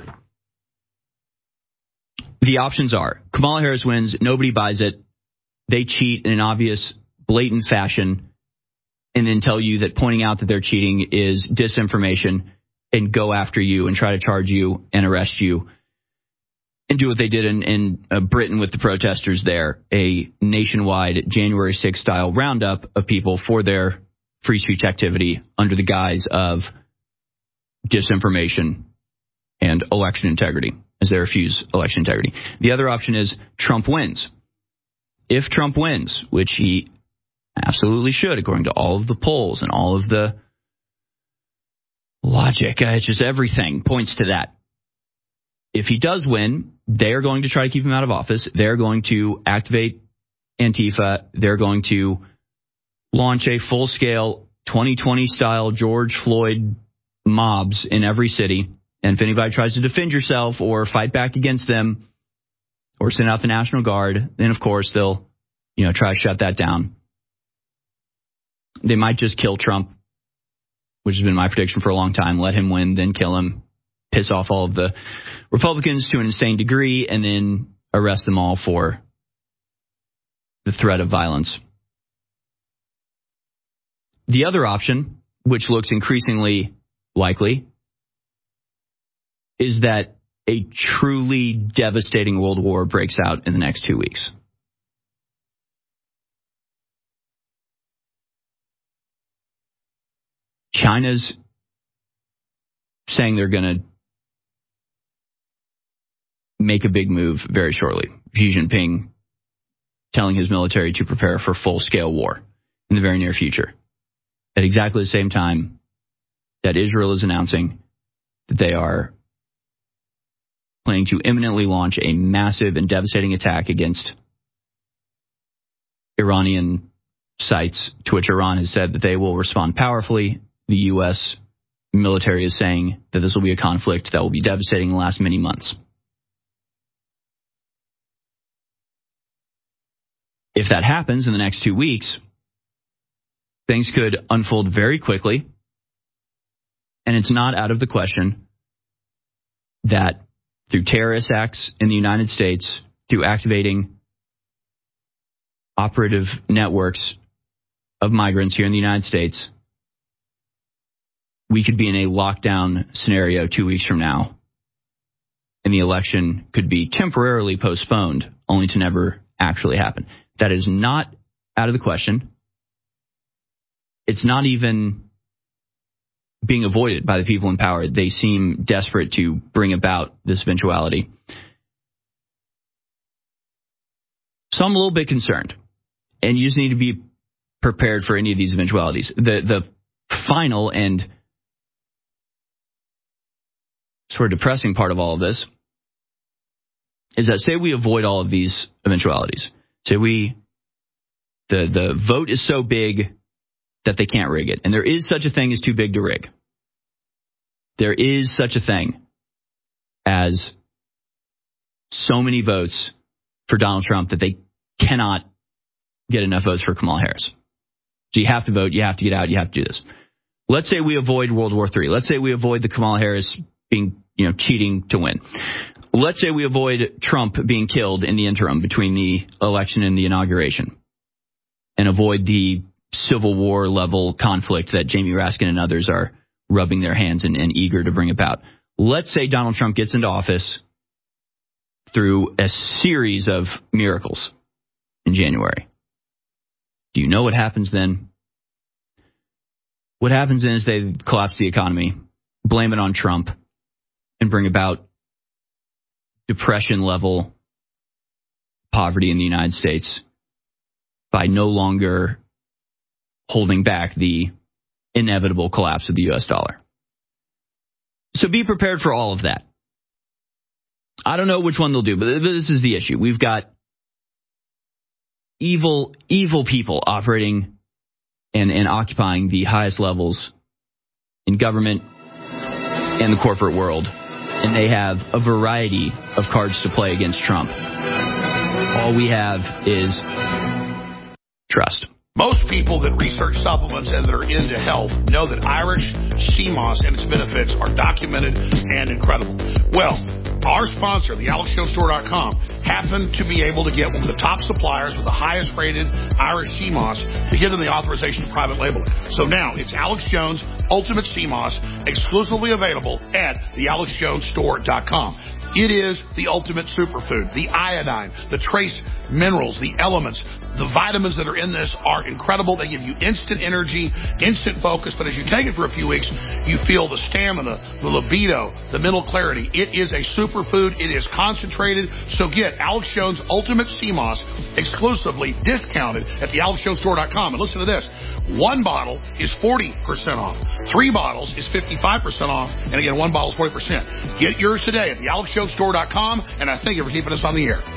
the options are Kamala Harris wins, nobody buys it, they cheat in an obvious, blatant fashion, and then tell you that pointing out that they're cheating is disinformation and go after you and try to charge you and arrest you and do what they did in, in uh, Britain with the protesters there, a nationwide January sixth style roundup of people for their free speech activity under the guise of disinformation and election integrity, as they refuse election integrity. The other option is Trump wins. If Trump wins, which he absolutely should, according to all of the polls and all of the logic, uh, it's just everything points to that. If he does win, they're going to try to keep him out of office. They're going to activate Antifa. They're going to launch a full-scale twenty twenty style George Floyd mobs in every city, and if anybody tries to defend yourself or fight back against them or send out the National Guard, then of course they'll, you know, try to shut that down. They might just kill Trump, which has been my prediction for a long time. Let him win, then kill him, piss off all of the Republicans to an insane degree, and then arrest them all for the threat of violence. The other option, which looks increasingly likely, is that a truly devastating world war breaks out in the next two weeks. China's saying they're going to make a big move very shortly. Xi Jinping telling his military to prepare for full-scale war in the very near future. At exactly the same time that Israel is announcing that they are planning to imminently launch a massive and devastating attack against Iranian sites, to which Iran has said that they will respond powerfully. The U S military is saying that this will be a conflict that will be devastating in the last many months. If that happens in the next two weeks, things could unfold very quickly, and it's not out of the question that through terrorist acts in the United States, through activating operative networks of migrants here in the United States, we could be in a lockdown scenario two weeks from now, and the election could be temporarily postponed, only to never actually happen. That is not out of the question. It's not even being avoided by the people in power. They seem desperate to bring about this eventuality. So I'm a little bit concerned, and you just need to be prepared for any of these eventualities. The the final and sort of depressing part of all of this is that, say we avoid all of these eventualities. Say we, the the vote is so big that they can't rig it. And there is such a thing as too big to rig. There is such a thing as so many votes for Donald Trump that they cannot get enough votes for Kamala Harris. So you have to vote, you have to get out, you have to do this. Let's say we avoid World War Three. Let's say we avoid the Kamala Harris being, you know, cheating to win. Let's say we avoid Trump being killed in the interim between the election and the inauguration, and avoid the Civil War level conflict that Jamie Raskin and others are rubbing their hands in and eager to bring about. Let's say Donald Trump gets into office through a series of miracles in January. Do you know what happens then? What happens then is they collapse the economy, blame it on Trump, and bring about depression-level poverty in the United States by no longer holding back the inevitable collapse of the U S dollar. So be prepared for all of that. I don't know which one they'll do, but this is the issue. We've got evil, evil people operating and, and occupying the highest levels in government and the corporate world. And they have a variety of cards to play against Trump. All we have is trust. Most people that research supplements and that are into health know that Irish Sea Moss and its benefits are documented and incredible. Well, our sponsor, the Alex Jones Store dot com, happened to be able to get one of the top suppliers with the highest rated Irish Sea Moss to give them the authorization to private label it. So now it's Alex Jones Ultimate Sea Moss, exclusively available at the Alex Jones Store dot com. It is the ultimate superfood. The iodine, the trace minerals, the elements, the vitamins that are in this are incredible. They give you instant energy, instant focus. But as you take it for a few weeks, you feel the stamina, the libido, the mental clarity. It is a superfood. It is concentrated. So get Alex Jones Ultimate Sea Moss exclusively discounted at the Alex Jones Store dot com. And listen to this. One bottle is forty percent off. Three bottles is fifty-five percent off. And again, one bottle is forty percent. Get yours today at the Alex Jones Store dot com. And I thank you for keeping us on the air.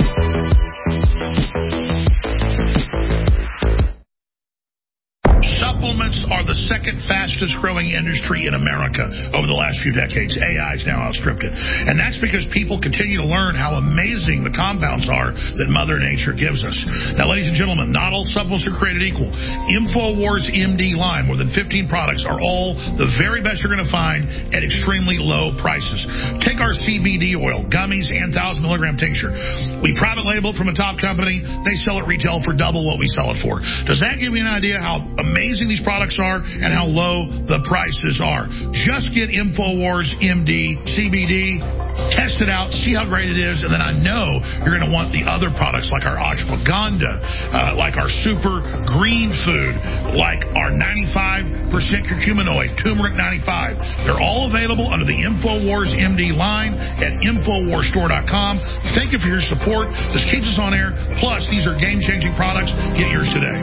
Supplements are the second fastest growing industry in America over the last few decades. A I has now outstripped it. And that's because people continue to learn how amazing the compounds are that Mother Nature gives us. Now, ladies and gentlemen, not all supplements are created equal. InfoWars M D line, more than fifteen products, are all the very best you're going to find at extremely low prices. Take our C B D oil, gummies, and one thousand milligram tincture. We private label it from a top company. They sell it retail for double what we sell it for. Does that give you an idea how amazing these products are? and how low the prices are. Just get InfoWars M D C B D, test it out, see how great it is, and then I know you're going to want the other products like our ashwagandha, uh, like our super green food, like our ninety-five percent curcuminoid, turmeric ninety-five. They're all available under the InfoWars M D line at InfoWars Store dot com. Thank you for your support. This keeps us on air. Plus, these are game-changing products. Get yours today.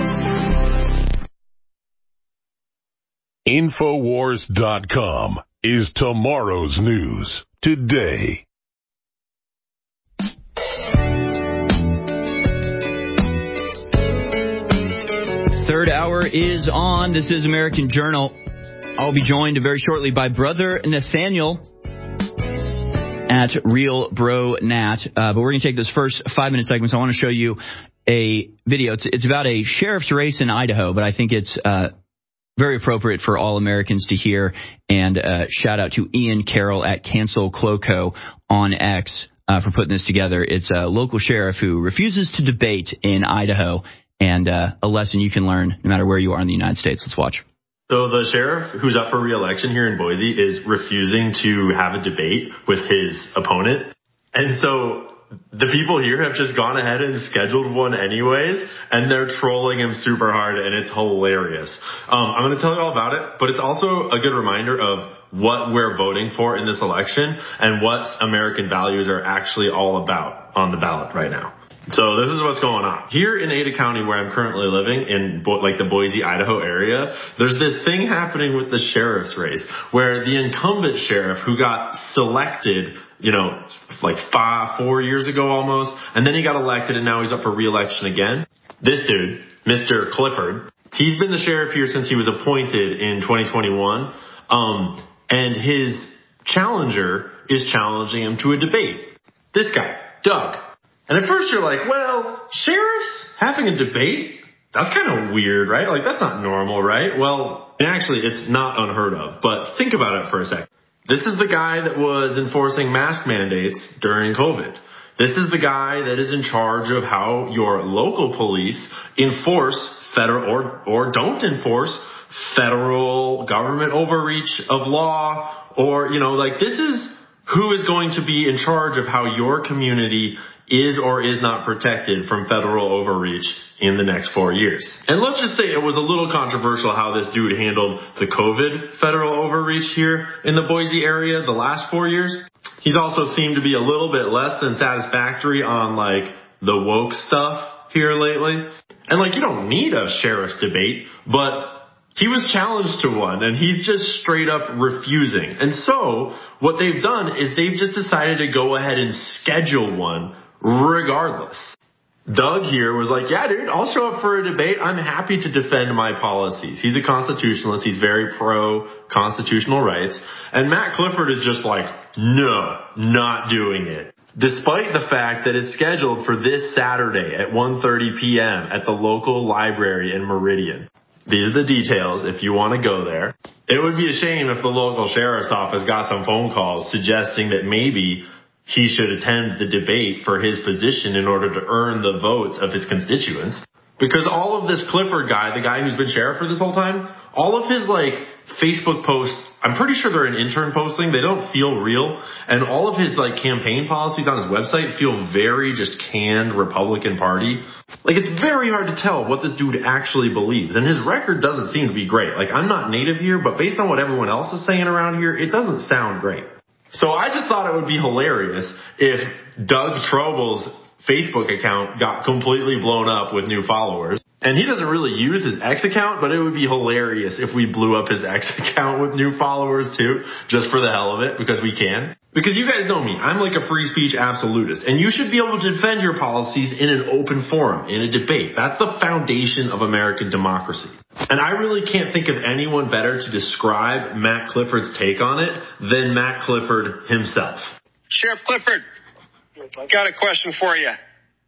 InfoWars dot com is tomorrow's news today. Third hour is on. This is American Journal. I'll be joined very shortly by Brother Nathaniel at Real Bro Nat. Uh, but we're going to take this first five-minute segment. So I want to show you a video. It's, it's about a sheriff's race in Idaho, but I think it's uh, very appropriate for all Americans to hear. And uh, shout out to Ian Carroll at Cancel Cloco on X uh, for putting this together. It's a local sheriff who refuses to debate in Idaho, and uh, a lesson you can learn no matter where you are in the United States. Let's watch. So the sheriff who's up for re-election here in Boise is refusing to have a debate with his opponent. And so the people here have just gone ahead and scheduled one anyways, and they're trolling him super hard, and it's hilarious. Um, I'm going to tell you all about it, but it's also a good reminder of what we're voting for in this election and what American values are actually all about on the ballot right now. So this is what's going on. Here in Ada County, where I'm currently living, in Bo- like the Boise, Idaho area, there's this thing happening with the sheriff's race, where the incumbent sheriff who got selected, you know, like five, four years ago almost, and then he got elected and now he's up for re-election again. This dude, Mister Clifford, he's been the sheriff here since he was appointed in twenty twenty-one, um, and his challenger is challenging him to a debate. This guy, Doug. And at first you're like, well, sheriffs having a debate? That's kind of weird, right? Like, that's not normal, right? Well, actually, it's not unheard of. But think about it for a second. This is the guy that was enforcing mask mandates during COVID. This is the guy that is in charge of how your local police enforce federal or, or don't enforce federal government overreach of law. Or, you know, like, this is who is going to be in charge of how your community is or is not protected from federal overreach in the next four years. And let's just say it was a little controversial how this dude handled the COVID federal overreach here in the Boise area the last four years. He's also seemed to be a little bit less than satisfactory on, like, the woke stuff here lately. And, like, you don't need a sheriff's debate, but he was challenged to one, and he's just straight up refusing. And so what they've done is they've just decided to go ahead and schedule one regardless. Doug here was like, yeah, dude, I'll show up for a debate. I'm happy to defend my policies. He's a constitutionalist. He's very pro-constitutional rights. And Matt Clifford is just like, no, not doing it. Despite the fact that it's scheduled for this Saturday at one thirty p.m. at the local library in Meridian. These are the details if you want to go there. It would be a shame if the local sheriff's office got some phone calls suggesting that maybe he should attend the debate for his position in order to earn the votes of his constituents. Because all of this Clifford guy, the guy who's been sheriff for this whole time, all of his, like, Facebook posts, I'm pretty sure they're an intern posting. They don't feel real. And all of his, like, campaign policies on his website feel very just canned Republican Party. Like, it's very hard to tell what this dude actually believes. And his record doesn't seem to be great. Like, I'm not native here, but based on what everyone else is saying around here, it doesn't sound great. So I just thought it would be hilarious if Doug Trobel's Facebook account got completely blown up with new followers. And he doesn't really use his X account, but it would be hilarious if we blew up his X account with new followers too, just for the hell of it, because we can. Because you guys know me, I'm like a free speech absolutist, and you should be able to defend your policies in an open forum, in a debate. That's the foundation of American democracy. And I really can't think of anyone better to describe Matt Clifford's take on it than Matt Clifford himself. Sheriff Clifford, got a question for you.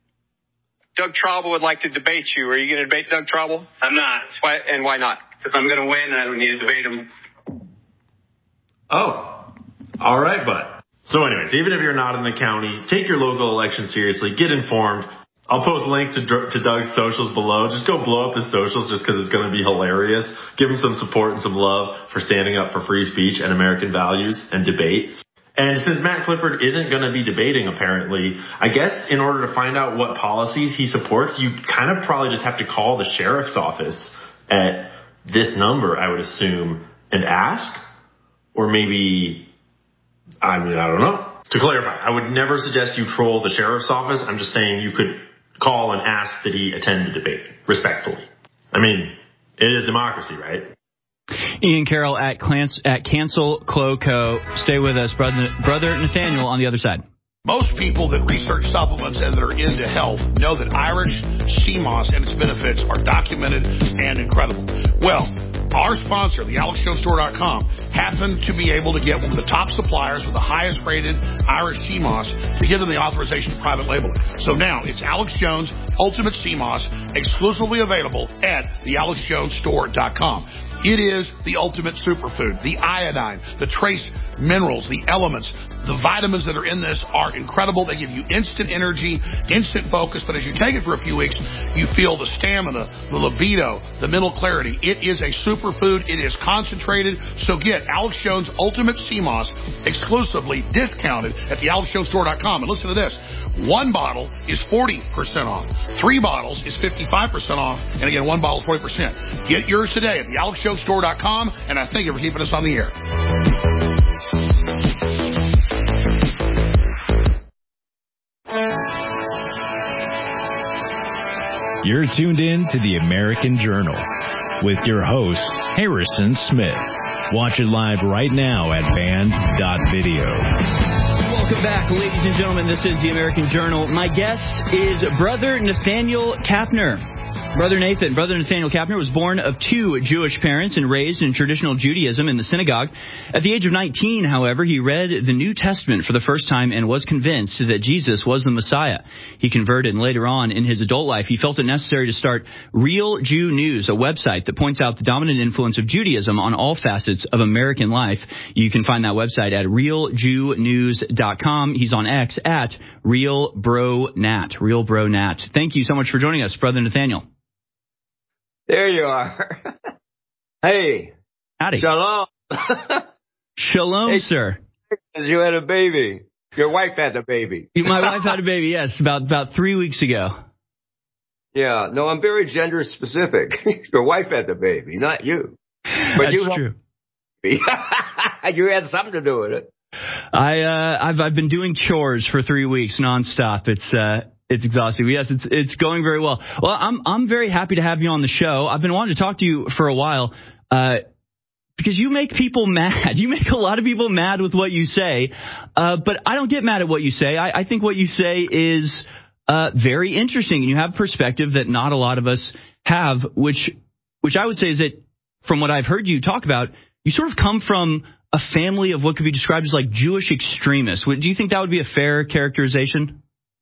Doug Trobel would like to debate you. Are you going to debate Doug Trobel? I'm not. Why, and why not? Because I'm going to win and I don't need to debate him. Oh, all right, bud. So anyways, even if you're not in the county, take your local election seriously, get informed. I'll post a link to, to Doug's socials below. Just go blow up his socials just because it's going to be hilarious. Give him some support and some love for standing up for free speech and American values and debate. And since Matt Clifford isn't going to be debating, apparently, I guess in order to find out what policies he supports, you kind of probably just have to call the sheriff's office at this number, I would assume, and ask. Or maybe, I mean, I don't know. To clarify, I would never suggest you troll the sheriff's office. I'm just saying you could call and ask that he attend the debate, respectfully. I mean, it is democracy, right? Ian Carroll at, Clans, at Cancel Cloco. Stay with us, brother, brother Nathaniel on the other side. Most people that research supplements and that are into health know that Irish sea moss and its benefits are documented and incredible. Well, our sponsor, the alex jones store dot com, happened to be able to get one of the top suppliers with the highest rated Irish sea moss to give them the authorization to private label it. So now it's Alex Jones Ultimate Sea Moss, exclusively available at the alex jones store dot com. It is the ultimate superfood. The iodine, the trace minerals, the elements, the vitamins that are in this are incredible. They give you instant energy, instant focus. But as you take it for a few weeks, you feel the stamina, the libido, the mental clarity. It is a superfood. It is concentrated. So get Alex Jones Ultimate Sea Moss exclusively discounted at the alex jones store dot com. And listen to this. One bottle is forty percent off. Three bottles is fifty-five percent off. And again, one bottle is forty percent. Get yours today at the alex jones store dot com. And I thank you for keeping us on the air. You're tuned in to the American Journal with your host, Harrison Smith. Watch it live right now at band dot video. Welcome back, ladies and gentlemen. This is the American Journal. My guest is Brother Nathaniel Kapner. Brother Nathan, Brother Nathaniel Kapner was born of two Jewish parents and raised in traditional Judaism in the synagogue. At the age of nineteen, however, he read the New Testament for the first time and was convinced that Jesus was the Messiah. He converted, and later on in his adult life, he felt it necessary to start Real Jew News, a website that points out the dominant influence of Judaism on all facets of American life. You can find that website at real jew news dot com. He's on X at RealBroNat. RealBroNat. Thank you so much for joining us, Brother Nathaniel. There you are. Hey. Howdy. Shalom. Shalom, hey, sir. You had a baby. Your wife had a baby. My wife had a baby, yes, about about three weeks ago. Yeah. No, I'm very gender specific. Your wife had the baby, not you. But That's you true. You had something to do with it. I, uh, I've, I've been doing chores for three weeks nonstop. It's, uh, It's exhausting. Yes, it's it's going very well. Well, I'm I'm very happy to have you on the show. I've been wanting to talk to you for a while uh, because you make people mad. You make a lot of people mad with what you say, uh, but I don't get mad at what you say. I, I think what you say is uh, very interesting, and you have perspective that not a lot of us have, which which I would say is that from what I've heard you talk about, you sort of come from a family of what could be described as like Jewish extremists. Do you think that would be a fair characterization?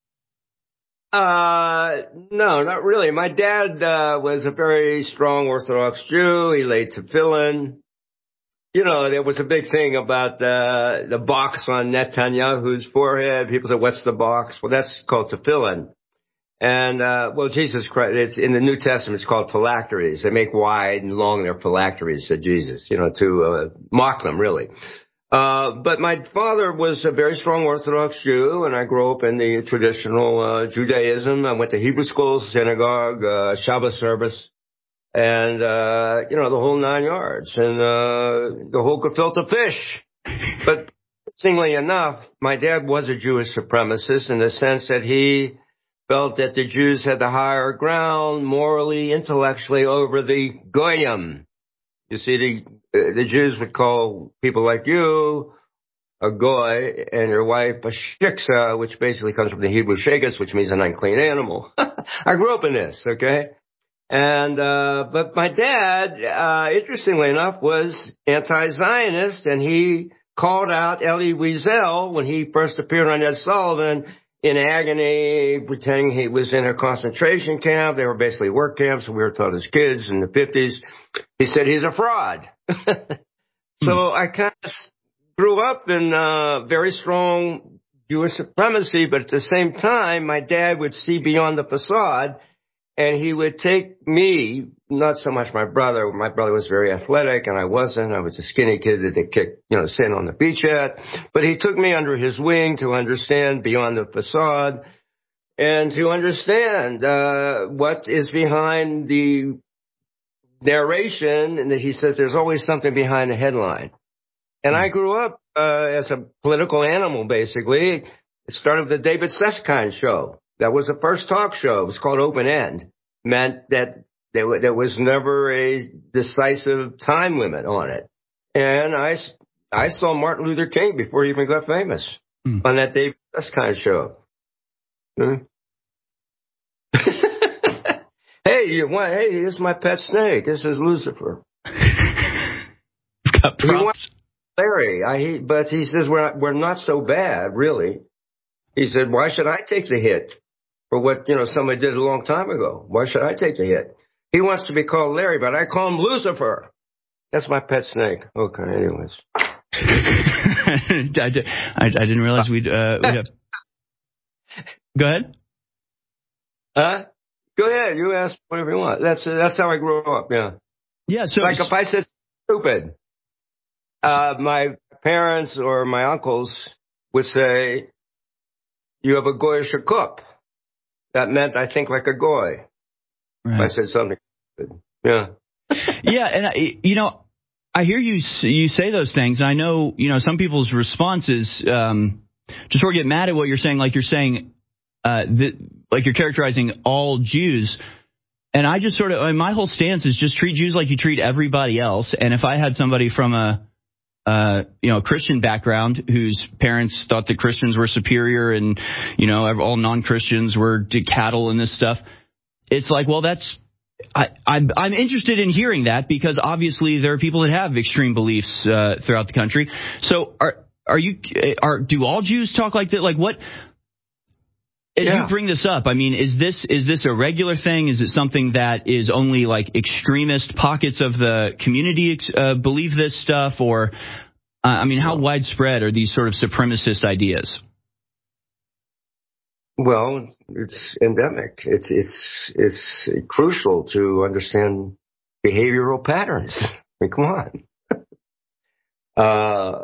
Uh, no, not really. My dad uh, was a very strong Orthodox Jew. He laid tefillin. You know, there was a big thing about uh, the box on Netanyahu's forehead. People said, what's the box? Well, that's called tefillin. And, uh, well, Jesus Christ, it's in the New Testament, it's called phylacteries. They make wide and long their phylacteries, said Jesus, you know, to uh, mock them, really. Uh, but my father was a very strong Orthodox Jew, and I grew up in the traditional uh, Judaism. I went to Hebrew school, synagogue, uh, Shabbat service, and, uh, you know, the whole nine yards, and uh, the whole gefilte fish. But interestingly enough, my dad was a Jewish supremacist in the sense that he felt that the Jews had the higher ground morally, intellectually over the Goyim. You see, the the Jews would call people like you a goy and your wife a shiksa, which basically comes from the Hebrew shegas, which means an unclean animal. I grew up in this, okay? And, uh, but my dad, uh, interestingly enough, was anti-Zionist, and he called out Elie Wiesel when he first appeared on Ed Sullivan in agony, pretending he was in a concentration camp. They were basically work camps, and we were taught as kids in the fifties. He said he's a fraud. So I kind of grew up in uh very strong Jewish supremacy, but at the same time, my dad would see beyond the facade, and he would take me, not so much my brother. My brother was very athletic, and I wasn't. I was a skinny kid that they kicked, you know, sand on the beach at. But he took me under his wing to understand beyond the facade and to understand uh, what is behind the narration. And he says there's always something behind the headline. And I grew up uh, as a political animal, basically. It started with the David Susskind show. That was the first talk show. It was called Open End. Meant that there, there was never a decisive time limit on it. And I, I saw Martin Luther King before he even got famous mm. on that David Susskind show. Hmm? Hey, you want? Hey, here's my pet snake. This is Lucifer. Got props. Larry, I, he, but he says we're not, we're not so bad, really. He said, why should I take the hit for what, you know, somebody did a long time ago? Why should I take the hit? He wants to be called Larry, but I call him Lucifer. That's my pet snake. Okay, anyways. I, did, I, I didn't realize we'd, uh, we'd have... Go ahead. Huh? Go ahead. You ask whatever you want. That's, uh, that's how I grew up, yeah. Yeah, so... Like if I said stupid... Uh, my parents or my uncles would say, you have a goyish cup. That meant I think like a goy. Right. If I said something. Yeah. Yeah, and, I, you know, I hear you you say those things, and I know, you know, some people's response is um, to sort of get mad at what you're saying, like you're saying, uh, that, like you're characterizing all Jews. And I just sort of, I mean, my whole stance is just treat Jews like you treat everybody else. And if I had somebody from a Uh, you know, Christian background whose parents thought that Christians were superior and, you know, all non-Christians were cattle and this stuff. It's like, well, that's, I, I'm, I'm interested in hearing that because obviously there are people that have extreme beliefs, uh, throughout the country. So are, are you, are, do all Jews talk like that? Like what, as yeah. you bring this up, I mean, is this, is this a regular thing? Is it something that is only like extremist pockets of the community, uh, believe this stuff? Or, uh, I mean, how widespread are these sort of supremacist ideas? Well, it's endemic. It's, it's, it's crucial to understand behavioral patterns. I mean, come on. uh,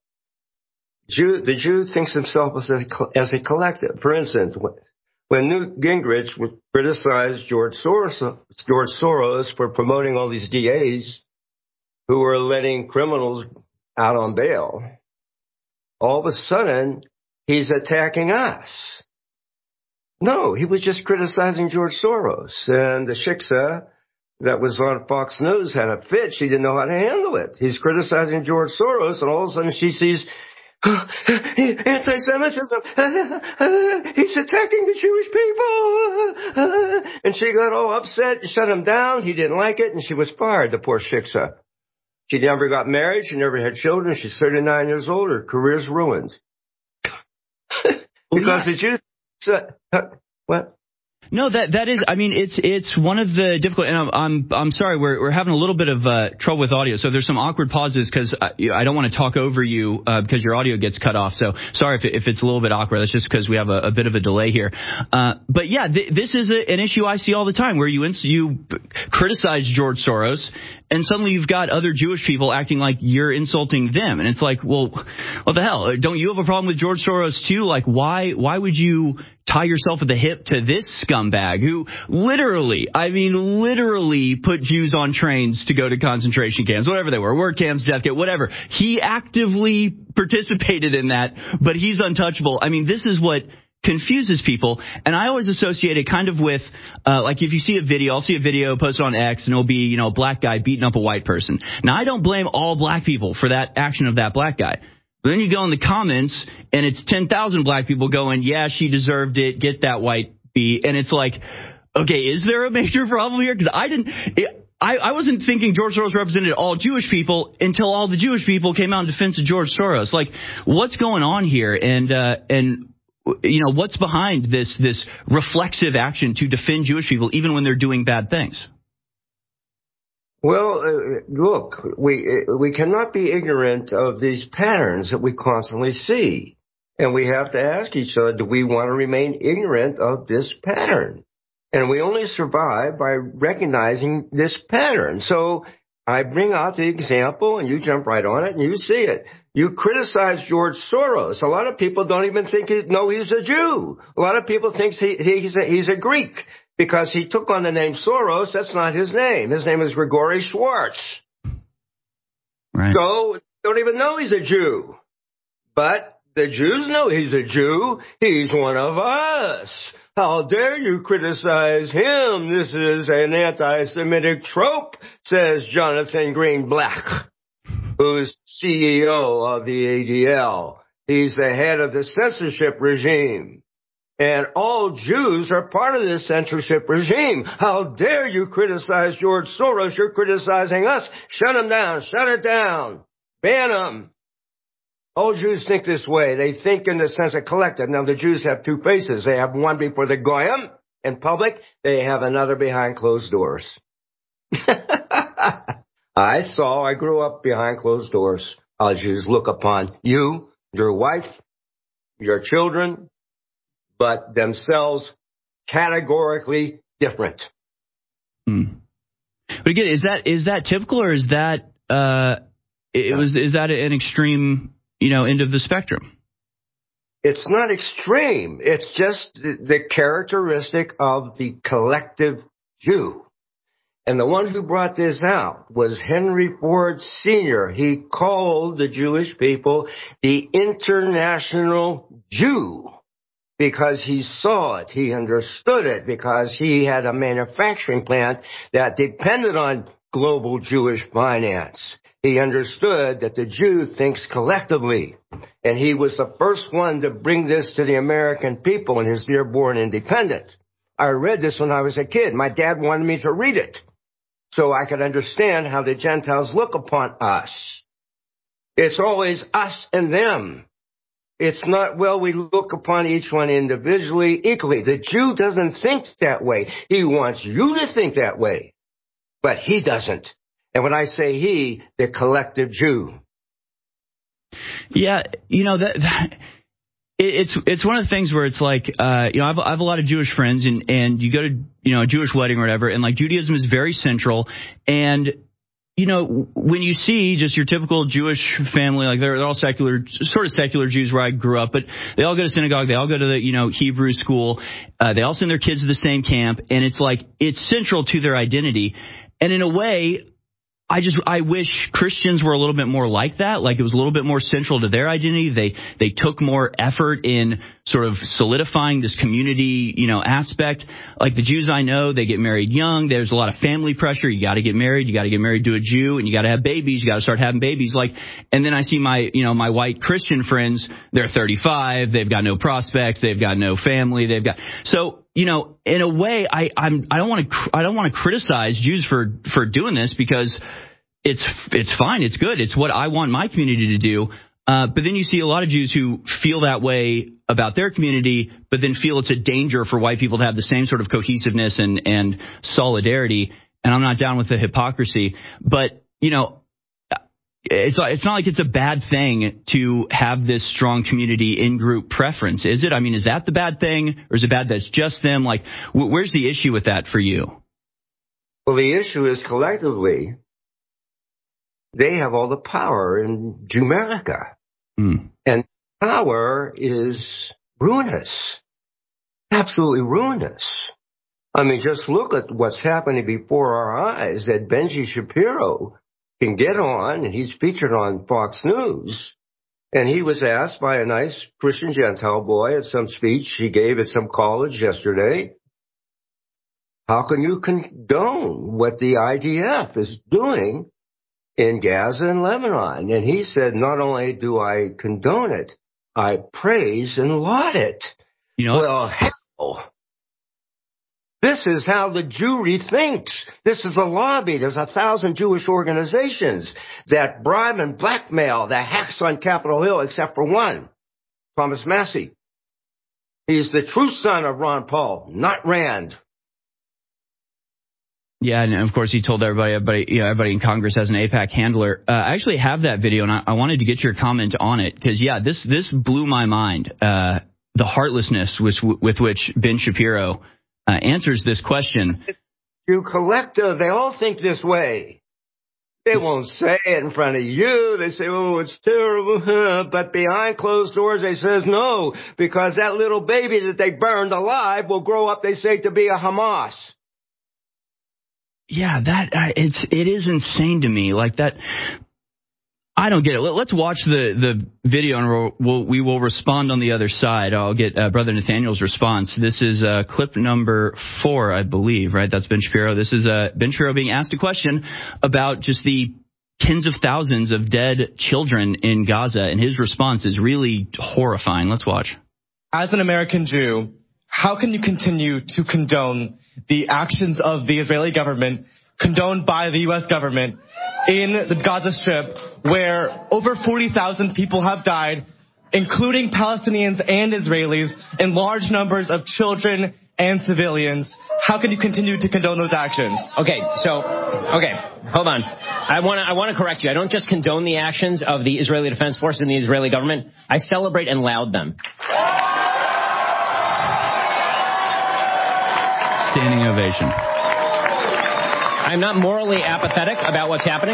Jew, the Jew thinks himself as a, as a collective. For instance, when Newt Gingrich would criticize George Soros, George Soros for promoting all these D As who were letting criminals out on bail, all of a sudden he's attacking us. No, he was just criticizing George Soros. And the shiksa that was on Fox News had a fit. She didn't know how to handle it. He's criticizing George Soros, and all of a sudden she sees anti-Semitism. He's attacking the Jewish people. And she got all upset and shut him down. He didn't like it, and she was fired, the poor shiksa. She never got married. She never had children. She's thirty-nine years old. Her career's ruined. Because the Jews... Uh, what? No, that that is. I mean, it's it's one of the difficult. And I'm I'm, I'm sorry, we're we're having a little bit of uh, trouble with audio. So there's some awkward pauses because I, I don't want to talk over you uh, because your audio gets cut off. So sorry if it, if it's a little bit awkward. That's just because we have a, a bit of a delay here. Uh, but yeah, th- this is a, an issue I see all the time where you ins- you criticize George Soros. And suddenly you've got other Jewish people acting like you're insulting them. And it's like, well, what the hell? Don't you have a problem with George Soros too? Like, why, why would you tie yourself at the hip to this scumbag who literally, I mean, literally put Jews on trains to go to concentration camps, whatever they were, work camps, death camp, whatever. He actively participated in that, but he's untouchable. I mean, this is what confuses people, and I always associate it kind of with, uh, like if you see a video, I'll see a video posted on X, and it'll be, you know, a black guy beating up a white person. Now, I don't blame all black people for that action of that black guy. But then you go in the comments, and it's ten thousand black people going, yeah, she deserved it, get that white beat, and it's like, okay, is there a major problem here? Because I didn't... It, I, I wasn't thinking George Soros represented all Jewish people until all the Jewish people came out in defense of George Soros. Like, what's going on here? And, uh, and, you know, what's behind this this reflexive action to defend Jewish people even when they're doing bad things? Well, uh, look, we uh, we cannot be ignorant of these patterns that we constantly see. And we have to ask each other, do we want to remain ignorant of this pattern? And we only survive by recognizing this pattern. So I bring out the example, and you jump right on it, and you see it. You criticize George Soros. A lot of people don't even think he, know he's a Jew. A lot of people think he, he's, a, he's a Greek because he took on the name Soros. That's not his name. His name is Grigory Schwartz. Right. So don't even know he's a Jew. But the Jews know he's a Jew. He's one of us. How dare you criticize him? This is an anti-Semitic trope, says Jonathan Greenblatt, who's C E O of the A D L. He's the head of the censorship regime. And all Jews are part of this censorship regime. How dare you criticize George Soros? You're criticizing us. Shut him down. Shut it down. Ban him. All Jews think this way. They think in the sense of collective. Now, the Jews have two faces. They have one before the Goyim in public. They have another behind closed doors. I saw, I grew up behind closed doors. How Jews look upon you, your wife, your children, but themselves categorically different. Hmm. But again, is that is that typical, or is that uh, it was is that an extreme, you know, end of the spectrum? It's not extreme. It's just the, the characteristic of the collective Jew. And the one who brought this out was Henry Ford Senior He called the Jewish people the international Jew because he saw it, he understood it, because he had a manufacturing plant that depended on global Jewish finance. He understood that the Jew thinks collectively, and he was the first one to bring this to the American people in his Dearborn Independent. I read this when I was a kid. My dad wanted me to read it so I could understand how the Gentiles look upon us. It's always us and them. It's not, well, we look upon each one individually equally. The Jew doesn't think that way. He wants you to think that way, but he doesn't. And when I say he, the collective Jew. Yeah, you know, that, that it's it's one of the things where it's like, uh, you know, I have, I have a lot of Jewish friends, and, and you go to, you know, a Jewish wedding or whatever, and like Judaism is very central. And, you know, when you see just your typical Jewish family, like they're, they're all secular, sort of secular Jews where I grew up, but they all go to synagogue, they all go to the, you know, Hebrew school, uh, they all send their kids to the same camp, and it's like, it's central to their identity. And in a way, I just, I wish Christians were a little bit more like that. Like it was a little bit more central to their identity. They, they took more effort in sort of solidifying this community, you know, aspect. Like the Jews I know, they get married young. There's a lot of family pressure. You got to get married. You got to get married to a Jew, and you got to have babies. You got to start having babies. Like, and then I see my, you know, my white Christian friends, they're thirty-five. They've got no prospects. They've got no family. They've got, so, you know, in a way, I, I'm, I don't want to, I don't want to criticize Jews for, for doing this, because it's, it's fine. It's good. It's what I want my community to do. Uh, but then you see a lot of Jews who feel that way about their community, but then feel it's a danger for white people to have the same sort of cohesiveness and, and solidarity. And I'm not down with the hypocrisy, but you know, it's, it's not like it's a bad thing to have this strong community in-group preference, is it? I mean, is that the bad thing, or is it bad that's just them? Like, wh- where's the issue with that for you? Well, the issue is collectively, they have all the power in Jewmerica. Mm. And power is ruinous, absolutely ruinous. I mean, just look at what's happening before our eyes, that Benji Shapiro can get on, and he's featured on Fox News. And he was asked by a nice Christian Gentile boy at some speech he gave at some college yesterday, how can you condone what the I D F is doing in Gaza and Lebanon? And he said, not only do I condone it, I praise and laud it. You know, well, hell. This is how the Jewry thinks. This is the lobby. There's a thousand Jewish organizations that bribe and blackmail the hacks on Capitol Hill, except for one, Thomas Massie. He's the true son of Ron Paul, not Rand. Yeah, and of course he told everybody, everybody, you know, everybody in Congress has an AIPAC handler. Uh, I actually have that video, and I, I wanted to get your comment on it because, yeah, this this blew my mind. Uh, the heartlessness with, with which Ben Shapiro uh, answers this question. You collective, they all think this way. They won't say it in front of you. They say, oh, it's terrible. But behind closed doors, they says no, because that little baby that they burned alive will grow up, they say, to be a Hamas. Yeah, that uh, it's it is insane to me. Like that, I don't get it. Let's watch the, the video and we'll, we'll, we will respond on the other side. I'll get uh, Brother Nathaniel's response. This is uh, clip number four, I believe, right? That's Ben Shapiro. This is uh, Ben Shapiro being asked a question about just the tens of thousands of dead children in Gaza, and his response is really horrifying. Let's watch. As an American Jew, how can you continue to condone the actions of the Israeli government, condoned by the U S government, in the Gaza Strip, where over forty thousand people have died, including Palestinians and Israelis, and large numbers of children and civilians? How can you continue to condone those actions? Okay, so, okay, hold on. I want to I want to correct you. I don't just condone the actions of the Israeli Defense Forces and the Israeli government. I celebrate and laud them. Standing ovation. I'm not morally apathetic about what's happening.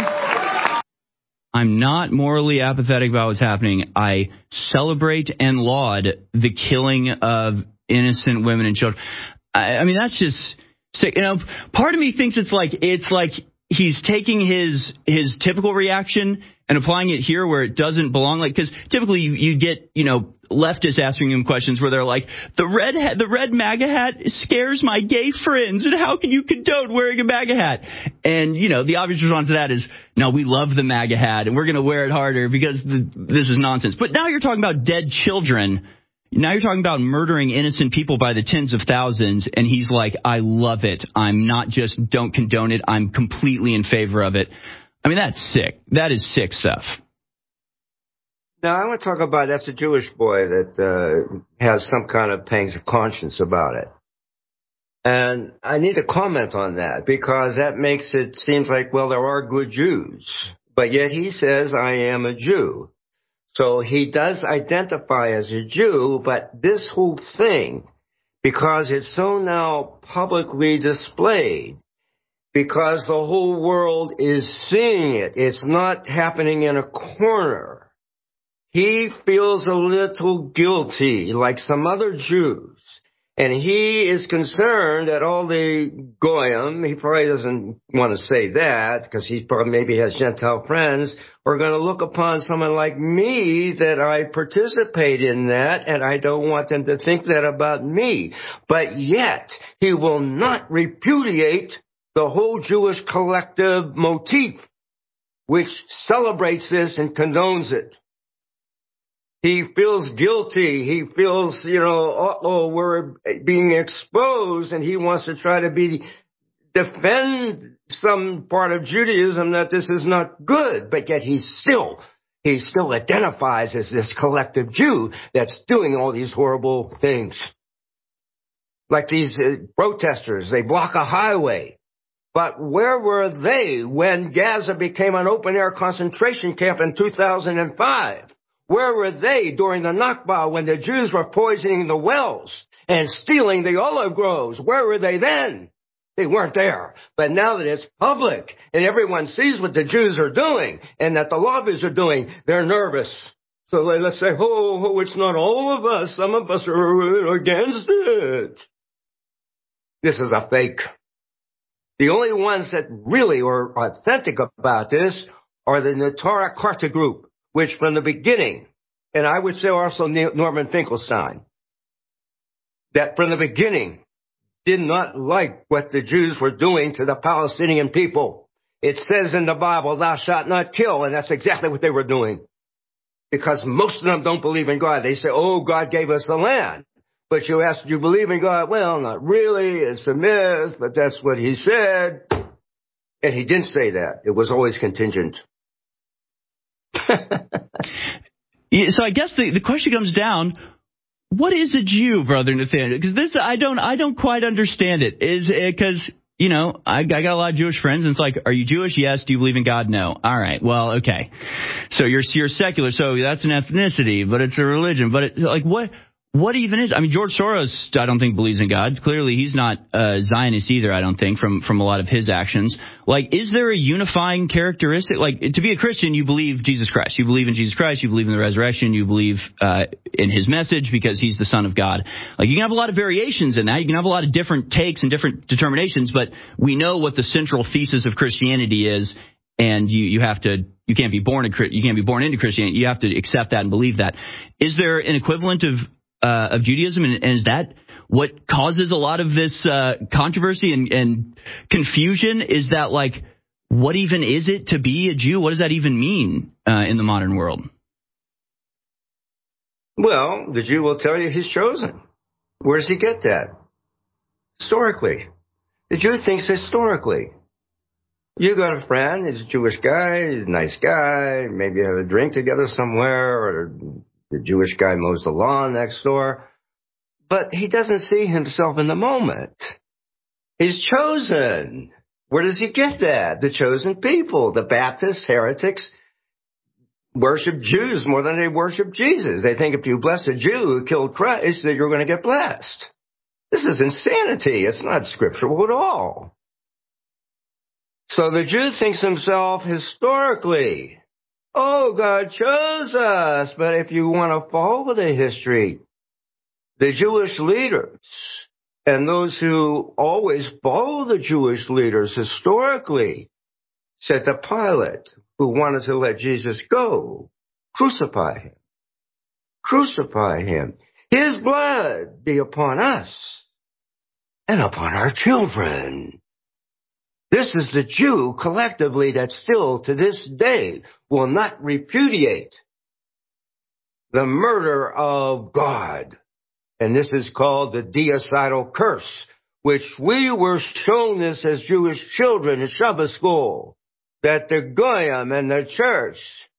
I'm not morally apathetic about what's happening. I celebrate and laud the killing of innocent women and children. I, I mean, that's just sick. You know, part of me thinks it's like it's like he's taking his his typical reaction and applying it here where it doesn't belong. Like, because typically you, you get, you know, leftists asking him questions where they're like, the red hat, the red MAGA hat scares my gay friends, and how can you condone wearing a MAGA hat? And, you know, the obvious response to that is, no, we love the MAGA hat, and we're going to wear it harder because the, this is nonsense. But now you're talking about dead children. Now you're talking about murdering innocent people by the tens of thousands, and he's like, I love it. I'm not just don't condone it. I'm completely in favor of it. I mean, that's sick. That is sick stuff. Now, I want to talk about that's a Jewish boy that uh, has some kind of pangs of conscience about it. And I need to comment on that because that makes it seems like, well, there are good Jews. But yet he says, I am a Jew. So he does identify as a Jew, but this whole thing, because it's so now publicly displayed, because the whole world is seeing it, it's not happening in a corner. He feels a little guilty, like some other Jews. And he is concerned that all the Goyim, he probably doesn't want to say that, because he probably maybe has Gentile friends, are going to look upon someone like me that I participate in that, and I don't want them to think that about me. But yet, he will not repudiate the whole Jewish collective motif, which celebrates this and condones it. He feels guilty. He feels, you know, uh-oh, we're being exposed, and he wants to try to be defend some part of Judaism that this is not good. But yet he still, he still identifies as this collective Jew that's doing all these horrible things. Like these uh, protesters, they block a highway. But where were they when Gaza became an open-air concentration camp in two thousand five? Where were they during the Nakba when the Jews were poisoning the wells and stealing the olive groves? Where were they then? They weren't there. But now that it's public and everyone sees what the Jews are doing and that the lobbies are doing, they're nervous. So they, let's say, oh, oh, it's not all of us. Some of us are against it. This is a fake. The only ones that really are authentic about this are the Neturah Karta group, which from the beginning, and I would say also Norman Finkelstein, that from the beginning did not like what the Jews were doing to the Palestinian people. It says in the Bible, thou shalt not kill, and that's exactly what they were doing. Because most of them don't believe in God. They say, oh, God gave us the land. But you ask, do you believe in God? Well, not really. It's a myth, but that's what he said. And he didn't say that. It was always contingent. Yeah, so I guess the, the question comes down, what is a Jew, Brother Nathaniel? Because this, I don't, I don't quite understand it. Is because you know, I, I got a lot of Jewish friends, and it's like, are you Jewish? Yes. Do you believe in God? No. All right. Well, okay. So you're you're secular, so that's an ethnicity, but it's a religion. But it, like, what what even is? I mean, George Soros, I don't think believes in God. Clearly, he's not uh, Zionist either. I don't think from from a lot of his actions. Like, is there a unifying characteristic? Like, to be a Christian, you believe Jesus Christ. You believe in Jesus Christ. You believe in the resurrection. You believe uh, in his message because he's the Son of God. Like, you can have a lot of variations in that. You can have a lot of different takes and different determinations, but we know what the central thesis of Christianity is, and you, you have to, you can't be born a, you can't be born into Christianity. You have to accept that and believe that. Is there an equivalent of uh, of Judaism, and, and is that what causes a lot of this uh, controversy and, and confusion? Is that, like, what even is it to be a Jew? What does that even mean uh, in the modern world? Well, the Jew will tell you he's chosen. Where does he get that? Historically. The Jew thinks historically. You got a friend, he's a Jewish guy, he's a nice guy, maybe you have a drink together somewhere, or the Jewish guy mows the lawn next door. But he doesn't see himself in the moment. He's chosen. Where does he get that? The chosen people, the Baptists, heretics, worship Jews more than they worship Jesus. They think if you bless a Jew who killed Christ, that you're going to get blessed. This is insanity. It's not scriptural at all. So the Jew thinks himself historically, oh, God chose us. But if you want to follow the history, the Jewish leaders and those who always follow the Jewish leaders historically said to Pilate, who wanted to let Jesus go, crucify him. Crucify him. His blood be upon us and upon our children. This is the Jew collectively that still to this day will not repudiate the murder of God. And this is called the deicidal curse, which we were shown this as Jewish children in Shabbat school, that the Goyim and the church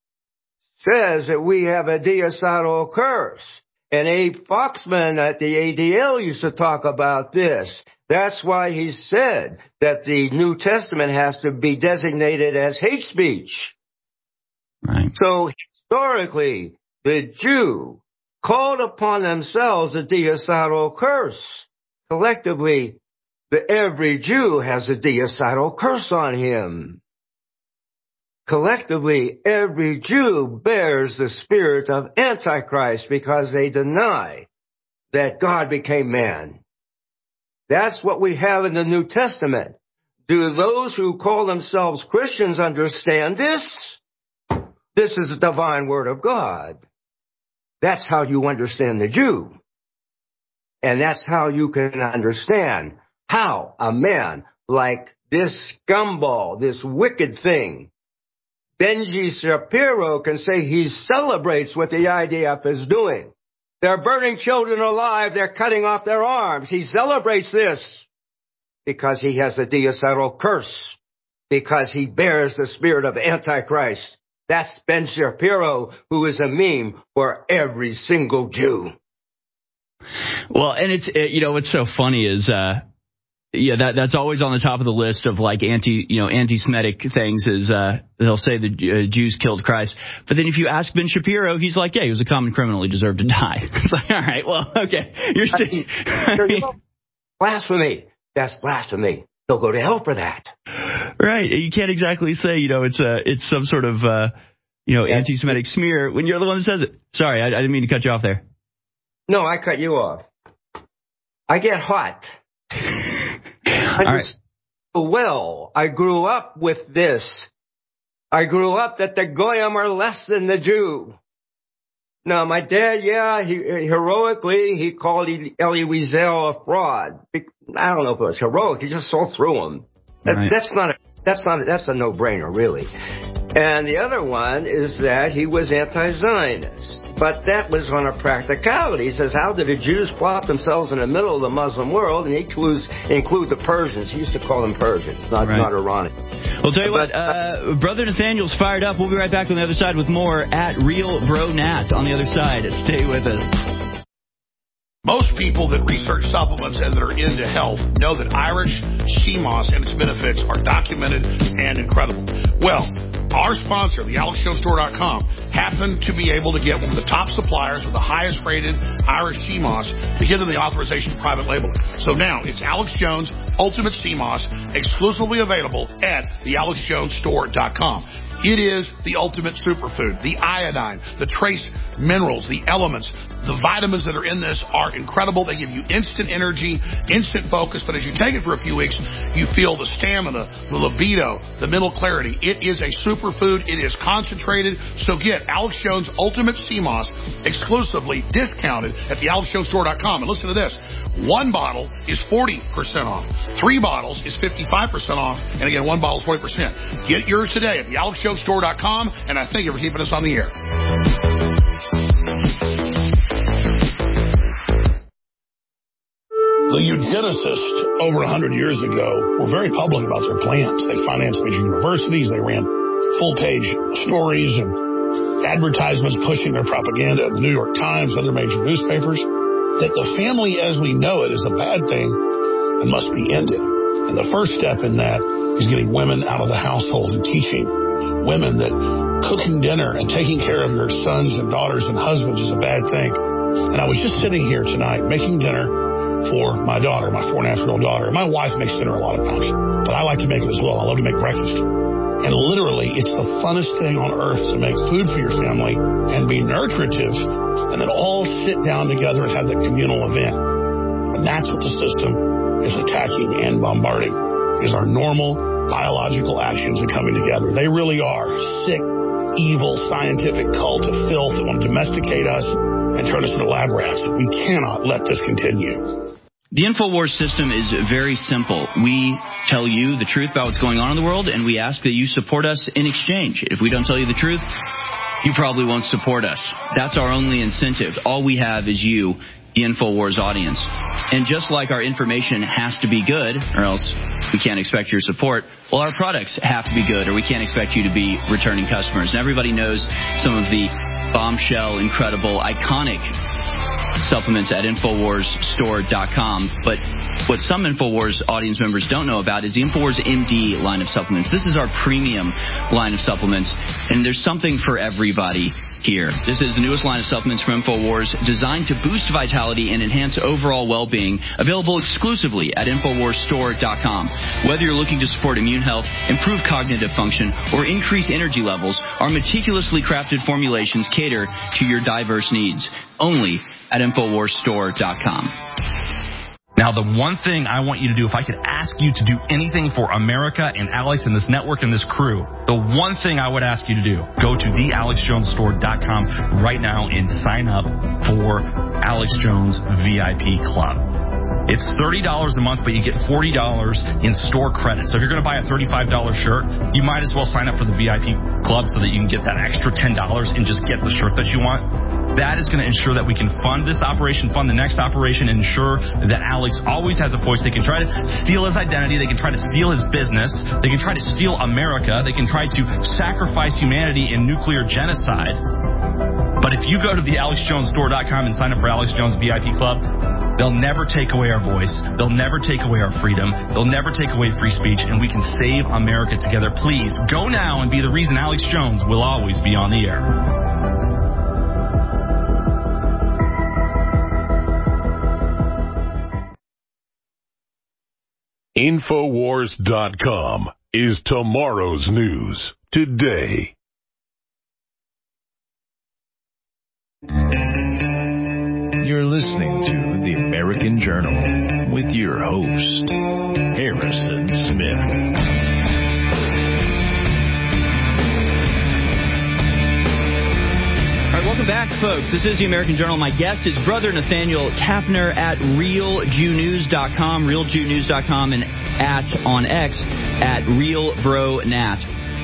says that we have a deicidal curse. And Abe Foxman at the A D L used to talk about this. That's why he said that the New Testament has to be designated as hate speech. Right. So historically, the Jew called upon themselves a deicidal curse. Collectively, the, every Jew has a deicidal curse on him. Collectively, every Jew bears the spirit of Antichrist because they deny that God became man. That's what we have in the New Testament. Do those who call themselves Christians understand this? This is the divine word of God. That's how you understand the Jew. And that's how you can understand how a man like this scumball, this wicked thing, Benji Shapiro, can say he celebrates what the I D F is doing. They're burning children alive. They're cutting off their arms. He celebrates this because he has a deicidal curse, because he bears the spirit of Antichrist. That's Ben Shapiro, who is a meme for every single Jew. Well, and it's, it, you know, what's so funny is, uh, yeah, that that's always on the top of the list of like anti, you know, anti-Semitic things is, uh, they'll say the uh, Jews killed Christ. But then if you ask Ben Shapiro, he's like, yeah, he was a common criminal. He deserved to die. It's like, all right, well, okay. You're saying, I mean, blasphemy. That's blasphemy. They'll go to hell for that. Right. You can't exactly say, you know, it's a, it's some sort of, uh, you know, yeah. anti-Semitic smear when you're the one that says it. Sorry, I, I didn't mean to cut you off there. No, I cut you off. I get hot. I All just, right. Well, I grew up with this. I grew up that the Goyim are less than the Jew. Now, my dad, yeah, he heroically, he called Elie Wiesel a fraud. I don't know if it was heroic. He just saw through him. Right. That's not a, that's not a, that's a no-brainer, really. And the other one is that he was anti-Zionist. But that was on a practicality. He says, how did the Jews plop themselves in the middle of the Muslim world? And he includes include the Persians. He used to call them Persians, not, right. not Iranic. Well, tell you but, what, uh, Brother Nathaniel's fired up. We'll be right back on the other side with more at Real Bro Nat on the other side. Stay with us. Most people that research supplements and that are into health know that Irish sea moss and its benefits are documented and incredible. Well, our sponsor, the Alex Jones Store dot com, happened to be able to get one of the top suppliers with the highest rated Irish sea moss to give them the authorization to private label it. So now it's Alex Jones Ultimate Sea Moss, exclusively available at the Alex Jones Store dot com. It is the ultimate superfood. The iodine, the trace minerals, the elements, the vitamins that are in this are incredible. They give you instant energy, instant focus. But as you take it for a few weeks, you feel the stamina, the libido, the mental clarity. It is a superfood. It is concentrated. So get Alex Jones Ultimate Sea Moss exclusively discounted at the Alex Jones Store dot com. And listen to this. One bottle is forty percent off. Three bottles is fifty-five percent off. And again, one bottle is forty percent. Get yours today at the Alex Jones Store dot com. And I thank you for keeping us on the air. The eugenicists over one hundred years ago were very public about their plans. They financed major universities. They ran full-page stories and advertisements pushing their propaganda in the New York Times, other major newspapers, that the family as we know it is a bad thing and must be ended. And the first step in that is getting women out of the household and teaching women that cooking dinner and taking care of your sons and daughters and husbands is a bad thing. And I was just sitting here tonight making dinner for my daughter, my four and a half year old daughter. My wife makes dinner a lot of times, but I like to make it as well. I love to make breakfast. And literally, it's the funnest thing on earth to make food for your family and be nurturative, and then all sit down together and have that communal event. And that's what the system is attacking and bombarding, is our normal biological actions and coming together. They really are sick, evil, scientific cult of filth that want to domesticate us and turn us into lab rats. We cannot let this continue. The InfoWars system is very simple. We tell you the truth about what's going on in the world, and we ask that you support us in exchange. If we don't tell you the truth, you probably won't support us. That's our only incentive. All we have is you, the InfoWars audience. And just like our information has to be good, or else we can't expect your support, well, our products have to be good, or we can't expect you to be returning customers. And everybody knows some of the bombshell, incredible, iconic supplements at InfoWars Store dot com. But what some InfoWars audience members don't know about is the InfoWars M D line of supplements. This is our premium line of supplements, and there's something for everybody here. This is the newest line of supplements from InfoWars, designed to boost vitality and enhance overall well-being, available exclusively at InfoWars Store dot com. Whether you're looking to support immune health, improve cognitive function, or increase energy levels, our meticulously crafted formulations cater to your diverse needs. Only at InfoWars Store dot com. Now, the one thing I want you to do, if I could ask you to do anything for America and Alex and this network and this crew, the one thing I would ask you to do, go to the Alex Jones Store dot com right now and sign up for Alex Jones V I P Club. It's thirty dollars a month, but you get forty dollars in store credit. So if you're going to buy a thirty-five dollars shirt, you might as well sign up for the V I P Club so that you can get that extra ten dollars and just get the shirt that you want. That is going to ensure that we can fund this operation, fund the next operation, and ensure that Alex always has a voice. They can try to steal his identity. They can try to steal his business. They can try to steal America. They can try to sacrifice humanity in nuclear genocide. But if you go to the Alex Jones Store dot com and sign up for Alex Jones V I P Club, they'll never take away our voice. They'll never take away our freedom. They'll never take away free speech, and we can save America together. Please, go now and be the reason Alex Jones will always be on the air. InfoWars dot com is tomorrow's news today. You're listening to The American Journal with your host, Harrison Smith. All right, welcome back, folks. This is The American Journal. My guest is Brother Nathaniel Kapner at Real Jew News dot com, Real Jew News dot com, and at, on X, at RealBroNat.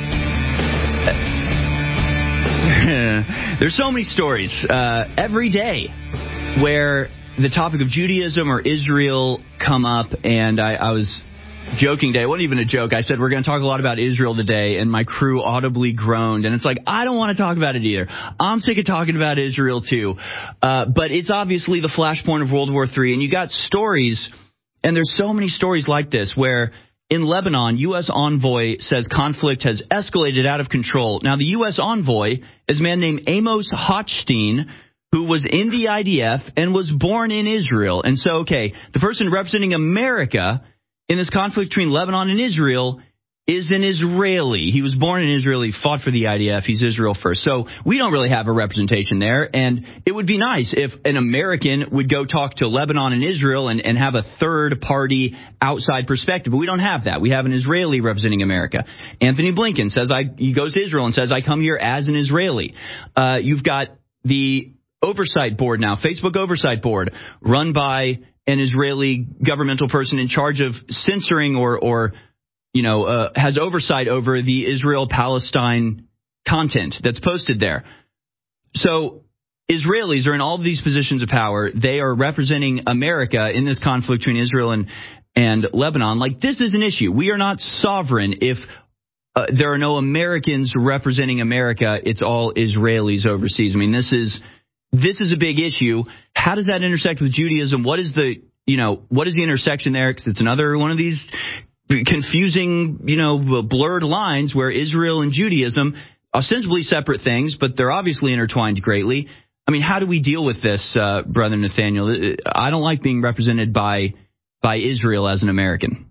There's so many stories uh, every day where the topic of Judaism or Israel come up, and I, I was joking day. It wasn't even a joke. I said we're going to talk a lot about Israel today, and my crew audibly groaned. And it's like, I don't want to talk about it either. I'm sick of talking about Israel, too. Uh, but it's obviously the flashpoint of World War Three. And you got stories, and there's so many stories like this, where in Lebanon, U S envoy says conflict has escalated out of control. Now, the U S envoy is a man named Amos Hochstein, who was in the I D F and was born in Israel. And so, okay, the person representing America in this conflict between Lebanon and Israel is an Israeli. He was born in Israel. He fought for the I D F. He's Israel first. So we don't really have a representation there. And it would be nice if an American would go talk to Lebanon and Israel and, and have a third-party outside perspective. But we don't have that. We have an Israeli representing America. Anthony Blinken says, I, he goes to Israel and says, I come here as an Israeli. Uh, you've got the oversight board now, Facebook oversight board, run by an Israeli governmental person in charge of censoring or, or you know, uh, has oversight over the Israel-Palestine content that's posted there. So Israelis are in all of these positions of power. They are representing America in this conflict between Israel and, and Lebanon. Like, this is an issue. We are not sovereign if uh, there are no Americans representing America. It's all Israelis overseas. I mean, this is this is a big issue. How does that intersect with Judaism? What is the, you know, what is the intersection there? Because it's another one of these confusing, you know, blurred lines where Israel and Judaism, ostensibly separate things, but they're obviously intertwined greatly. I mean, how do we deal with this, uh, Brother Nathaniel? I don't like being represented by by Israel as an American.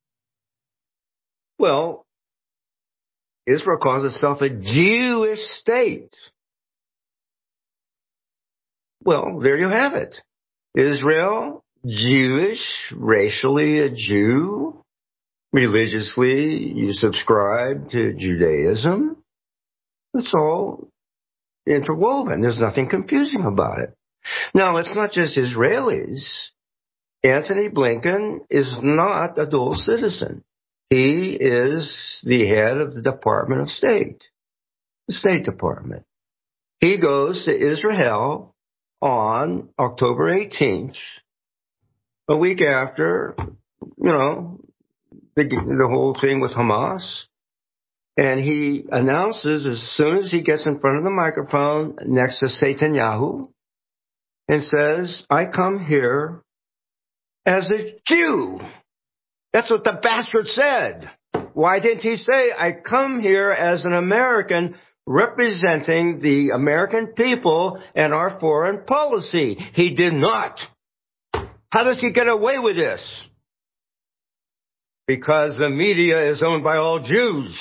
Well, Israel calls itself a Jewish state. Well, there you have it. Israel, Jewish, racially a Jew. Religiously, you subscribe to Judaism. It's all interwoven. There's nothing confusing about it. Now, it's not just Israelis. Anthony Blinken is not a dual citizen. He is the head of the Department of State, the State Department. He goes to Israel on October eighteenth, a week after, you know, The, the whole thing with Hamas, and he announces as soon as he gets in front of the microphone next to Netanyahu and says, I come here as a Jew. That's what the bastard said. Why didn't he say, I come here as an American representing the American people and our foreign policy? He did not. How does he get away with this? Because the media is owned by all Jews.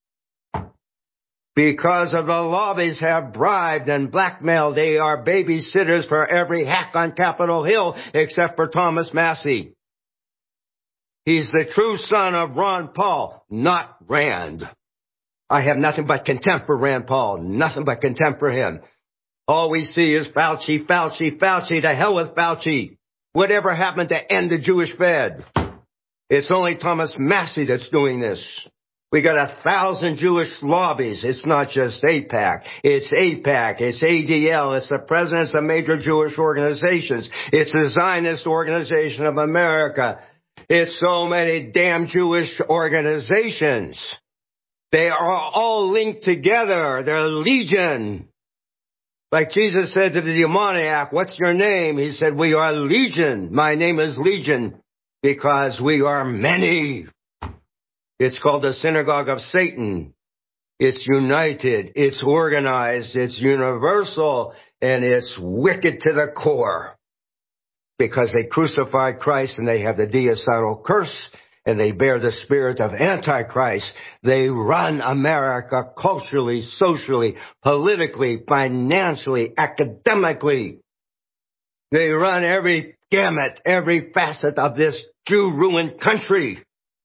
Because of the lobbies have bribed and blackmailed. They are babysitters for every hack on Capitol Hill except for Thomas Massie. He's the true son of Ron Paul, not Rand. I have nothing but contempt for Rand Paul. Nothing but contempt for him. All we see is Fauci, Fauci, Fauci. To hell with Fauci. Whatever happened to end the Jewish Fed? It's only Thomas Massie that's doing this. We got a thousand Jewish lobbies. It's not just AIPAC. It's AIPAC. It's A D L. It's the presidents of major Jewish organizations. It's the Zionist Organization of America. It's so many damn Jewish organizations. They are all linked together. They're legion. Like Jesus said to the demoniac, what's your name? He said, we are legion. My name is Legion. Because we are many. It's called the synagogue of Satan. It's united, it's organized, it's universal, and it's wicked to the core. Because they crucified Christ and they have the deacidal curse and they bear the spirit of Antichrist. They run America culturally, socially, politically, financially, academically. They run every gamut, every facet of this Jew-ruined country.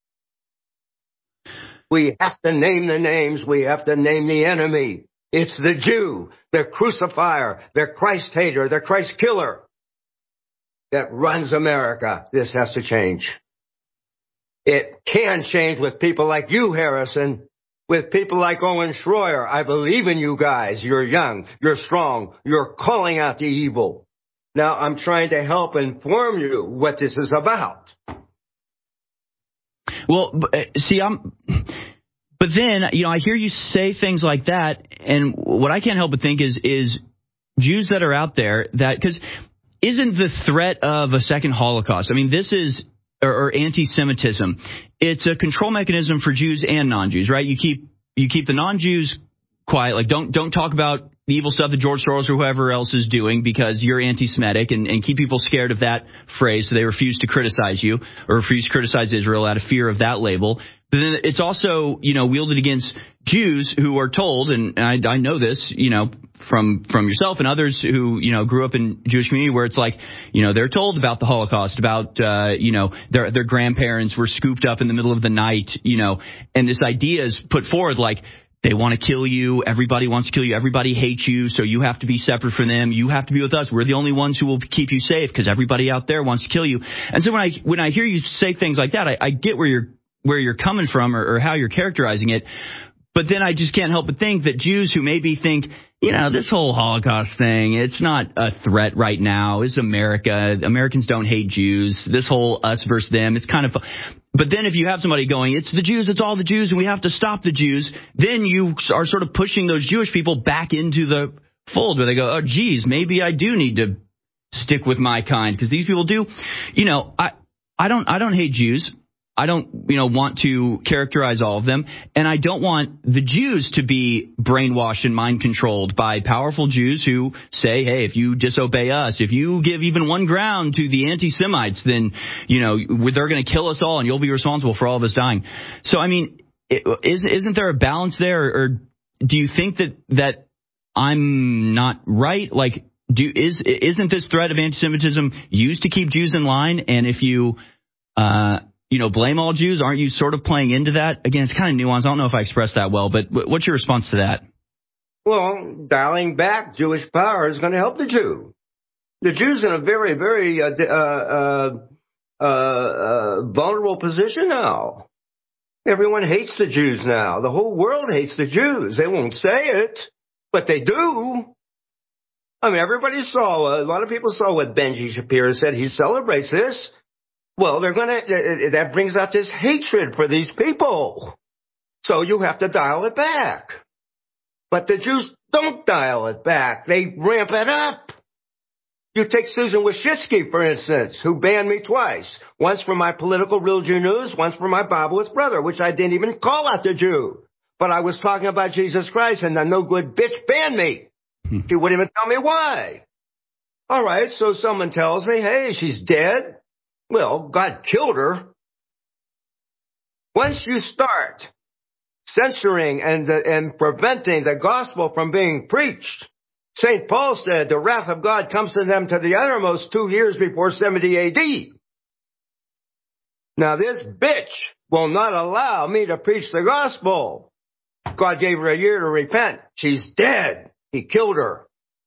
We have to name the names. We have to name the enemy. It's the Jew, the crucifier, the Christ hater, the Christ killer that runs America. This has to change. It can change with people like you, Harrison, with people like Owen Schroyer. I believe in you guys. You're young. You're strong. You're calling out the evil. Now, I'm trying to help inform you what this is about. Well, see, I'm. But then, you know, I hear you say things like that, and what I can't help but think is is Jews that are out there that because isn't the threat of a second Holocaust? I mean, this is or, or anti-Semitism. It's a control mechanism for Jews and non-Jews, right? You keep you keep the non-Jews quiet, like don't don't talk about the evil stuff that George Soros or whoever else is doing because you're anti-Semitic, and, and keep people scared of that phrase so they refuse to criticize you or refuse to criticize Israel out of fear of that label. But then it's also, you know, wielded against Jews who are told, and I, I know this, you know, from from yourself and others who, you know, grew up in Jewish community where it's like, you know, they're told about the Holocaust, about, uh, you know, their their grandparents were scooped up in the middle of the night, you know, and this idea is put forward like, they want to kill you. Everybody wants to kill you. Everybody hates you. So you have to be separate from them. You have to be with us. We're the only ones who will keep you safe because everybody out there wants to kill you. And so when I when I hear you say things like that, I, I get where you're where you're coming from or, or how you're characterizing it. But then I just can't help but think that Jews who maybe think, you know, this whole Holocaust thing, it's not a threat right now. It's America. Americans don't hate Jews. This whole us versus them, it's kind of. But then if you have somebody going, it's the Jews, it's all the Jews, and we have to stop the Jews, then you are sort of pushing those Jewish people back into the fold where they go, oh, geez, maybe I do need to stick with my kind because these people do. You know, I, I don't I don't hate Jews. I don't, you know, want to characterize all of them. And I don't want the Jews to be brainwashed and mind controlled by powerful Jews who say, hey, if you disobey us, if you give even one ground to the anti-Semites, then, you know, they're going to kill us all and you'll be responsible for all of us dying. So, I mean, is, isn't there a balance there? Or do you think that, that I'm not right? Like, do, is, isn't this threat of anti-Semitism used to keep Jews in line? And if you, uh, you know, blame all Jews, aren't you sort of playing into that? Again, it's kind of nuanced. I don't know if I expressed that well, but what's your response to that? Well, dialing back Jewish power is going to help the Jew. The Jew's in a very, very uh, uh, uh, uh, vulnerable position now. Everyone hates the Jews now. The whole world hates the Jews. They won't say it, but they do. I mean, everybody saw, a lot of people saw what Benji Shapiro said. He celebrates this. Well, they're going to, that brings out this hatred for these people. So you have to dial it back. But the Jews don't dial it back. They ramp it up. You take Susan Wojcicki, for instance, who banned me twice. Once for my political Real Jew News, once for my Bible with Brother, which I didn't even call out the Jew. But I was talking about Jesus Christ, and the no good bitch banned me. She wouldn't even tell me why. All right, so someone tells me, hey, she's dead. Well, God killed her. Once you start censoring and, uh, and preventing the gospel from being preached, Saint Paul said the wrath of God comes to them to the uttermost two years before seventy A D. Now this bitch will not allow me to preach the gospel. God gave her a year to repent. She's dead. He killed her.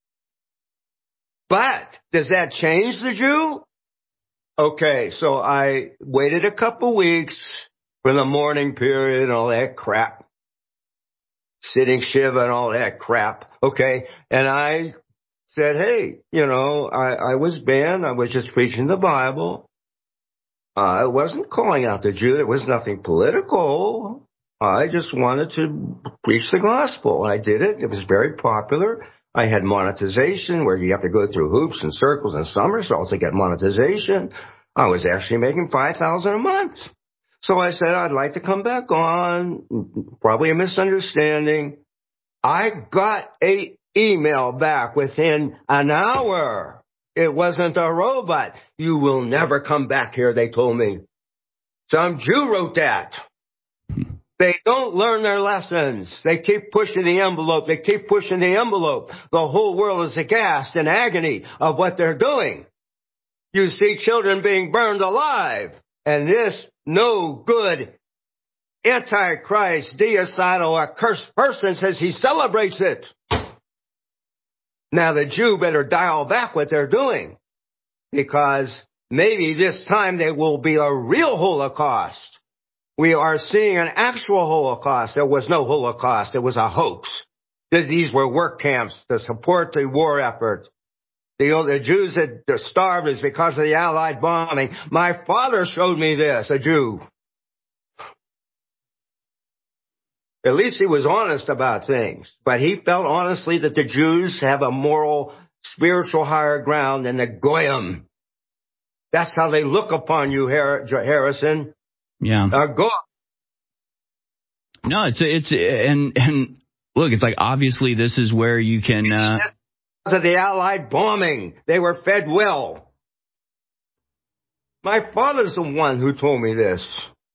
But does that change the Jew? Okay, so I waited a couple weeks for the mourning period and all that crap. Sitting Shiva and all that crap. Okay, and I said, hey, you know, I, I was banned. I was just preaching the Bible. I wasn't calling out the Jew. There was nothing political. I just wanted to preach the gospel. I did it. It was very popular. I had monetization where you have to go through hoops and circles and somersaults to get monetization. I was actually making five thousand dollars a month. So I said, I'd like to come back on. Probably a misunderstanding. I got a email back within an hour. It wasn't a robot. You will never come back here, they told me. Some Jew wrote that. They don't learn their lessons. They keep pushing the envelope. They keep pushing the envelope. The whole world is aghast in agony of what they're doing. You see children being burned alive. And this no good Antichrist, deicidal, accursed person says he celebrates it. Now the Jew better dial back what they're doing. Because maybe this time there will be a real Holocaust. We are seeing an actual Holocaust. There was no Holocaust. It was a hoax. These were work camps to support the war effort. The, the Jews that starved is because of the Allied bombing. My father showed me this, a Jew. At least he was honest about things. But he felt honestly that the Jews have a moral, spiritual higher ground than the Goyim. That's how they look upon you, Harrison. Yeah. Uh, go. No, it's it's and and look, it's like obviously this is where you can. Uh, because of the Allied bombing, they were fed well. My father's the one who told me this.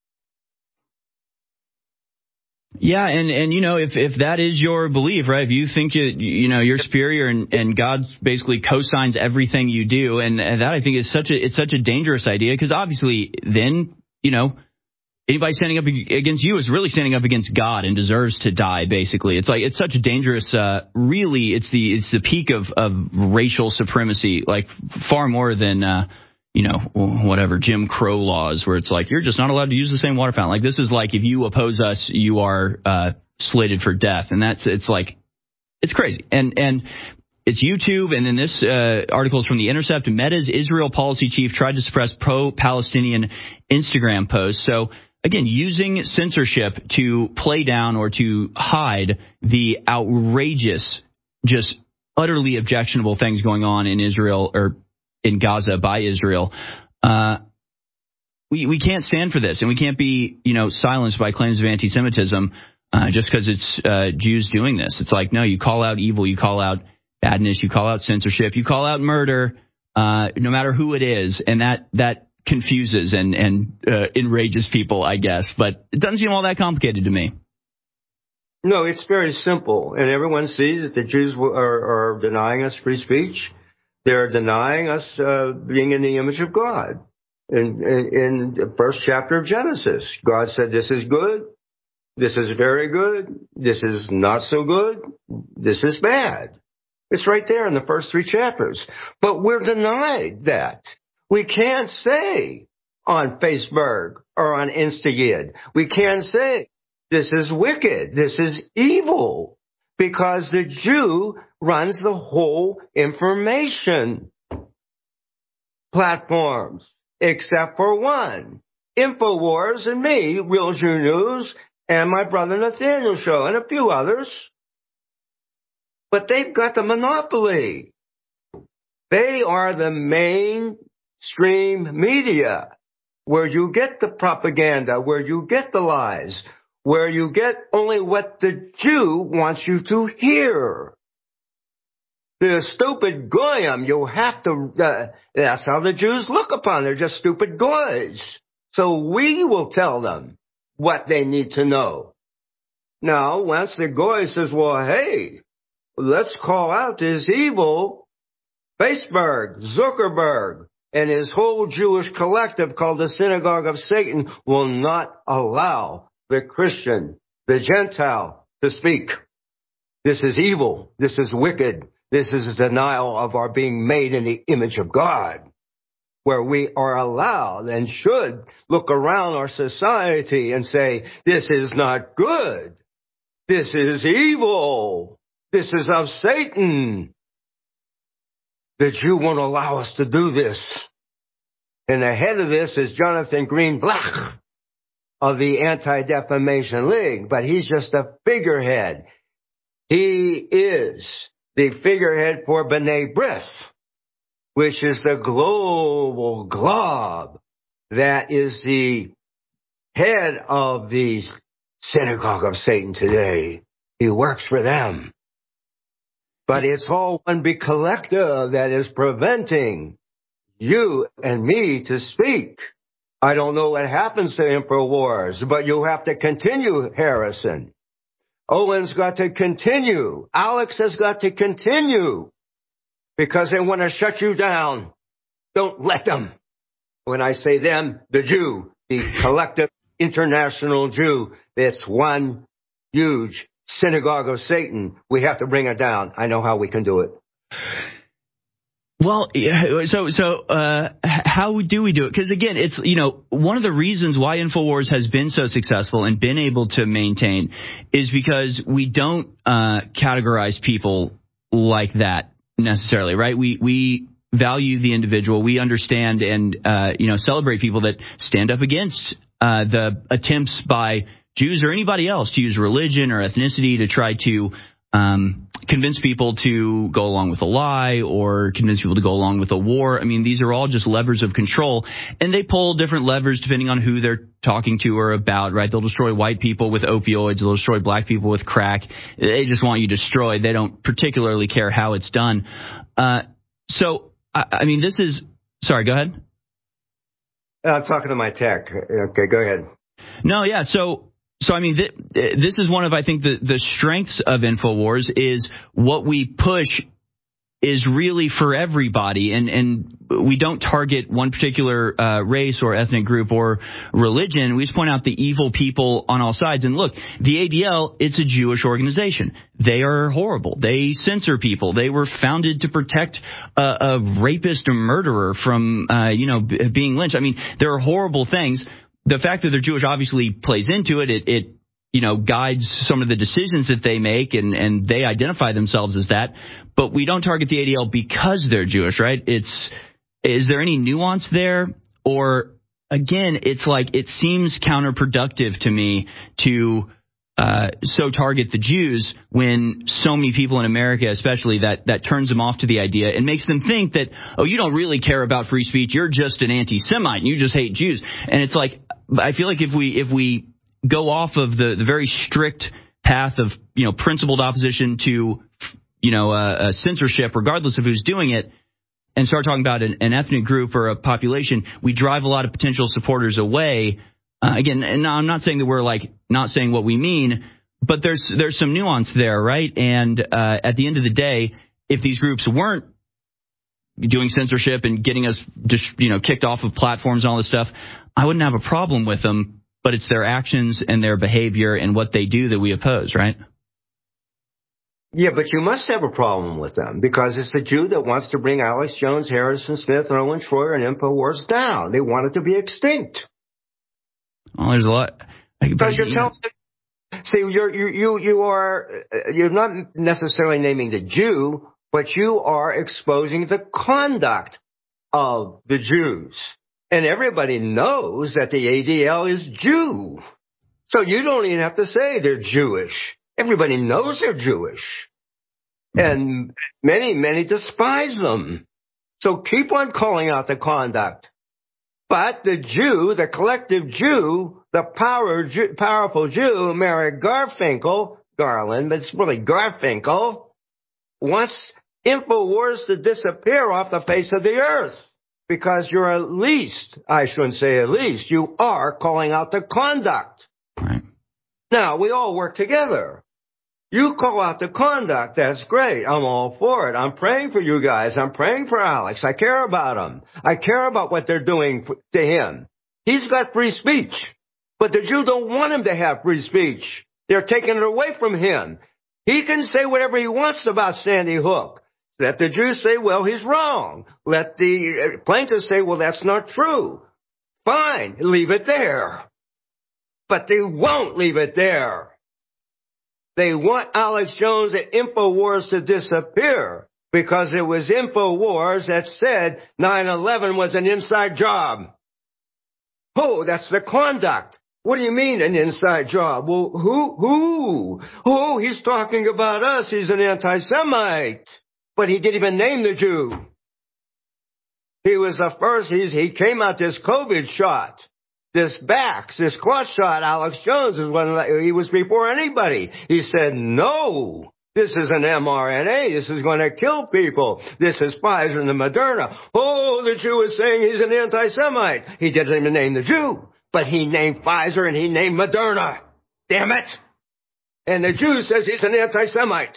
Yeah, and, and you know, if, if that is your belief, right, if you think, it, you know, you're superior and, and God basically co-signs everything you do, and, and that I think is such a, it's such a dangerous idea, because obviously then, you know, anybody standing up against you is really standing up against God and deserves to die, basically. It's like, it's such a dangerous, uh, really, it's the, it's the peak of, of racial supremacy, like far more than, uh, you know, whatever, Jim Crow laws, where it's like, you're just not allowed to use the same water fountain. Like, this is like, if you oppose us, you are uh, slated for death. And that's, it's like, it's crazy. And, and it's YouTube. And then this uh, article is from The Intercept. Meta's Israel policy chief tried to suppress pro-Palestinian Instagram posts. So, again, using censorship to play down or to hide the outrageous, just utterly objectionable things going on in Israel, or in Gaza by Israel. Uh, we we can't stand for this, and we can't be, you know, silenced by claims of anti-Semitism uh, just because it's uh, Jews doing this. It's like, no, you call out evil, you call out badness, you call out censorship, you call out murder, uh, no matter who it is, and that that confuses and and uh, enrages people, I guess. But it doesn't seem all that complicated to me. No, it's very simple, and everyone sees that the Jews are, are denying us free speech. They're denying us uh, being in the image of God. In, in, in the first chapter of Genesis, God said, this is good, this is very good, this is not so good, this is bad. It's right there in the first three chapters. But we're denied that. We can't say on Facebook or on Instagid, we can't say, this is wicked, this is evil. Because the Jew runs the whole information platforms, except for one. InfoWars and me, Real Jew News, and my brother Nathaniel Show, and a few others. But they've got the monopoly. They are the mainstream media, where you get the propaganda, where you get the lies, where you get only what the Jew wants you to hear. The stupid goyim, you have to, uh, that's how the Jews look upon. They're just stupid goys. So we will tell them what they need to know. Now, once the goy says, well, hey, let's call out this evil, Facebook, Zuckerberg, and his whole Jewish collective called the Synagogue of Satan will not allow the Christian, the Gentile, to speak. This is evil. This is wicked. This is a denial of our being made in the image of God, where we are allowed and should look around our society and say, this is not good. This is evil. This is of Satan. The Jew won't allow us to do this. And the head of this is Jonathan Greenblatt of the Anti-Defamation League, but he's just a figurehead. He is the figurehead for B'nai B'rith, which is the global glob that is the head of the Synagogue of Satan today. He works for them. But it's all one big collective that is preventing you and me to speak. I don't know what happens to InfoWars, but you have to continue, Harrison. Owen's got to continue. Alex has got to continue. Because they want to shut you down. Don't let them. When I say them, the Jew, the collective international Jew, it's one huge synagogue of Satan. We have to bring it down. I know how we can do it. Well, so so uh, how do we do it? Because, again, it's, you know, one of the reasons why InfoWars has been so successful and been able to maintain is because we don't uh, categorize people like that necessarily, right? We we value the individual. We understand and, uh, you know, celebrate people that stand up against uh, the attempts by Jews or anybody else to use religion or ethnicity to try to um, convince people to go along with a lie or convince people to go along with a war. I mean, these are all just levers of control, and they pull different levers depending on who they're talking to or about, right? They'll destroy white people with opioids. They'll destroy black people with crack. They just want you destroyed. They don't particularly care how it's done. Uh, so, I, I mean, this is – sorry, go ahead. I'm talking to my tech. Okay, go ahead. No, yeah, so – So, I mean, th- this is one of, I think, the, the strengths of InfoWars is what we push is really for everybody. And, and we don't target one particular uh, race or ethnic group or religion. We just point out the evil people on all sides. And look, the A D L, it's a Jewish organization. They are horrible. They censor people. They were founded to protect a, a rapist or murderer from, uh, you know, b- being lynched. I mean, there are horrible things. The fact that they're Jewish obviously plays into it. It, it you know, guides some of the decisions that they make, and, and they identify themselves as that. But we don't target the A D L because they're Jewish, right? It's, is there any nuance there? Or, again, it's like it seems counterproductive to me to uh, so target the Jews when so many people in America, especially, that, that turns them off to the idea and makes them think that, oh, you don't really care about free speech. You're just an anti-Semite and you just hate Jews. And it's like, I feel like if we if we go off of the, the very strict path of, you know, principled opposition to, you know, uh, uh, censorship, regardless of who's doing it, and start talking about an, an ethnic group or a population, we drive a lot of potential supporters away. Uh, again, and I'm not saying that we're like not saying what we mean, but there's there's some nuance there, right? And uh, at the end of the day, if these groups weren't doing censorship and getting us just, you know, kicked off of platforms and all this stuff, I wouldn't have a problem with them. But it's their actions and their behavior and what they do that we oppose, right? Yeah, but you must have a problem with them because it's the Jew that wants to bring Alex Jones, Harrison Smith, and Owen Schroyer and InfoWars down. They want it to be extinct. Well, there's a lot. Because you're telling, see, you're you you you are you're not necessarily naming the Jew, but you are exposing the conduct of the Jews. And everybody knows that the A D L is Jew. So you don't even have to say they're Jewish. Everybody knows they're Jewish. And many, many despise them. So keep on calling out the conduct. But the Jew, the collective Jew, the power, Jew, powerful Jew, Merrick Garfinkel, Garland, but it's really Garfinkel, wants InfoWars to disappear off the face of the earth. Because you're at least, I shouldn't say at least, you are calling out the conduct. Right. Now, we all work together. You call out the conduct, that's great. I'm all for it. I'm praying for you guys. I'm praying for Alex. I care about him. I care about what they're doing to him. He's got free speech. But the Jews don't want him to have free speech. They're taking it away from him. He can say whatever he wants about Sandy Hook. Let the Jews say, well, he's wrong. Let the plaintiffs say, well, that's not true. Fine, leave it there. But they won't leave it there. They want Alex Jones and InfoWars to disappear because it was InfoWars that said nine eleven was an inside job. Oh, that's the conduct. What do you mean an inside job? Well, who, who? Oh, he's talking about us. He's an anti-Semite. But he didn't even name the Jew. He was the first, he's, he came out this COVID shot, this Vax, this cloth shot. Alex Jones is one, he was before anybody. He said, no, this is an M R N A. This is going to kill people. This is Pfizer and the Moderna. Oh, the Jew is saying he's an anti-Semite. He didn't even name the Jew, but he named Pfizer and he named Moderna. Damn it. And the Jew says he's an anti-Semite.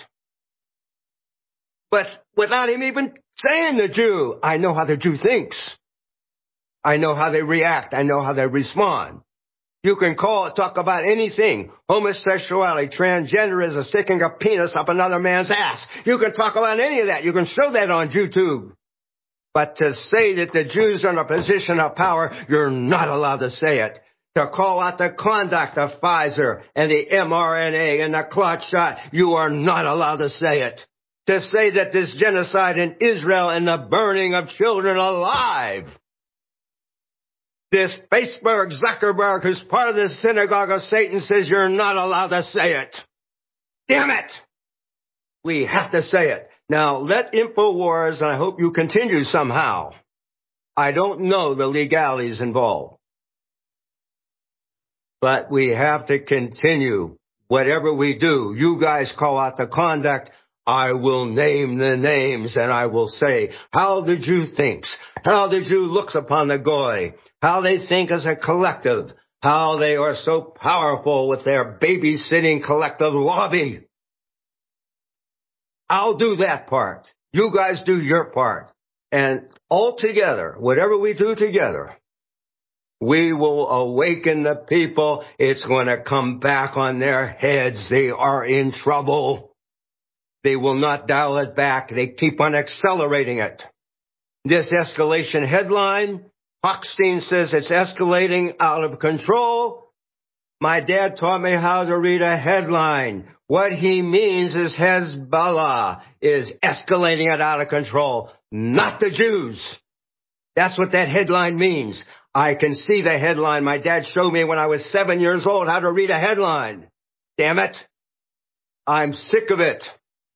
But without him even saying the Jew, I know how the Jew thinks. I know how they react. I know how they respond. You can call, talk about anything. Homosexuality, transgenderism, sticking a penis up another man's ass. You can talk about any of that. You can show that on YouTube. But to say that the Jews are in a position of power, you're not allowed to say it. To call out the conduct of Pfizer and the M R N A and the clot shot, you are not allowed to say it. To say that this genocide in Israel and the burning of children alive, This Facebook Zuckerberg, who's part of the synagogue of Satan, says you're not allowed to say it. Damn it! We have to say it. Now, let InfoWars, and I hope you continue somehow. I don't know the legalities involved. But we have to continue. Whatever we do, you guys call out the conduct. I will name the names and I will say how the Jew thinks, how the Jew looks upon the Goy, how they think as a collective, how they are so powerful with their babysitting collective lobby. I'll do that part. You guys do your part. And all together, whatever we do together, we will awaken the people. It's going to come back on their heads. They are in trouble. They will not dial it back. They keep on accelerating it. This escalation headline, Hochstein says it's escalating out of control. My dad taught me how to read a headline. What he means is Hezbollah is escalating it out of control, not the Jews. That's what that headline means. I can see the headline. My dad showed me when I was seven years old how to read a headline. Damn it. I'm sick of it.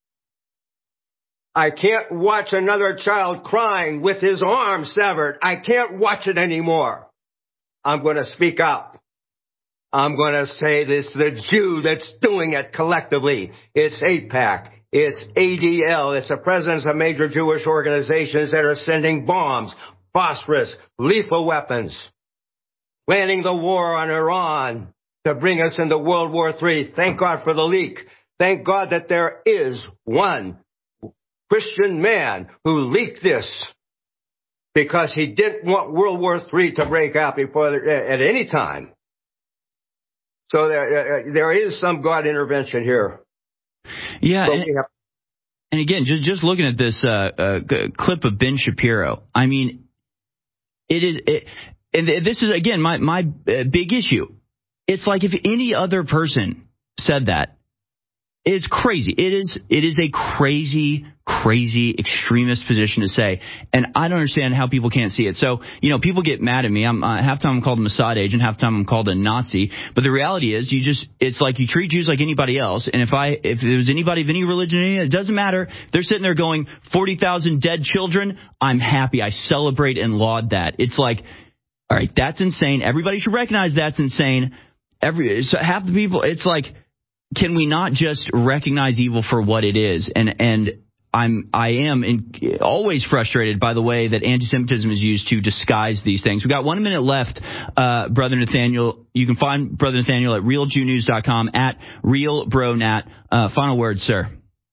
I can't watch another child crying with his arm severed. I can't watch it anymore. I'm going to speak up. I'm going to say this, the Jew that's doing it collectively. It's AIPAC. It's A D L. It's the presidents of major Jewish organizations that are sending bombs, phosphorus, lethal weapons, planning the war on Iran to bring us into World War Three. Thank God for the leak. Thank God that there is one Christian man who leaked this because he didn't want World War Three to break out before at any time. So there, uh, there is some God intervention here. Yeah, and, and again, just just looking at this uh, uh, clip of Ben Shapiro, I mean, it is, it, and this is again my my big issue. It's like if any other person said that, it's crazy. It is it is a crazy, crazy extremist position to say, and I don't understand how people can't see it. So, you know, people get mad at me. I'm uh, half time I'm called a Mossad agent, half time I'm called a Nazi. But the reality is, you just it's like you treat Jews like anybody else. And if I if there was anybody of any religion, it doesn't matter. They're sitting there going forty thousand dead children. I'm happy. I celebrate and laud that. It's like, all right, that's insane. Everybody should recognize that's insane. Every so half the people, it's like, can we not just recognize evil for what it is? And and I'm I am in, always frustrated by the way that anti-Semitism is used to disguise these things. We've got one minute left, uh, Brother Nathaniel. You can find Brother Nathaniel at real jew news dot com, at realbronat. Uh, final word, sir.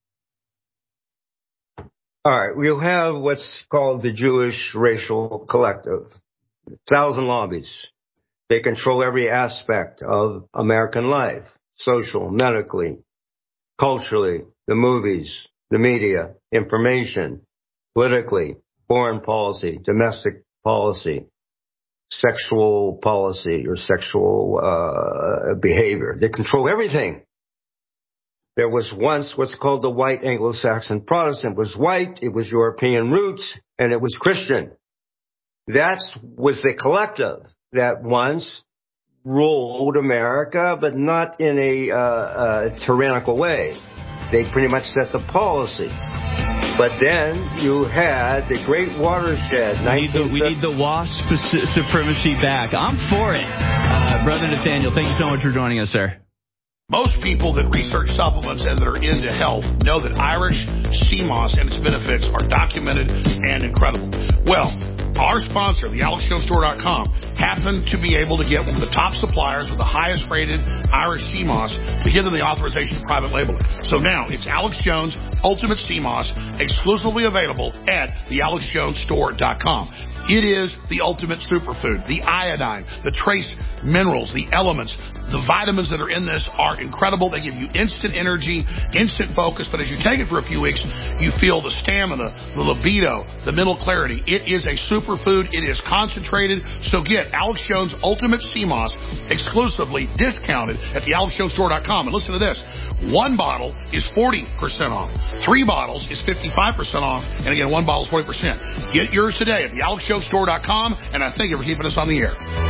All right, we'll have what's called the Jewish Racial Collective. A thousand lobbies. They control every aspect of American life. Social, medically, culturally, the movies, the media, information, politically, foreign policy, domestic policy, sexual policy or sexual uh, behavior. They control everything. There was once what's called the white Anglo-Saxon Protestant. It was white, it was European roots, and it was Christian. That was the collective that once ruled America, but not in a uh, uh, tyrannical way. They pretty much set the policy. But then you had the Great Watershed. We need the, we need the WASP supremacy back. I'm for it. Uh, Brother Nathaniel, thank you so much for joining us, sir. Most people that research supplements and that are into health know that Irish sea moss and its benefits are documented and incredible. Well, our sponsor, the alex jones store dot com, happened to be able to get one of the top suppliers with the highest rated Irish sea moss to give them the authorization to private label it. So now it's Alex Jones Ultimate Sea Moss, exclusively available at the alex jones store dot com. It is the ultimate superfood. The iodine, the trace minerals, the elements, the vitamins that are in this are incredible. They give you instant energy, instant focus. But as you take it for a few weeks, you feel the stamina, the libido, the mental clarity. It is a superfood. It is concentrated. So get Alex Jones Ultimate Sea Moss exclusively discounted at the alex jones store dot com. And listen to this. One bottle is forty percent off. Three bottles is fifty-five percent off. And again, one bottle is forty percent. Get yours today at the alex jones store dot com, and I thank you for keeping us on the air.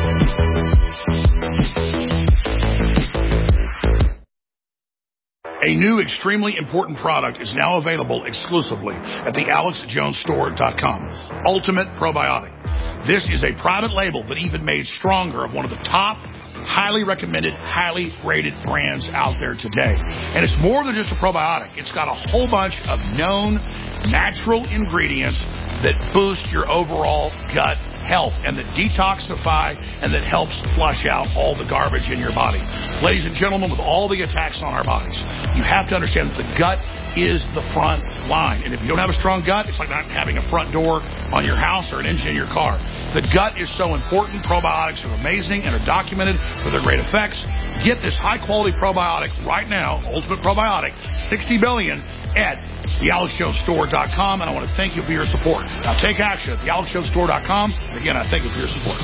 A new extremely important product is now available exclusively at the alex jones store dot com. Ultimate Probiotic. This is a private label, but even made stronger, of one of the top, highly recommended, highly rated brands out there today. And it's more than just a probiotic. It's got a whole bunch of known natural ingredients that boost your overall gut health and that detoxify and that helps flush out all the garbage in your body. Ladies and gentlemen, with all the attacks on our bodies, you have to understand that the gut is the front line. And if you don't have a strong gut, it's like not having a front door on your house or an engine in your car. The gut is so important. Probiotics are amazing and are documented for their great effects. Get this high-quality probiotic right now, Ultimate Probiotic, sixty billion at the alex jones store dot com, and I want to thank you for your support. Now take action at the alex jones store dot com. Again, I thank you for your support.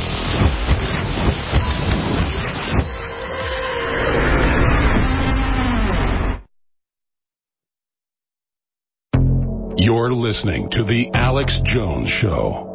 You're listening to The Alex Jones Show.